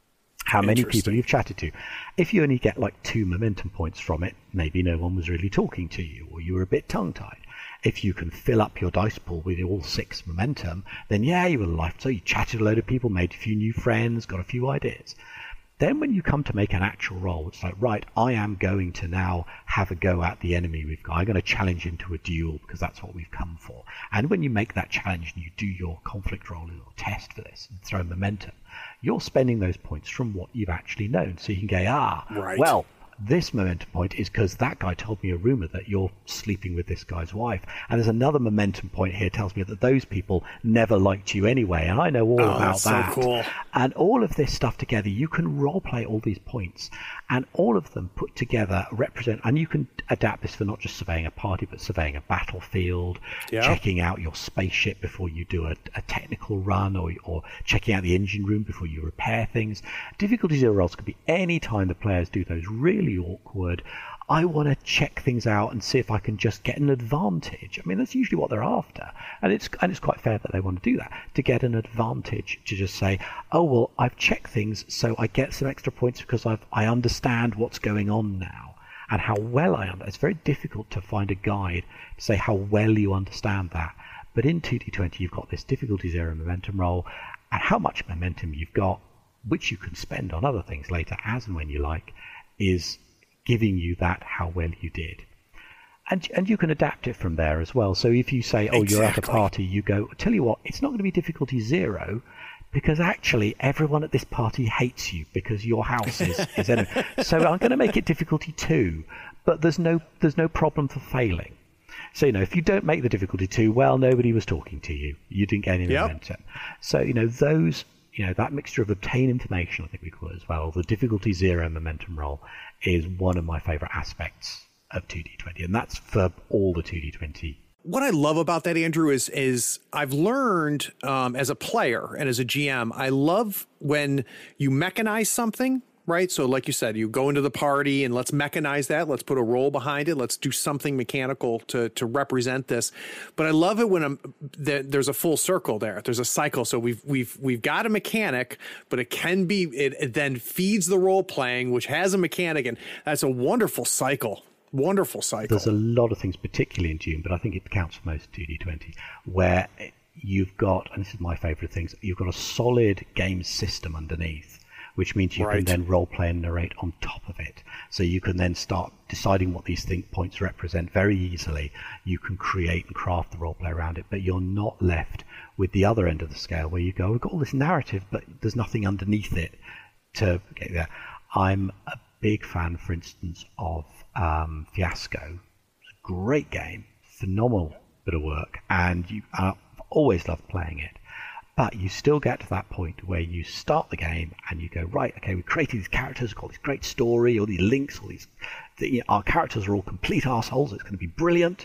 how many people you've chatted to. If you only get like two momentum points from it, maybe no one was really talking to you, or you were a bit tongue-tied. If you can fill up your dice pool with all six momentum, then yeah, you were life. So you chatted a load of people, made a few new friends, got a few ideas. Then when you come to make an actual roll, it's like, right, I am going to now have a go at the enemy we've got. I'm going to challenge him to a duel because that's what we've come for. And when you make that challenge and you do your conflict roll or test for this and throw momentum, you're spending those points from what you've actually known. So you can go, ah, right. well, this momentum point is because that guy told me a rumor that you're sleeping with this guy's wife. And there's another momentum point here that tells me that those people never liked you anyway. And I know all oh, about that's that. So cool. And all of this stuff together, you can role play all these points. And all of them put together represent, and you can adapt this for not just surveying a party, but surveying a battlefield, yeah. checking out your spaceship before you do a, a technical run, or, or checking out the engine room before you repair things. Difficulty zero rolls can be any time the players do those really awkward, I want to check things out and see if I can just get an advantage. I mean, that's usually what they're after. And it's and it's quite fair that they want to do that, to get an advantage, to just say, oh, well, I've checked things, so I get some extra points because I've, I understand what's going on now and how well I understand. It's very difficult to find a guide to say how well you understand that. But in two D twenty, you've got this difficulty zero momentum roll, and how much momentum you've got, which you can spend on other things later as and when you like, is giving you that how well you did. And and you can adapt it from there as well. So if you say, oh, exactly. You're at a party, you go, tell you what, it's not going to be difficulty zero, because actually everyone at this party hates you because your house is, is enemy. So I'm going to make it difficulty two, but there's no there's no problem for failing. So, you know, if you don't make the difficulty two, well, nobody was talking to you. You didn't get any yep. momentum. So, you know, those, you know, that mixture of obtain information, I think we call it as well, the difficulty zero momentum roll, is one of my favorite aspects of two D twenty, and that's for all the two D twenty. What I love about that, Andrew, is is I've learned um, as a player and as a G M, I love when you mechanize something, right? So like you said, you go into the party and let's mechanize that. Let's put a roll behind it. Let's do something mechanical to to represent this. But I love it when I'm, there, there's a full circle there. There's a cycle. So we've we've we've got a mechanic, but it can be it, it then feeds the role playing, which has a mechanic, and that's a wonderful cycle. Wonderful cycle. There's a lot of things, particularly in Dune, but I think it counts for most two D twenty, where you've got, and this is my favorite things, you've got a solid game system underneath, which means you right. can then role play and narrate on top of it. So you can then start deciding what these think points represent very easily. You can create and craft the role play around it, but you're not left with the other end of the scale where you go, we've got all this narrative, but there's nothing underneath it to get there. I'm a big fan, for instance, of um, Fiasco. It's a great game, phenomenal bit of work, and you, I've always loved playing it. But you still get to that point where you start the game and you go, right, okay, we created these characters, we've got this great story, all these links, all these, the, you know, our characters are all complete arseholes, it's going to be brilliant.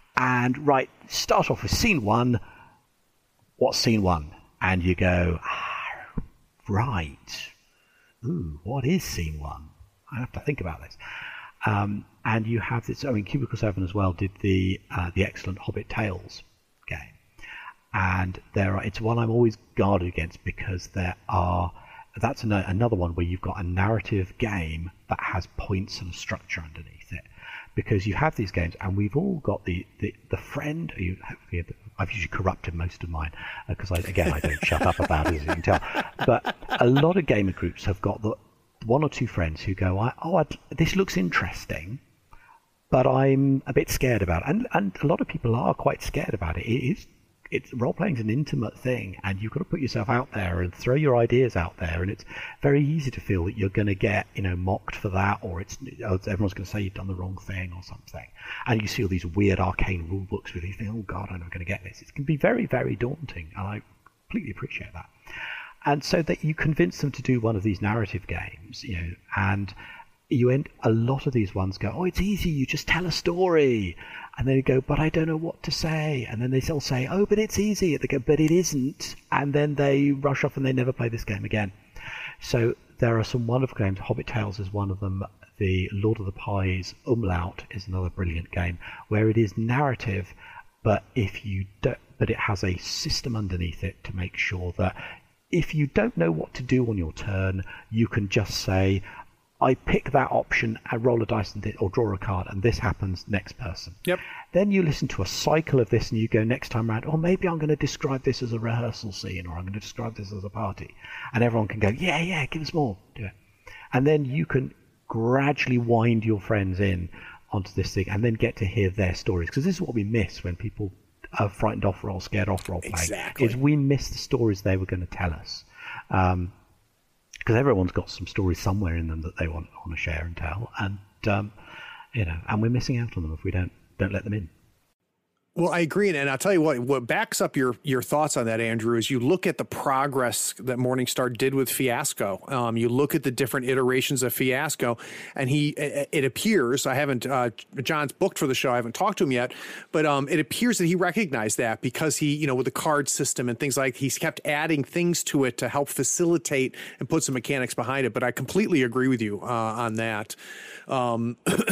And right, start off with scene one. What's scene one? And you go, ah, right. Ooh, what is scene one? I have to think about this. Um, and you have this, I mean, Cubicle seven as well did the uh, the excellent Hobbit Tales game. And there are, it's one I'm always guarded against because there are, that's an, another one where you've got a narrative game that has points and structure underneath it. Because you have these games, and we've all got the, the, the friend, you, I've usually corrupted most of mine, because, I, again, I don't shut up about it, as you can tell. But a lot of gamer groups have got the one or two friends who go, oh, I'd, this looks interesting, but I'm a bit scared about it. And, and a lot of people are quite scared about it. It is It's role-playing is an intimate thing, and you've got to put yourself out there and throw your ideas out there, and it's very easy to feel that you're going to get, you know, mocked for that, or it's everyone's going to say you've done the wrong thing or something. And you see all these weird arcane rule books where you think, oh God, I'm not going to get this. It can be very, very daunting, and I completely appreciate that. And so that you convince them to do one of these narrative games, you know, and you end a lot of these ones go, oh, it's easy, you just tell a story. And then you go, but I don't know what to say. And then they still say, oh, but it's easy. They go, but it isn't. And then they rush off and they never play this game again. So there are some wonderful games. Hobbit Tales is one of them. The Lord of the Pies Umlaut is another brilliant game where it is narrative. But if you don't, but it has a system underneath it to make sure that if you don't know what to do on your turn, you can just say, I pick that option, I roll a dice and or draw a card, and this happens, next person. Yep. Then you listen to a cycle of this and you go next time around, oh, maybe I'm going to describe this as a rehearsal scene, or I'm going to describe this as a party. And everyone can go, yeah, yeah, give us more. Do it. And then you can gradually wind your friends in onto this thing and then get to hear their stories. Because this is what we miss when people are frightened off roll, scared off role playing. Exactly. Is we miss the stories they were going to tell us. Um, because everyone's got some stories somewhere in them that they want, want to share and tell, and um, you know, and we're missing out on them if we don't don't let them in. Well, I agree, and I'll tell you what. What backs up your your thoughts on that, Andrew, is you look at the progress that Morningstar did with Fiasco. Um, you look at the different iterations of Fiasco, and he. It appears I haven't. Uh, John's booked for the show. I haven't talked to him yet, but um, it appears that he recognized that because he, you know, with the card system and things like, he's kept adding things to it to help facilitate and put some mechanics behind it. But I completely agree with you uh, on that. Um,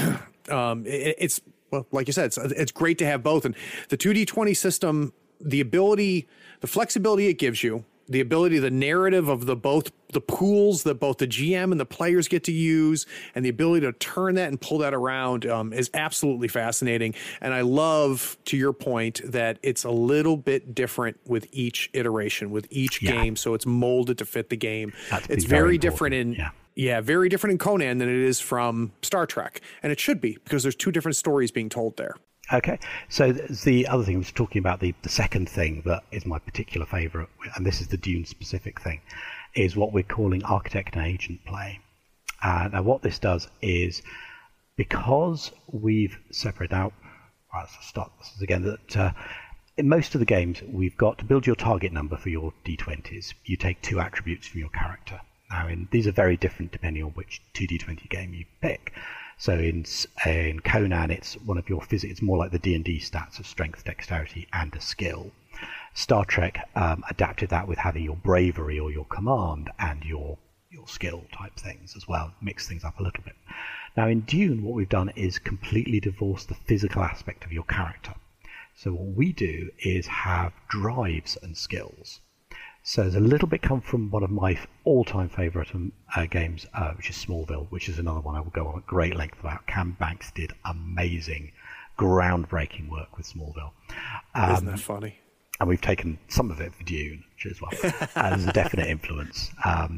um, it, it's. Well, like you said, it's, it's great to have both. And the two D twenty system, the ability, the flexibility it gives you, the ability, the narrative of the both the pools that both the G M and the players get to use, and the ability to turn that and pull that around um, is absolutely fascinating. And I love, to your point, that it's a little bit different with each iteration, with each yeah. game. So it's molded to fit the game. That's it's very, very important. different in... Yeah. Yeah, very different in Conan than it is from Star Trek. And it should be, because there's two different stories being told there. Okay. So the other thing I was talking about, the, the second thing that is my particular favourite, and this is the Dune-specific thing, is what we're calling architect and agent play. Uh, now, what this does is, because we've separated out... Right, let's start this is again. That uh, in most of the games, we've got to build your target number for your D twenties. You take two attributes from your character. Now, in, these are very different depending on which two D twenty game you pick. So in in Conan, it's one of your physics. It's more like the D and D stats of strength, dexterity, and a skill. Star Trek um, adapted that with having your bravery or your command and your your skill type things as well. Mix things up a little bit. Now, in Dune, what we've done is completely divorce the physical aspect of your character. So what we do is have drives and skills. So there's a little bit come from one of my all-time favourite um, uh, games, uh, which is Smallville, which is another one I will go on at great length about. Cam Banks did amazing, groundbreaking work with Smallville. Um, Isn't that funny? And we've taken some of it for Dune as well. uh, there's a definite influence. Um,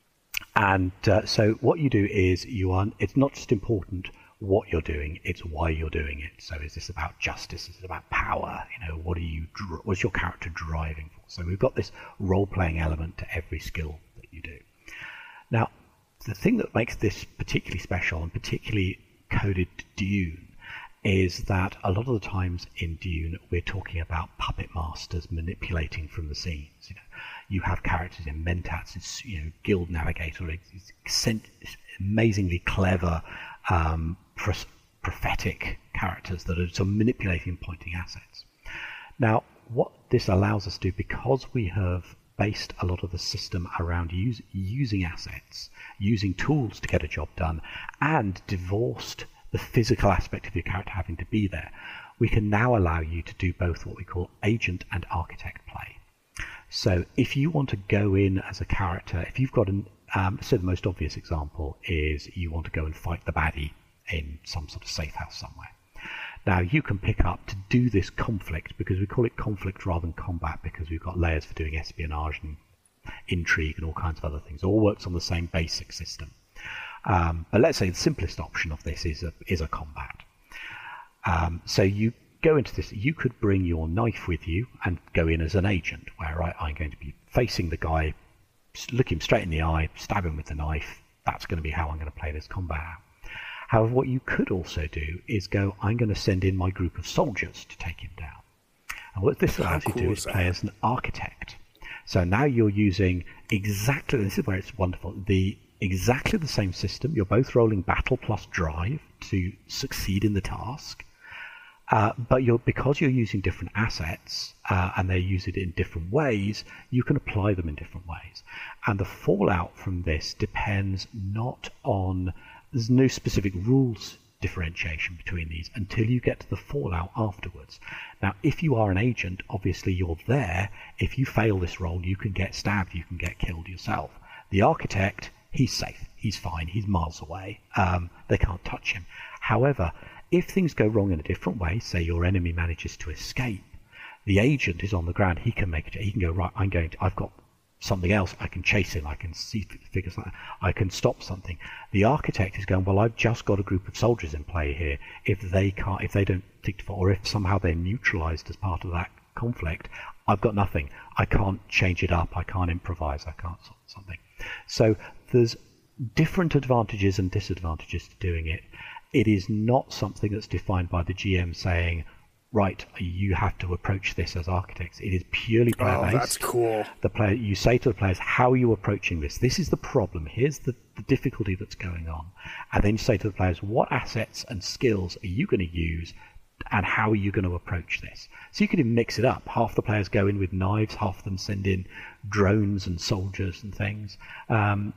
and uh, so what you do is you are. It's not just important what you're doing, it's why you're doing it. So is this about justice? Is it about power? You know, what are you? What's your character driving for? So we've got this role-playing element to every skill that you do. Now, the thing that makes this particularly special and particularly coded to Dune is that a lot of the times in Dune we're talking about puppet masters manipulating from the scenes. You know, you have characters in Mentats, it's, you know, Guild Navigator, it's, it's amazingly clever. Um, prophetic characters that are sort of manipulating and pointing assets. Now, what this allows us to do, because we have based a lot of the system around use, using assets, using tools to get a job done, and divorced the physical aspect of your character having to be there, we can now allow you to do both what we call agent and architect play. So if you want to go in as a character, if you've got an Um, so the most obvious example is you want to go and fight the baddie in some sort of safe house somewhere. Now, you can pick up to do this conflict, because we call it conflict rather than combat, because we've got layers for doing espionage and intrigue and all kinds of other things. It all works on the same basic system. Um, but let's say the simplest option of this is a, is a combat. Um, so you go into this, you could bring your knife with you and go in as an agent, where I, I'm going to be facing the guy, look him straight in the eye, stab him with the knife. That's going to be how I'm going to play this combat out. However, what you could also do is go, I'm going to send in my group of soldiers to take him down. And what this allows you to do is play as an architect. So now you're using exactly, this is where it's wonderful, the exactly the same system. You're both rolling battle plus drive to succeed in the task. Uh, but you're, because you're using different assets uh, and they use it in different ways, you can apply them in different ways. And the fallout from this depends not on, there's no specific rules differentiation between these until you get to the fallout afterwards. Now, if you are an agent, obviously you're there. If you fail this role, you can get stabbed, you can get killed yourself. The architect, he's safe, he's fine, he's miles away. Um, they can't touch him. However, if things go wrong in a different way, say your enemy manages to escape, the agent is on the ground. He can make it. He can go, right, I'm going to, I've got something else. I can chase him. I can see figures like that. I can stop something. The architect is going, well, I've just got a group of soldiers in play here. If they can't, if they don't tick to fall, or if somehow they're neutralized as part of that conflict, I've got nothing. I can't change it up. I can't improvise. I can't sort something. So there's different advantages and disadvantages to doing it. It is not something that's defined by the G M saying, right, you have to approach this as architects. It is purely player-based. Oh, that's cool. The player, you say to the players, how are you approaching this? This is the problem. Here's the, the difficulty that's going on. And then you say to the players, what assets and skills are you going to use, and how are you going to approach this? So you can even mix it up. Half the players go in with knives, half of them send in drones and soldiers and things. Um,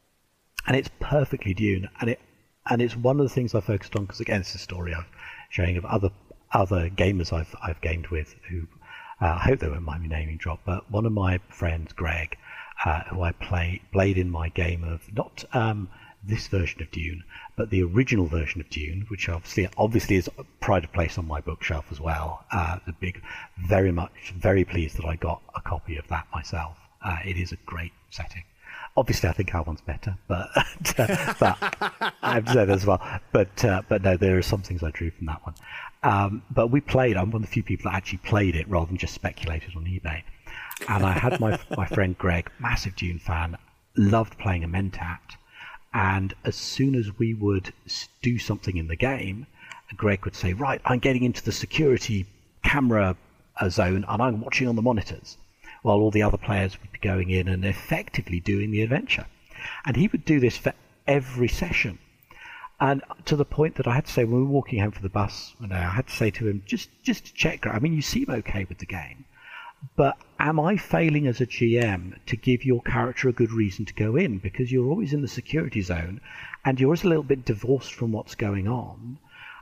and it's perfectly Dune. And it and it's one of the things I focused on, because again, it's a story I'm sharing of other other gamers I've I've gamed with who uh, I hope they won't mind me naming drop, but one of my friends, Greg, uh, who I play played in my game of not um, this version of Dune, but the original version of Dune, which obviously obviously is pride of place on my bookshelf as well. Uh, the big, very much, very pleased that I got a copy of that myself. Uh, it is a great setting. Obviously, I think our one's better, but uh, but I have to say that as well. But uh, but no, there are some things I drew from that one. Um, but we played. I'm one of the few people that actually played it rather than just speculated on eBay. And I had my my friend Greg, massive Dune fan, loved playing a Mentat. And as soon as we would do something in the game, Greg would say, "Right, I'm getting into the security camera zone, and I'm watching on the monitors," while all the other players would be going in and effectively doing the adventure. And he would do this for every session. And to the point that I had to say, when we were walking home for the bus, you know, I had to say to him, just just to check, I mean, you seem okay with the game, but am I failing as a G M to give your character a good reason to go in? Because you're always in the security zone, and you're always a little bit divorced from what's going on.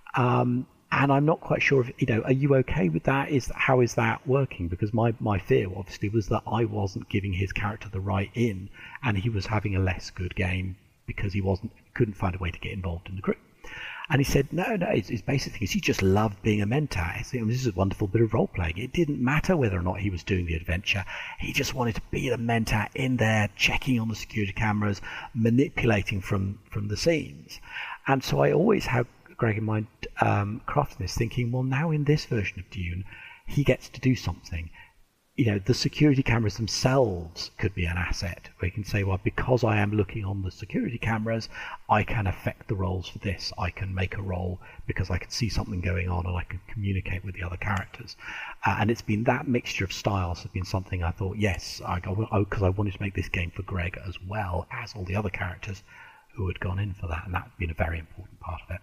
Um, And I'm not quite sure if, you know, are you okay with that? Is how is that working? Because my, my fear obviously was that I wasn't giving his character the right in, and he was having a less good game because he wasn't couldn't find a way to get involved in the group. And he said, no, no, his, his basic thing is he just loved being a Mentat. He said, this is a wonderful bit of role playing. It didn't matter whether or not he was doing the adventure. He just wanted to be the Mentat in there, checking on the security cameras, manipulating from, from the scenes. And so I always had Greg in mind um, crafting this, thinking, well, now in this version of Dune, he gets to do something. You know, the security cameras themselves could be an asset where you can say, well, because I am looking on the security cameras, I can affect the roles for this. I can make a role because I can see something going on and I can communicate with the other characters. Uh, and it's been that mixture of styles has been something I thought, yes, I got, oh, because I wanted to make this game for Greg as well as all the other characters who had gone in for that. And that's been a very important part of it.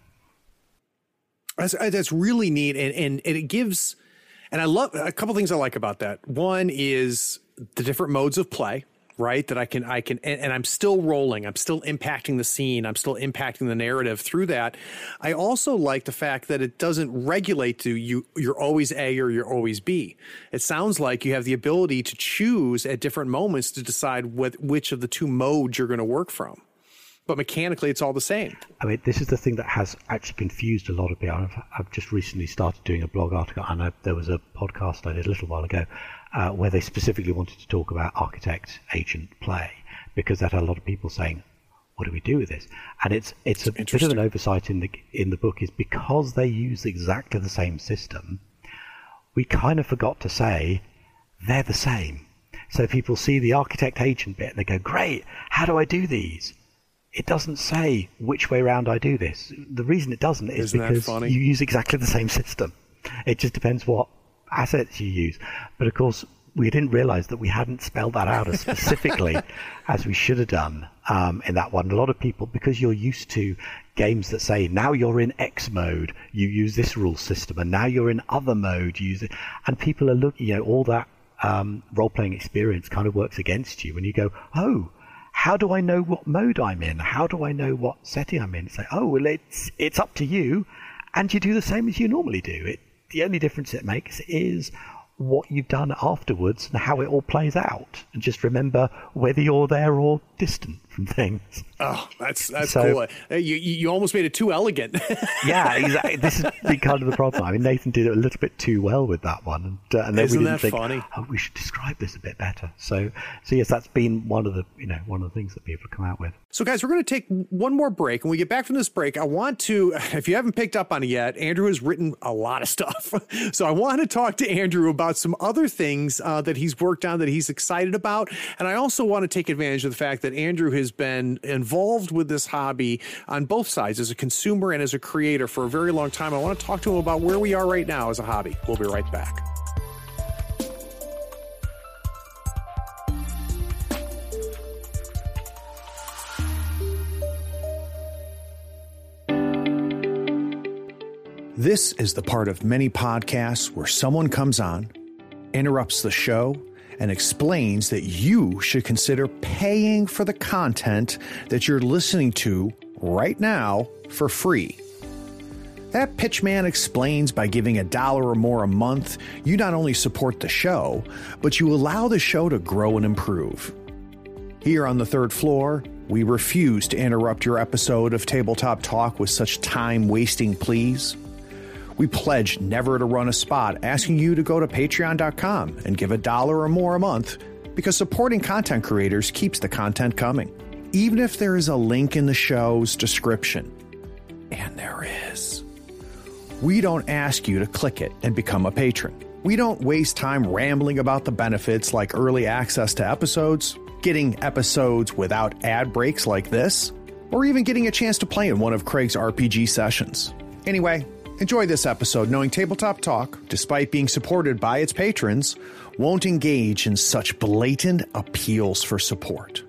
That's, that's really neat. And, and, and it gives, and I love a couple things I like about that. One is the different modes of play, right? That I can, I can, and, and I'm still rolling. I'm still impacting the scene. I'm still impacting the narrative through that. I also like the fact that it doesn't regulate to you. You're always A or you're always B. It sounds like you have the ability to choose at different moments to decide what, which of the two modes you're going to work from. But mechanically, it's all the same. I mean, this is the thing that has actually confused a lot of people. I've, I've just recently started doing a blog article, and I, there was a podcast I did a little while ago uh, where they specifically wanted to talk about architect-agent play, because that had a lot of people saying, what do we do with this? And it's it's a bit of an oversight in the in the book, is because they use exactly the same system, we kind of forgot to say they're the same. So people see the architect-agent bit, and they go, great, how do I do these? It doesn't say which way round I do this. The reason it doesn't is Isn't because you use exactly the same system. It just depends what assets you use. But of course, we didn't realize that we hadn't spelled that out as specifically as we should have done um, in that one. A lot of people, because you're used to games that say, now you're in X mode, you use this rule system, and now you're in other mode, you use it. And people are looking, you know, all that um, role-playing experience kind of works against you when you go, oh, how do I know what mode I'm in? How do I know what setting I'm in? Say, oh, well, it's it's up to you, and you do the same as you normally do. It the only difference it makes is what you've done afterwards and how it all plays out, and just remember whether you're there or distant from things. Oh, that's that's so, cool. You you almost made it too elegant. Yeah, exactly. This is the kind of the problem. I mean, Nathan did it a little bit too well with that one, and, uh, and then Isn't we didn't that think, funny? oh, we should describe this a bit better. So, so yes, that's been one of the you know one of the things that people have come out with. So, guys, we're going to take one more break. When we get back from this break, I want to, if you haven't picked up on it yet, Andrew has written a lot of stuff. So I want to talk to Andrew about some other things uh, that he's worked on that he's excited about. And I also want to take advantage of the fact that Andrew has been involved with this hobby on both sides, as a consumer and as a creator, for a very long time. I want to talk to him about where we are right now as a hobby. We'll be right back. This is the part of many podcasts where someone comes on, interrupts the show, and explains that you should consider paying for the content that you're listening to right now for free. That pitchman explains by giving a dollar or more a month, you not only support the show, but you allow the show to grow and improve. Here on the third floor, we refuse to interrupt your episode of Tabletop Talk with such time-wasting pleas. We pledge never to run a spot asking you to go to patreon dot com and give a dollar or more a month, because supporting content creators keeps the content coming, even if there is a link in the show's description. And there is. We don't ask you to click it and become a patron. We don't waste time rambling about the benefits like early access to episodes, getting episodes without ad breaks like this, or even getting a chance to play in one of Craig's R P G sessions. Anyway, enjoy this episode knowing Tabletop Talk, despite being supported by its patrons, won't engage in such blatant appeals for support.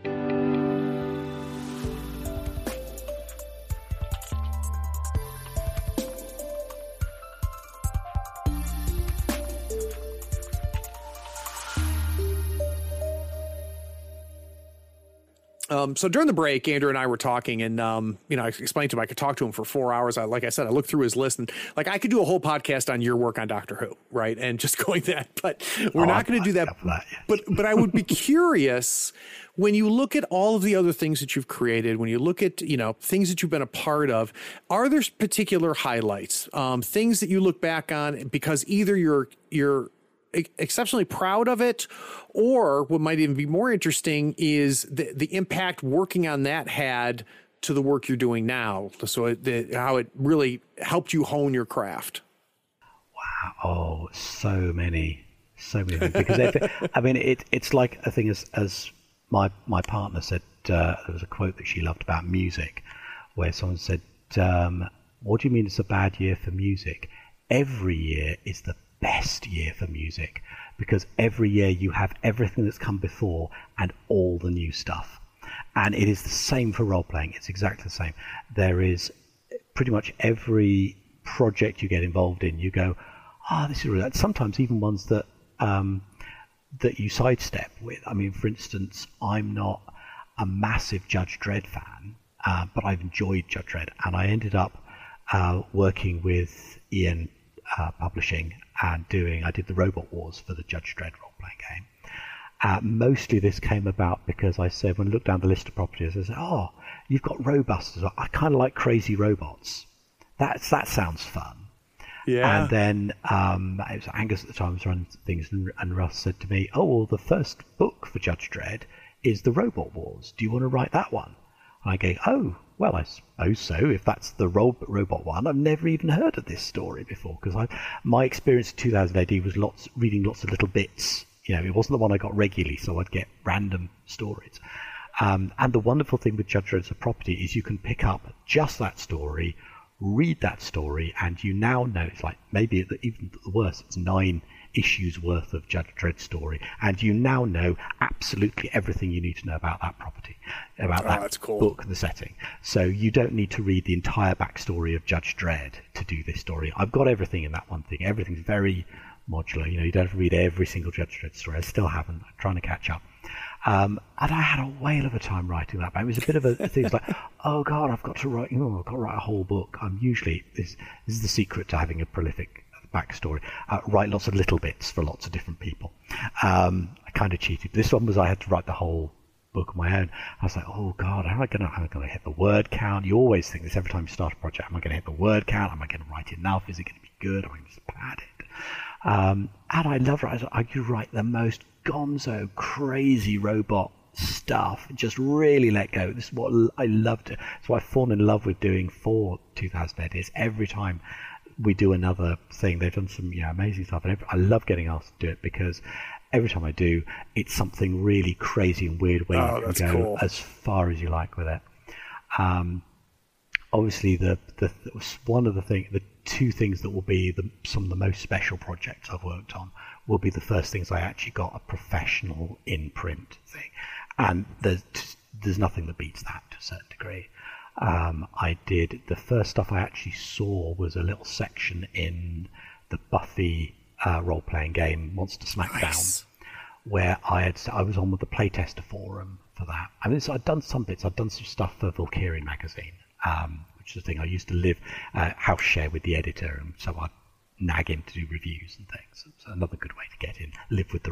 Um, so during the break, Andrew and I were talking, and, um, you know, I explained to him I could talk to him for four hours. I, like I said, I looked through his list, and like I could do a whole podcast on your work on Doctor Who, right? And just going that, but we're oh, not going to do that. that yeah. But, but I would be curious, when you look at all of the other things that you've created, when you look at, you know, things that you've been a part of, are there particular highlights, um, things that you look back on because either you're, you're, exceptionally proud of it, or what might even be more interesting is the, the impact working on that had to the work you're doing now. So it, the, how it really helped you hone your craft. Wow. Oh, so many, so many. Because if, I mean, it, it's like a thing as, as my, my partner said, uh, there was a quote that she loved about music where someone said, um, what do you mean it's a bad year for music? Every year is the best year for music, because every year you have everything that's come before and all the new stuff. And it is the same for role-playing. It's exactly the same. There is pretty much every project you get involved in, you go, ah, oh, this is really... Sometimes even ones that um, that you sidestep with. I mean, for instance, I'm not a massive Judge Dredd fan, uh, but I've enjoyed Judge Dredd, and I ended up uh, working with Ian uh, Publishing and doing, I did the Robot Wars for the Judge Dredd role-playing game. Uh, mostly this came about because I said, when I looked down the list of properties, I said, oh, you've got Robusters. I kind of like crazy robots. That's, that sounds fun. Yeah. And then um, it was Angus at the time was running things, and, and Russ said to me, oh, well, the first book for Judge Dredd is the Robot Wars. Do you want to write that one? And I go, oh, well, I suppose so, if that's the ro- robot one. I've never even heard of this story before, because I, my experience in two thousand A D was lots reading lots of little bits. You know, it wasn't the one I got regularly, so I'd get random stories. Um, and the wonderful thing with Judge Dredd as a property is you can pick up just that story, read that story, and you now know, it's like maybe even the worst, it's nine issues worth of Judge Dredd story, and you now know absolutely everything you need to know about that property, about oh, that that's cool. book and the setting. So you don't need to read the entire backstory of Judge Dredd to do this story. I've got everything in that one thing. Everything's very modular. You know, you don't have to read every single Judge Dredd story. I still haven't. I'm trying to catch up. Um, and I had a whale of a time writing that. But it was a bit of a thing. It's like, oh God, I've got to write. You know, I've got to write a whole book. I'm usually this. This is the secret to having a prolific backstory. Uh, write lots of little bits for lots of different people. Um, I kind of cheated. This one was I had to write the whole book on my own. I was like, oh God, how am I going to? How am I going to hit the word count? You always think this every time you start a project. Am I going to hit the word count? Am I going to write enough? Is it going to be good? Am I going to just pad it? Um, and I love writing. I could write the most gonzo, crazy robot stuff. Just really let go. This is what I loved. It's what I've fallen in love with doing for two thousand Ideas. Every time we do another thing, they've done some yeah amazing stuff, and every, I love getting asked to do it because every time I do, it's something really crazy and weird where oh, you can go cool. as far as you like with it. Um, obviously, the the one of the thing, the two things that will be the, some of the most special projects I've worked on will be the first things I actually got a professional in print thing, and there's there's nothing that beats that to a certain degree. Um, I did the first stuff I actually saw was a little section in the Buffy uh, role-playing game Monster Smackdown, nice. where I had I was on with the playtester forum for that. I mean, so I'd done some bits. I'd done some stuff for Valkyrian magazine, um, which is the thing I used to live uh, house share with the editor, and so I'd nag him to do reviews and things. So another good way to get in, live with the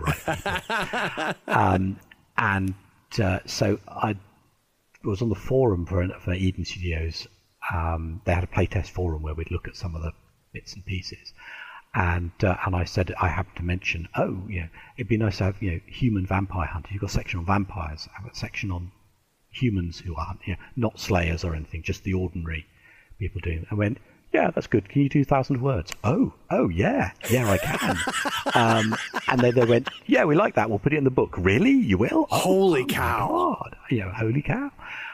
right people. um, and uh, so I was on the forum for, for Eden Studios. Um, they had a playtest forum where we'd look at some of the bits and pieces. And uh, and I said, I happened to mention, oh, you know, it'd be nice to have, you know, human vampire hunters. You've got a section on vampires. I've got a section on humans who are, you know, not slayers or anything, just the ordinary people doing. I went, yeah, that's good. Can you do a thousand words? Oh, oh, yeah, yeah, I can. um, and then they went, yeah, we like that. We'll put it in the book. Really? You will? Oh, holy oh cow! God. You know, holy cow.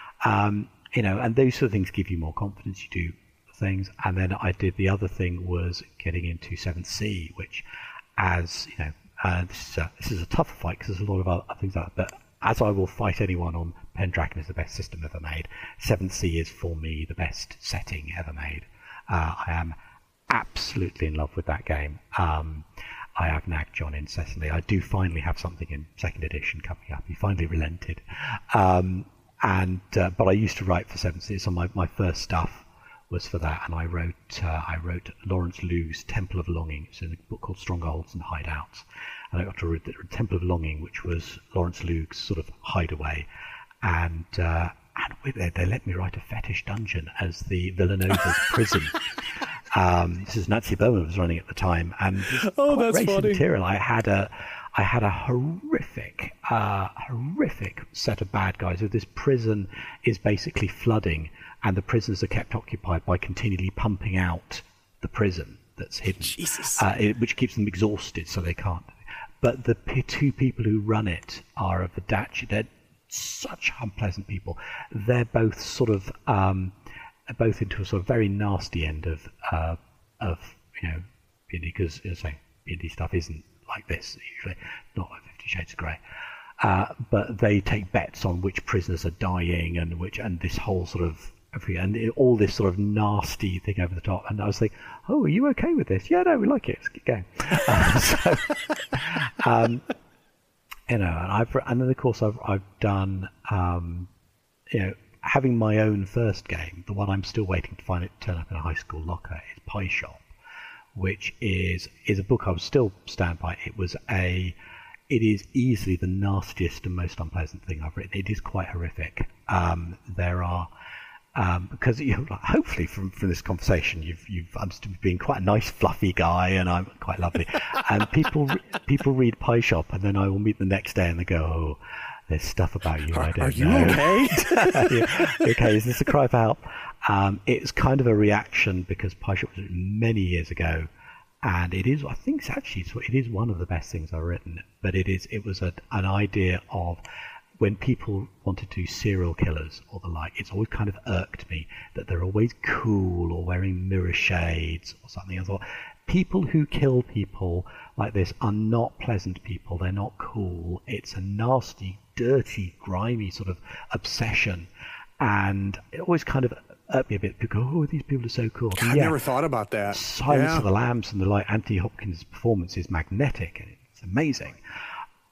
Um, you know, and those sort of things give you more confidence. You do things. And then I did the other thing was getting into Seventh Sea, which, as you know, uh, this is a, this is a tougher fight because there's a lot of other things like that. But as I will fight anyone on Pendragon is the best system ever made, Seventh Sea is for me the best setting ever made. Uh, I am absolutely in love with that game. Um, I have nagged John incessantly. I do finally have something in second edition coming up. He finally relented. Um, and uh, but I used to write for Seventh Sea, so my, my first stuff was for that, and I wrote uh, I wrote Lawrence Liu's Temple of Longing. It's in a book called Strongholds and Hideouts, and I got to read the Temple of Longing, which was Lawrence Liu's sort of hideaway, and. Uh, And with it, they let me write a fetish dungeon as the Villanova's prison. Um, this is Nancy Bowman was running at the time, and oh, quite that's race funny. material. I had a, I had a horrific, uh, horrific set of bad guys. So this prison is basically flooding, and the prisoners are kept occupied by continually pumping out the prison that's hidden, Jesus. Uh, it, which keeps them exhausted, so they can't. But the p- two people who run it are of the Daci. They're such unpleasant people. They're both sort of um, both into a sort of very nasty end of uh, of you know B and D, because you know, say B and D stuff isn't like this usually, not like Fifty Shades of Grey. Uh, but they take bets on which prisoners are dying and which and this whole sort of and all this sort of nasty thing over the top. And I was like, oh, are you okay with this? Yeah, no, we like it. Let's keep going. uh, so. Um, You know, and I've and then of course I've I've done um, you know, having my own first game. The one I'm still waiting to find it turn up in a high school locker is Pie Shop, which is is a book I would still stand by. It was a it is easily the nastiest and most unpleasant thing I've written. It is quite horrific. Um, there are um, because you know, hopefully from, from this conversation you've you've understood me being quite a nice fluffy guy, and I'm quite lovely. And people people read Pie Shop, and then I will meet the next day, and they go, "Oh, there's stuff about you are, I don't are you know." okay? yeah, okay, is this a cry for help? Um, it's kind of a reaction because Pie Shop was written many years ago, and it is I think it's actually it is one of the best things I've written. But it is it was a, an idea of when people want to do serial killers or the like, it's always kind of irked me that they're always cool or wearing mirror shades or something. I thought, people who kill people like this are not pleasant people. They're not cool. It's a nasty, dirty, grimy sort of obsession. And it always kind of irked me a bit because, oh, these people are so cool. God, yeah, I never thought about that. Silence yeah. of the Lambs and the like, Anthony Hopkins' performance is magnetic and it's amazing.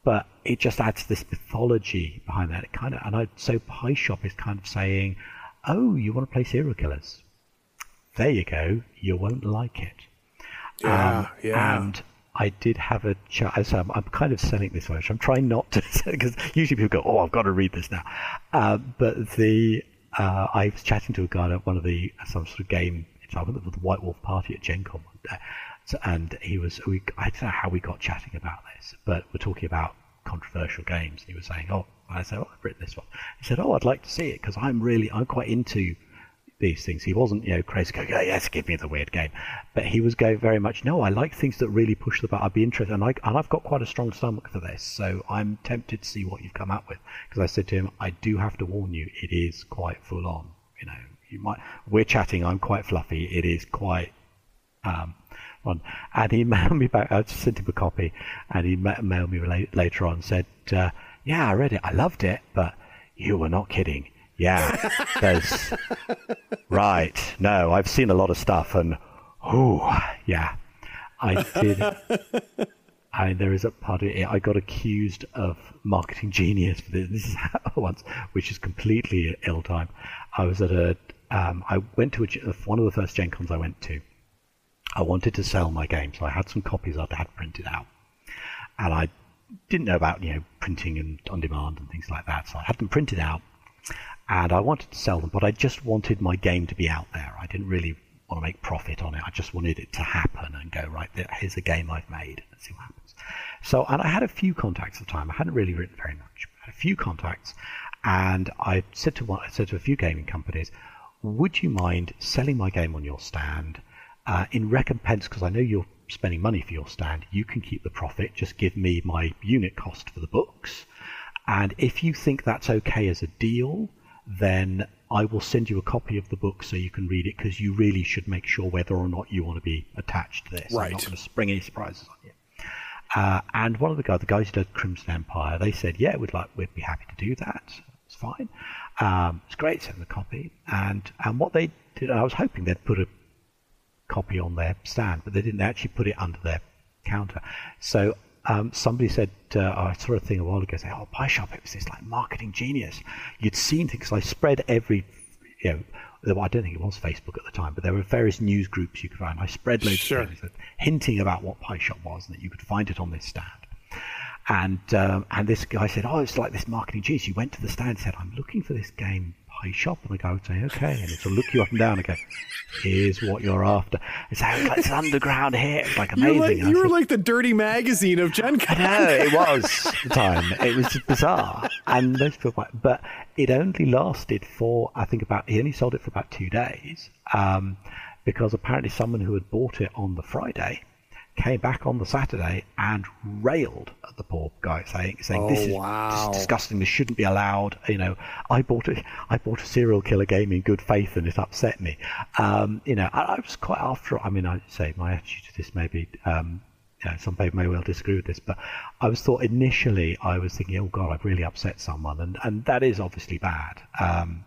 but it just adds this mythology behind that. It kind of, and I, so Pie Shop is kind of saying, oh, you want to play serial killers? There you go. You won't like it. Yeah, um, yeah. And I did have a chat. So I'm, I'm kind of selling this one. I'm trying not to, because usually people go, "Oh, I've got to read this now." Uh, but the uh, I was chatting to a guy at one of the some sort of game. I went to the White Wolf party at Gen Con one day, so, and he was. We, I don't know how we got chatting about this, but we're talking about controversial games. And he was saying, "Oh," I said, "Oh, I've written this one." He said, "Oh, I'd like to see it because I'm really, I'm quite into these things." He wasn't, you know, crazy going, "Oh, yes, give me the weird game," but he was going very much, "No, I like things that really push the button. I'd be interested, and I and I've got quite a strong stomach for this, so I'm tempted to see what you've come up with." Because I said to him, "I do have to warn you, it is quite full on. You know, you might. We're chatting. I'm quite fluffy. It is quite." Um, on. And he mailed me back. I just sent him a copy, and he ma- mailed me la- later on and said, uh, "Yeah, I read it. I loved it, but you were not kidding. Yeah, there's right. No, I've seen a lot of stuff, and oh, yeah, I did. I there is a part of it. I got accused of marketing genius for this. This is once, which is completely ill time. I was at a. Um, I went to a, one of the first Gen Cons I went to. I wanted to sell my game, so I had some copies I'd had printed out, and I didn't know about you know printing and on demand and things like that. So I had them printed out. And I wanted to sell them, but I just wanted my game to be out there. I didn't really want to make profit on it. I just wanted it to happen and go, right, here's a game I've made. Let's see what happens. So, and I had a few contacts at the time. I hadn't really written very much. I had a few contacts. And I said to one, I said to a few gaming companies, would you mind selling my game on your stand uh, in recompense, because I know you're spending money for your stand. You can keep the profit. Just give me my unit cost for the books. And if you think that's okay as a deal, then I will send you a copy of the book so you can read it, because you really should make sure whether or not you want to be attached to this. Right. I'm not going to spring any surprises on you. Uh, and one of the guys, the guys who did Crimson Empire, they said, yeah, we'd like, we'd be happy to do that. It's fine. Um, it's great, send the copy. And and what they did, I was hoping they'd put a copy on their stand, but they didn't actually put it under their counter. So Um, somebody said, uh, I saw a thing a while ago, say, oh, Pie Shop, it was this like marketing genius. You'd seen things, I spread every, you know, I don't think it was Facebook at the time, but there were various news groups you could find. I spread loads sure. of things that, hinting about what Pie Shop was and that you could find it on this stand. And um, and this guy said, oh, it's like this marketing genius. He went to the stand and said, I'm looking for this game, Pie Shop. And the guy would say, okay. And he'd sort of look you up and down and go, here's what you're after. It's like this underground hit. It's like amazing. Like, you were said, like the dirty magazine of Gen Con. I know, it was at the time. It was just bizarre. And most people, but it only lasted for, I think about, he only sold it for about two days. Um, because apparently someone who had bought it on the Friday came back on the Saturday and railed at the poor guy, saying, saying oh, this is wow. disgusting, this shouldn't be allowed. You know, I bought a, I bought a serial killer game in good faith and it upset me. Um, you know, I, I was quite after, I mean, I'd say my attitude to this maybe, um, you know, some people may well disagree with this, but I was thought initially, I was thinking, oh God, I've really upset someone. And, and that is obviously bad. Um,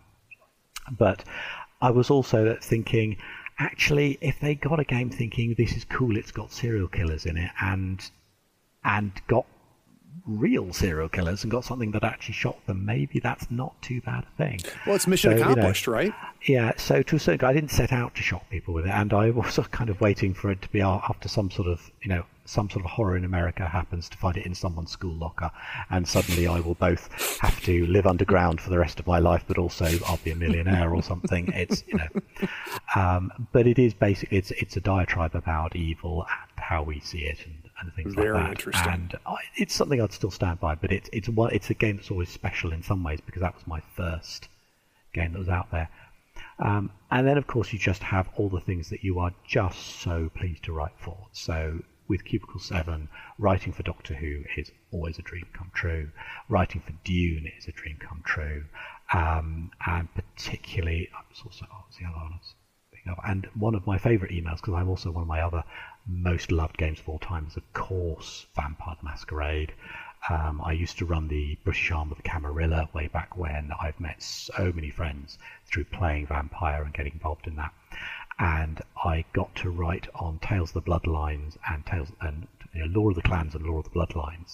but I was also thinking, actually, if they got a game thinking this is cool, it's got serial killers in it, and and got real serial killers and got something that actually shocked them, maybe that's not too bad a thing. Well, it's mission so, accomplished, you know, right? Yeah, so to a certain I didn't set out to shock people with it, and I was kind of waiting for it to be after some sort of, you know, some sort of horror in America happens to find it in someone's school locker, and suddenly I will both have to live underground for the rest of my life, but also I'll be a millionaire or something. It's, you know, um, but it is basically, it's it's a diatribe about evil and how we see it and, and things Very like that. interesting. And I, it's something I'd still stand by, but it's it's one it's a game that's always special in some ways because that was my first game that was out there. Um, and then, of course, you just have all the things that you are just so pleased to write for. So with Cubicle seven, writing for Doctor Who is always a dream come true. Writing for Dune is a dream come true. Um, and particularly, I was also, oh, what's the other one I was thinking of? And one of my favourite emails, because I'm also one of my other most loved games of all time, is, of course, Vampire the Masquerade. Um, I used to run the British arm of the Camarilla way back when. I've met so many friends through playing Vampire and getting involved in that. And I got to write on Tales of the Bloodlines and Tales and you know, Lore of the Clans and Lore of the Bloodlines.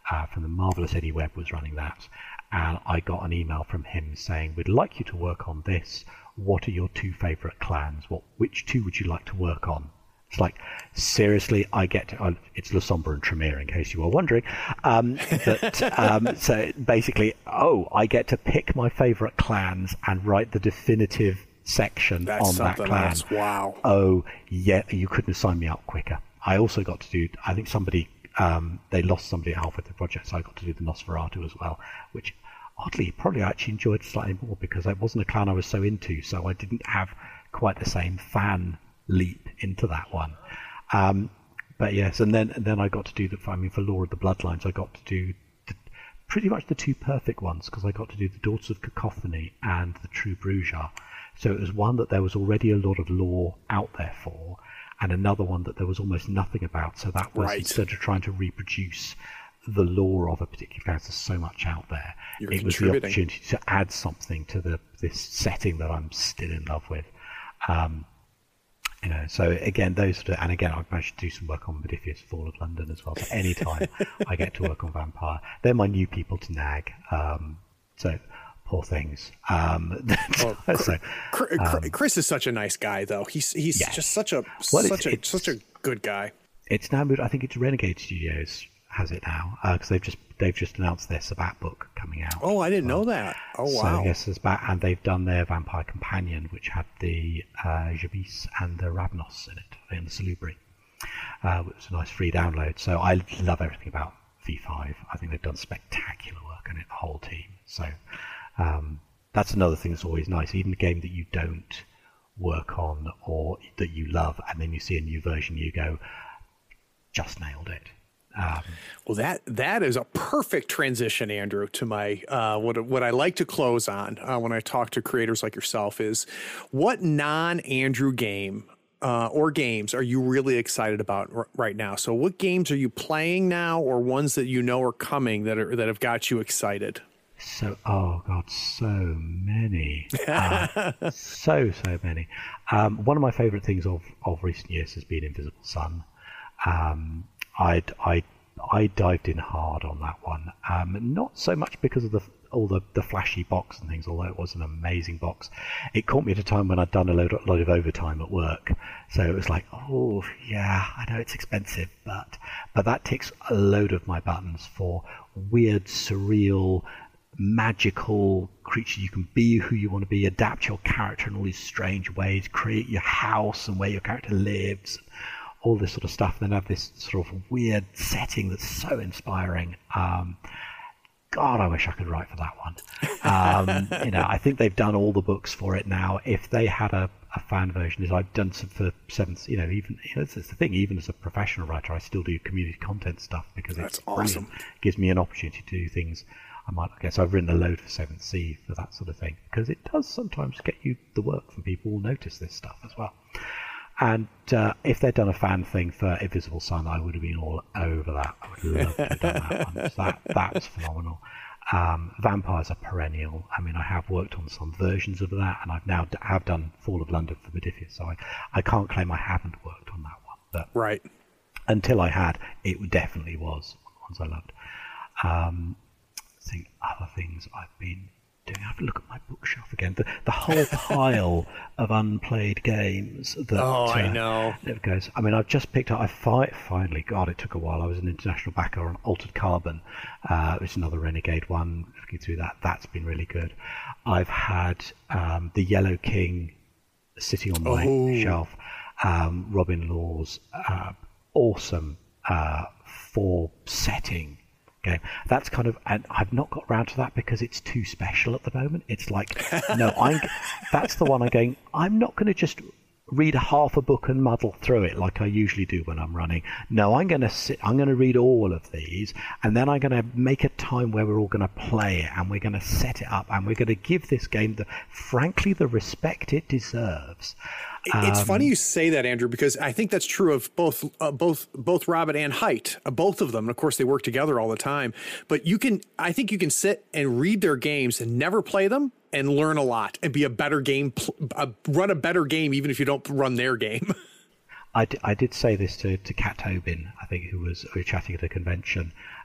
uh, from the marvelous Eddie Webb was running that, and I got an email from him saying, "We'd like you to work on this. What are your two favourite clans? What which two would you like to work on?" It's like, seriously, I get to, uh, it's La Sombra and Tremere, in case you were wondering. Um, but, um, so basically, oh, I get to pick my favourite clans and write the definitive section That's on that clan. Else. Wow. Oh, yeah, you couldn't have signed me up quicker. I also got to do, I think somebody, um, they lost somebody halfway through the project, so I got to do the Nosferatu as well, which oddly, probably I actually enjoyed slightly more because it wasn't a clan I was so into, so I didn't have quite the same fan leap into that one. Um, but yes, and then and then I got to do the, I mean, for Lore of the Bloodlines, I got to do the, pretty much the two perfect ones, because I got to do the Daughters of Cacophony and the True Bruja. So it was one that there was already a lot of lore out there for, and another one that there was almost nothing about. So that was, right. instead of trying to reproduce the lore of a particular character, there's so much out there. You're it was the opportunity to add something to the this setting that I'm still in love with. Um, You know, so again, those sort of, and again, I've managed to do some work on Modiphius, Fall of London as well. But any time I get to work on Vampire, they're my new people to nag. Um, so poor things. Um, well, so, um, Chris is such a nice guy, though. He's he's yes. just such a well, such it's, a it's, such a good guy. It's now moved. I think it's Renegade Studios has it now, because uh, they've just they've just announced their Sabbat book coming out. Oh, I didn't well. know that. Oh, wow. So yes, Sabbat, and they've done their Vampire Companion, which had the uh, Jabis and the Ravnos in it, in the Salubri, uh, which was a nice free download. So I love everything about V five. I think they've done spectacular work on it, the whole team. So um, that's another thing that's always nice. Even a game that you don't work on or that you love, and then you see a new version, you go, just nailed it. Um, well, that that is a perfect transition, Andrew, to my uh, what what I like to close on uh, when I talk to creators like yourself is, what non-Andrew game uh, or games are you really excited about r- right now? So, what games are you playing now, or ones that you know are coming that are that have got you excited? So, oh God, so many, uh, so so many. Um, one of my favourite things of of recent years has been Invisible Sun. Um, I I I dived in hard on that one. Um, not so much because of the all the, the flashy box and things, although it was an amazing box. It caught me at a time when I'd done a load, a load of overtime at work, so it was like, oh yeah, I know it's expensive, but but that ticks a load of my buttons for weird, surreal, magical creature. You can be who you want to be, adapt your character in all these strange ways, create your house and where your character lives, all this sort of stuff, and then have this sort of weird setting that's so inspiring. Um, God, I wish I could write for that one. Um, you know, I think they've done all the books for it now. If they had a, a fan version, as I've done some for seventh, you know, even you know, it's, it's the thing. Even as a professional writer, I still do community content stuff because that's it's awesome. Brilliant. It gives me an opportunity to do things I might not get. So I've written a load for Seventh Sea for that sort of thing, because it does sometimes get you the work from people who notice this stuff as well. And uh, if they'd done a fan thing for Invisible Sun, I would have been all over that. I would love to have done that one. So that, that was phenomenal. Um, Vampires are perennial. I mean, I have worked on some versions of that, and I've now d- have done Fall of London for Modiphius, so I, I can't claim I haven't worked on that one. But right. until I had, it definitely was ones I loved. Um, I think other things I've been doing. I have to look at my bookshelf again. The, the whole pile of unplayed games. That, oh, I uh, know. It goes. I mean, I've just picked up. I fi- finally, God, it took a while. I was an international backer on Altered Carbon, uh, which is another Renegade one. Looking through that, that's been really good. I've had um, the Yellow King sitting on my oh. shelf. Um, Robin Law's uh, awesome uh, four setting game. That's kind of, and I've not got around to that because it's too special at the moment. It's like, no, I'm. That's the one I'm going. I'm not going to just read half a book and muddle through it like I usually do when I'm running. No, I'm going to sit. I'm going to read all of these, and then I'm going to make a time where we're all going to play it, and we're going to set it up, and we're going to give this game the, frankly, the respect it deserves. It's um, funny you say that, Andrew, because I think that's true of both, uh, both, both Robin and Haidt, uh, both of them. And of course, they work together all the time. But you can, I think, you can sit and read their games and never play them and learn a lot and be a better game, uh, run a better game, even if you don't run their game. I, d- I did say this to to Kat Tobin, I think, who was we were chatting at a convention,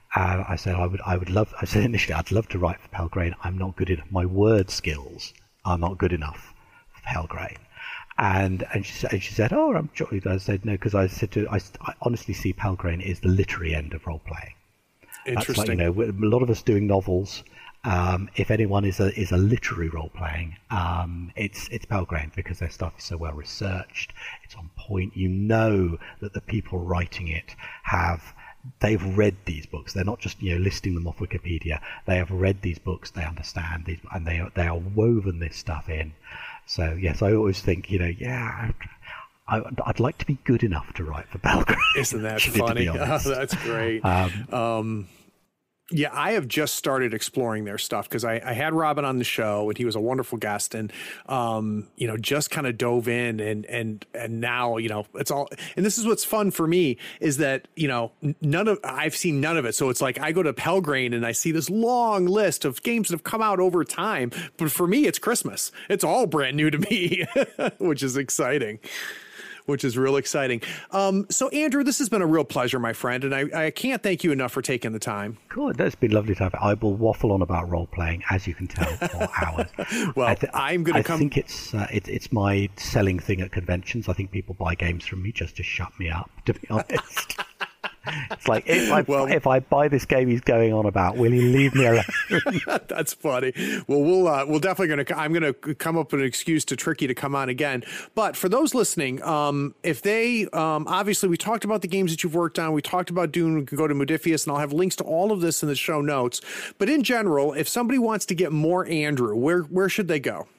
And I said I would I would love I said initially I'd love to write for Pelgrane. I'm not good enough. My word skills are not good enough for Pelgrane. And and she said, and she said, oh, I'm sure. I said no, because I said to I, I honestly see Pelgrane is the literary end of role playing. Interesting. That's like, you know, a lot of us doing novels. Um, if anyone is a is a literary role playing, um, it's it's Pelgrane, because their stuff is so well researched. It's on point. You know that the people writing it have. They've read these books. They're not just, you know, listing them off Wikipedia. They have read these books. They understand these, and they are, they are woven this stuff in. So yes, I always think, you know, yeah, I, I'd like to be good enough to write for Pelgrane. Isn't that funny? Oh, that's great. Um, um, yeah, I have just started exploring their stuff, because I, I had Robin on the show and he was a wonderful guest, and um, you know, just kind of dove in, and and and now, you know, it's all. And this is what's fun for me, is that, you know, none of I've seen none of it. So it's like I go to Pelgrane and I see this long list of games that have come out over time, but for me, it's Christmas. It's all brand new to me, which is exciting. Which is real exciting. Um, so, Andrew, this has been a real pleasure, my friend, and I, I can't thank you enough for taking the time. Cool. That's been lovely to have. I will waffle on about role-playing, as you can tell, for hours. well, I th- I'm going to come... I think it's, uh, it, it's my selling thing at conventions. I think people buy games from me just to shut me up, to be honest. It's like, if I, well, if I buy this game he's going on about, will he leave me alone? That's funny. Well, we'll uh, we'll definitely going to. I'm going to come up with an excuse to trick you to come on again. But for those listening, um, if they um, obviously we talked about the games that you've worked on. We talked about Dune. We can go to Modiphius, and I'll have links to all of this in the show notes. But in general, if somebody wants to get more Andrew, where where should they go?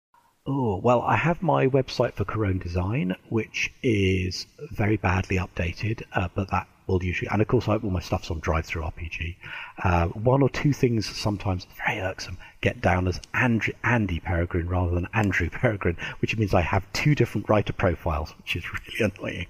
Oh, well, I have my website for Corone Design, which is very badly updated, uh, but that will usually, and of course, I, all my stuff's on Drive-Thru R P G. Uh, one or two things sometimes very irksome get down as Andrew, Andy Peregrine rather than Andrew Peregrine, which means I have two different writer profiles, which is really annoying.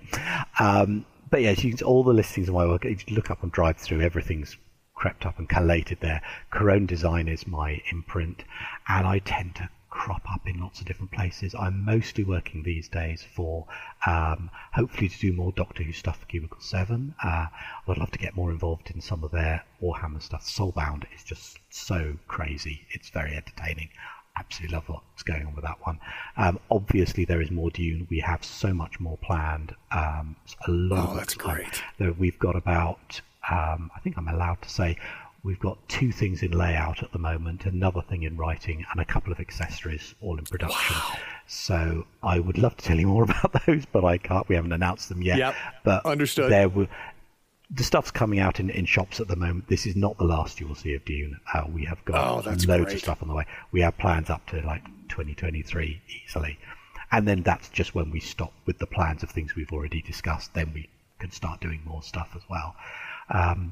Um, but yes, you can, all the listings of my work, if you look up on Drive-Thru, everything's crept up and collated there. Corone Design is my imprint, and I tend to crop up in lots of different places. I'm mostly working these days for um, hopefully to do more Doctor Who stuff for Cubicle seven. Uh, I'd love to get more involved in some of their Warhammer stuff. Soulbound is just so crazy. It's very entertaining. Absolutely love what's going on with that one. Um, obviously, there is more Dune. We have so much more planned. Um, a lot. Oh, that's great. We've got about, um, I think I'm allowed to say, we've got two things in layout at the moment, another thing in writing, and a couple of accessories all in production. Wow. So I would love to tell you more about those, but I can't. We haven't announced them yet. Yep. But understood. There were, the stuff's coming out in, in shops at the moment. This is not the last you will see of Dune. Uh, we have got oh, that's loads great. of stuff on the way. We have plans up to like twenty twenty-three easily. And then that's just when we stop with the plans of things we've already discussed. Then we can start doing more stuff as well. Um,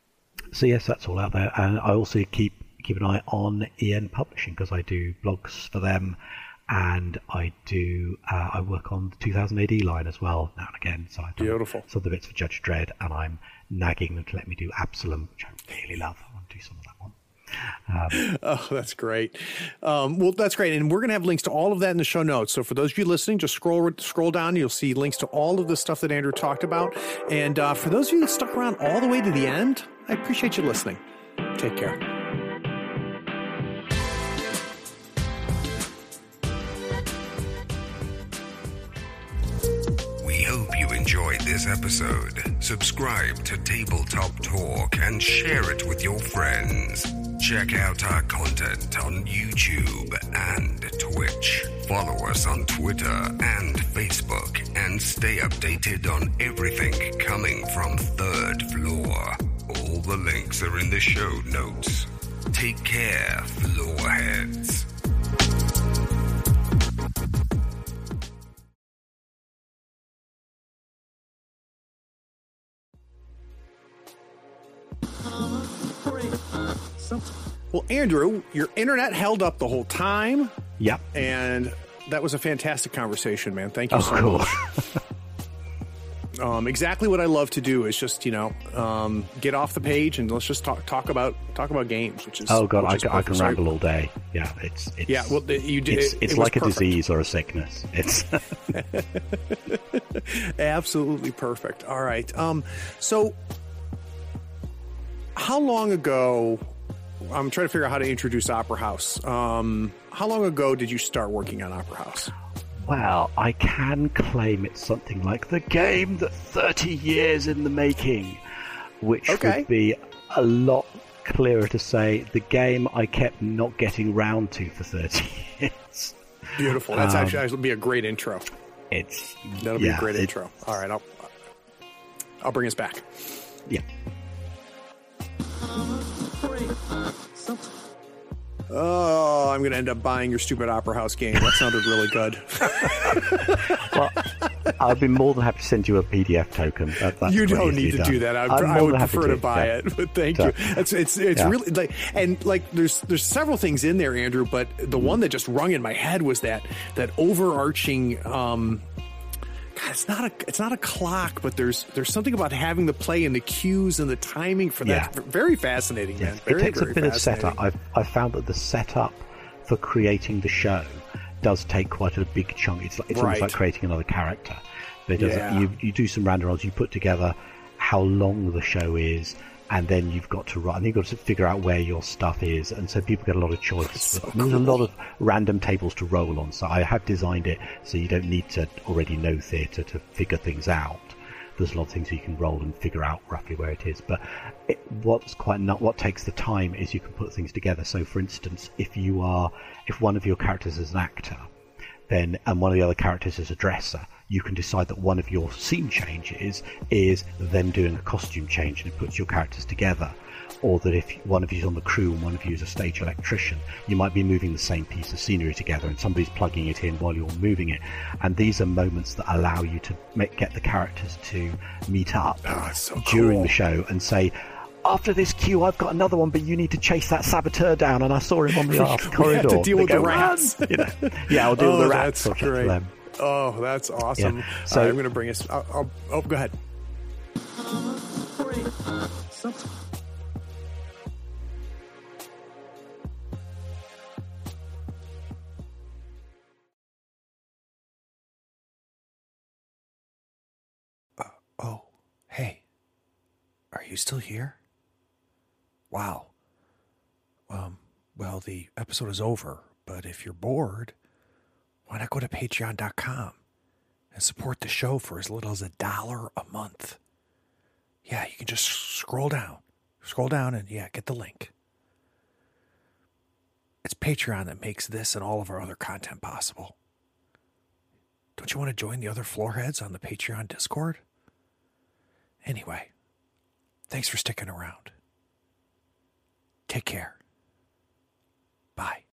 So yes, that's all out there, and I also keep keep an eye on E N Publishing, because I do blogs for them, and I do uh, I work on the two thousand A D line as well now and again. So I've done Beautiful. some of the bits for Judge Dredd, and I'm nagging them to let me do Absalom, which I really love. I want to do some of that one. Um, oh, that's great. Um, well, that's great. And we're going to have links to all of that in the show notes. So for those of you listening, just scroll scroll down. You'll see links to all of the stuff that Andrew talked about. And uh, for those of you that stuck around all the way to the end, I appreciate you listening. Take care. We hope you enjoyed this episode. Subscribe to Tabletop Talk and share it with your friends. Check out our content on YouTube and Twitch. Follow us on Twitter and Facebook, and stay updated on everything coming from Third Floor. All the links are in the show notes. Take care, Floorheads. Well, Andrew, your internet held up the whole time. Yep. And that was a fantastic conversation, man. Thank you oh, so cool. much. um, exactly what I love to do is just, you know, um, get off the page and let's just talk talk about talk about games, which is oh god, I, is I can Sorry. ramble all day. Yeah, it's, it's yeah. Well, you did. It's, it, it's it like a perfect. disease or a sickness. It's absolutely perfect. All right. Um. So. how long ago? I'm trying to figure out how to introduce Opera House. Um, how long ago did you start working on Opera House? Well, I can claim it's something like the game that thirty years in the making, which okay. would be a lot clearer to say the game I kept not getting round to for thirty years. Beautiful. That's um, actually that'll be a great intro. It's That'll yeah, be a great it, intro. All right, I'll I'll bring us back. Yeah. Oh, I'm going to end up buying your stupid Opera House game. That sounded really good. Well, I'd be more than happy to send you a P D F token. That, that's you don't need to done. do that. I, I would prefer to, to buy yeah. it. But thank so, you. It's it's it's yeah. really like and like there's there's several things in there, Andrew. But the one that just rung in my head was that that overarching. Um, God, it's not a it's not a clock, but there's there's something about having the play and the cues and the timing for that. Yeah. Very fascinating, man. Yes. Very, it takes a very bit of setup. I've I've found that the setup for creating the show does take quite a big chunk. It's like, it's right. almost like creating another character. But it does, yeah. you you do some random rolls. You put together how long the show is, and then you've got to run. You've got to figure out where your stuff is, and so people get a lot of choice. So There's cool. a lot of random tables to roll on. So I have designed it so you don't need to already know theatre to figure things out. There's a lot of things you can roll and figure out roughly where it is. But it, what's quite not what takes the time is you can put things together. So, for instance, if you are if one of your characters is an actor, then and one of the other characters is a dresser, you can decide that one of your scene changes is them doing a costume change, and it puts your characters together. Or that if one of you is on the crew and one of you is a stage electrician, you might be moving the same piece of scenery together and somebody's plugging it in while you're moving it. And these are moments that allow you to make, get the characters to meet up oh, so during cool. the show and say, after this cue, I've got another one, but you need to chase that saboteur down, and I saw him on the aft corridor. We have to deal they with go, the rats. You know, yeah, I'll deal oh, with the rats. That's I'll great. Oh, that's awesome. Yeah. So right, I'm going to bring us. I'll, I'll, oh, go ahead. Uh, oh, hey, are you still here? Wow. Um. Well, the episode is over, but if you're bored, why not go to patreon dot com and support the show for as little as a dollar a month? Yeah, you can just scroll down. Scroll down and, yeah, get the link. It's Patreon that makes this and all of our other content possible. Don't you want to join the other floorheads on the Patreon Discord? Anyway, thanks for sticking around. Take care. Bye.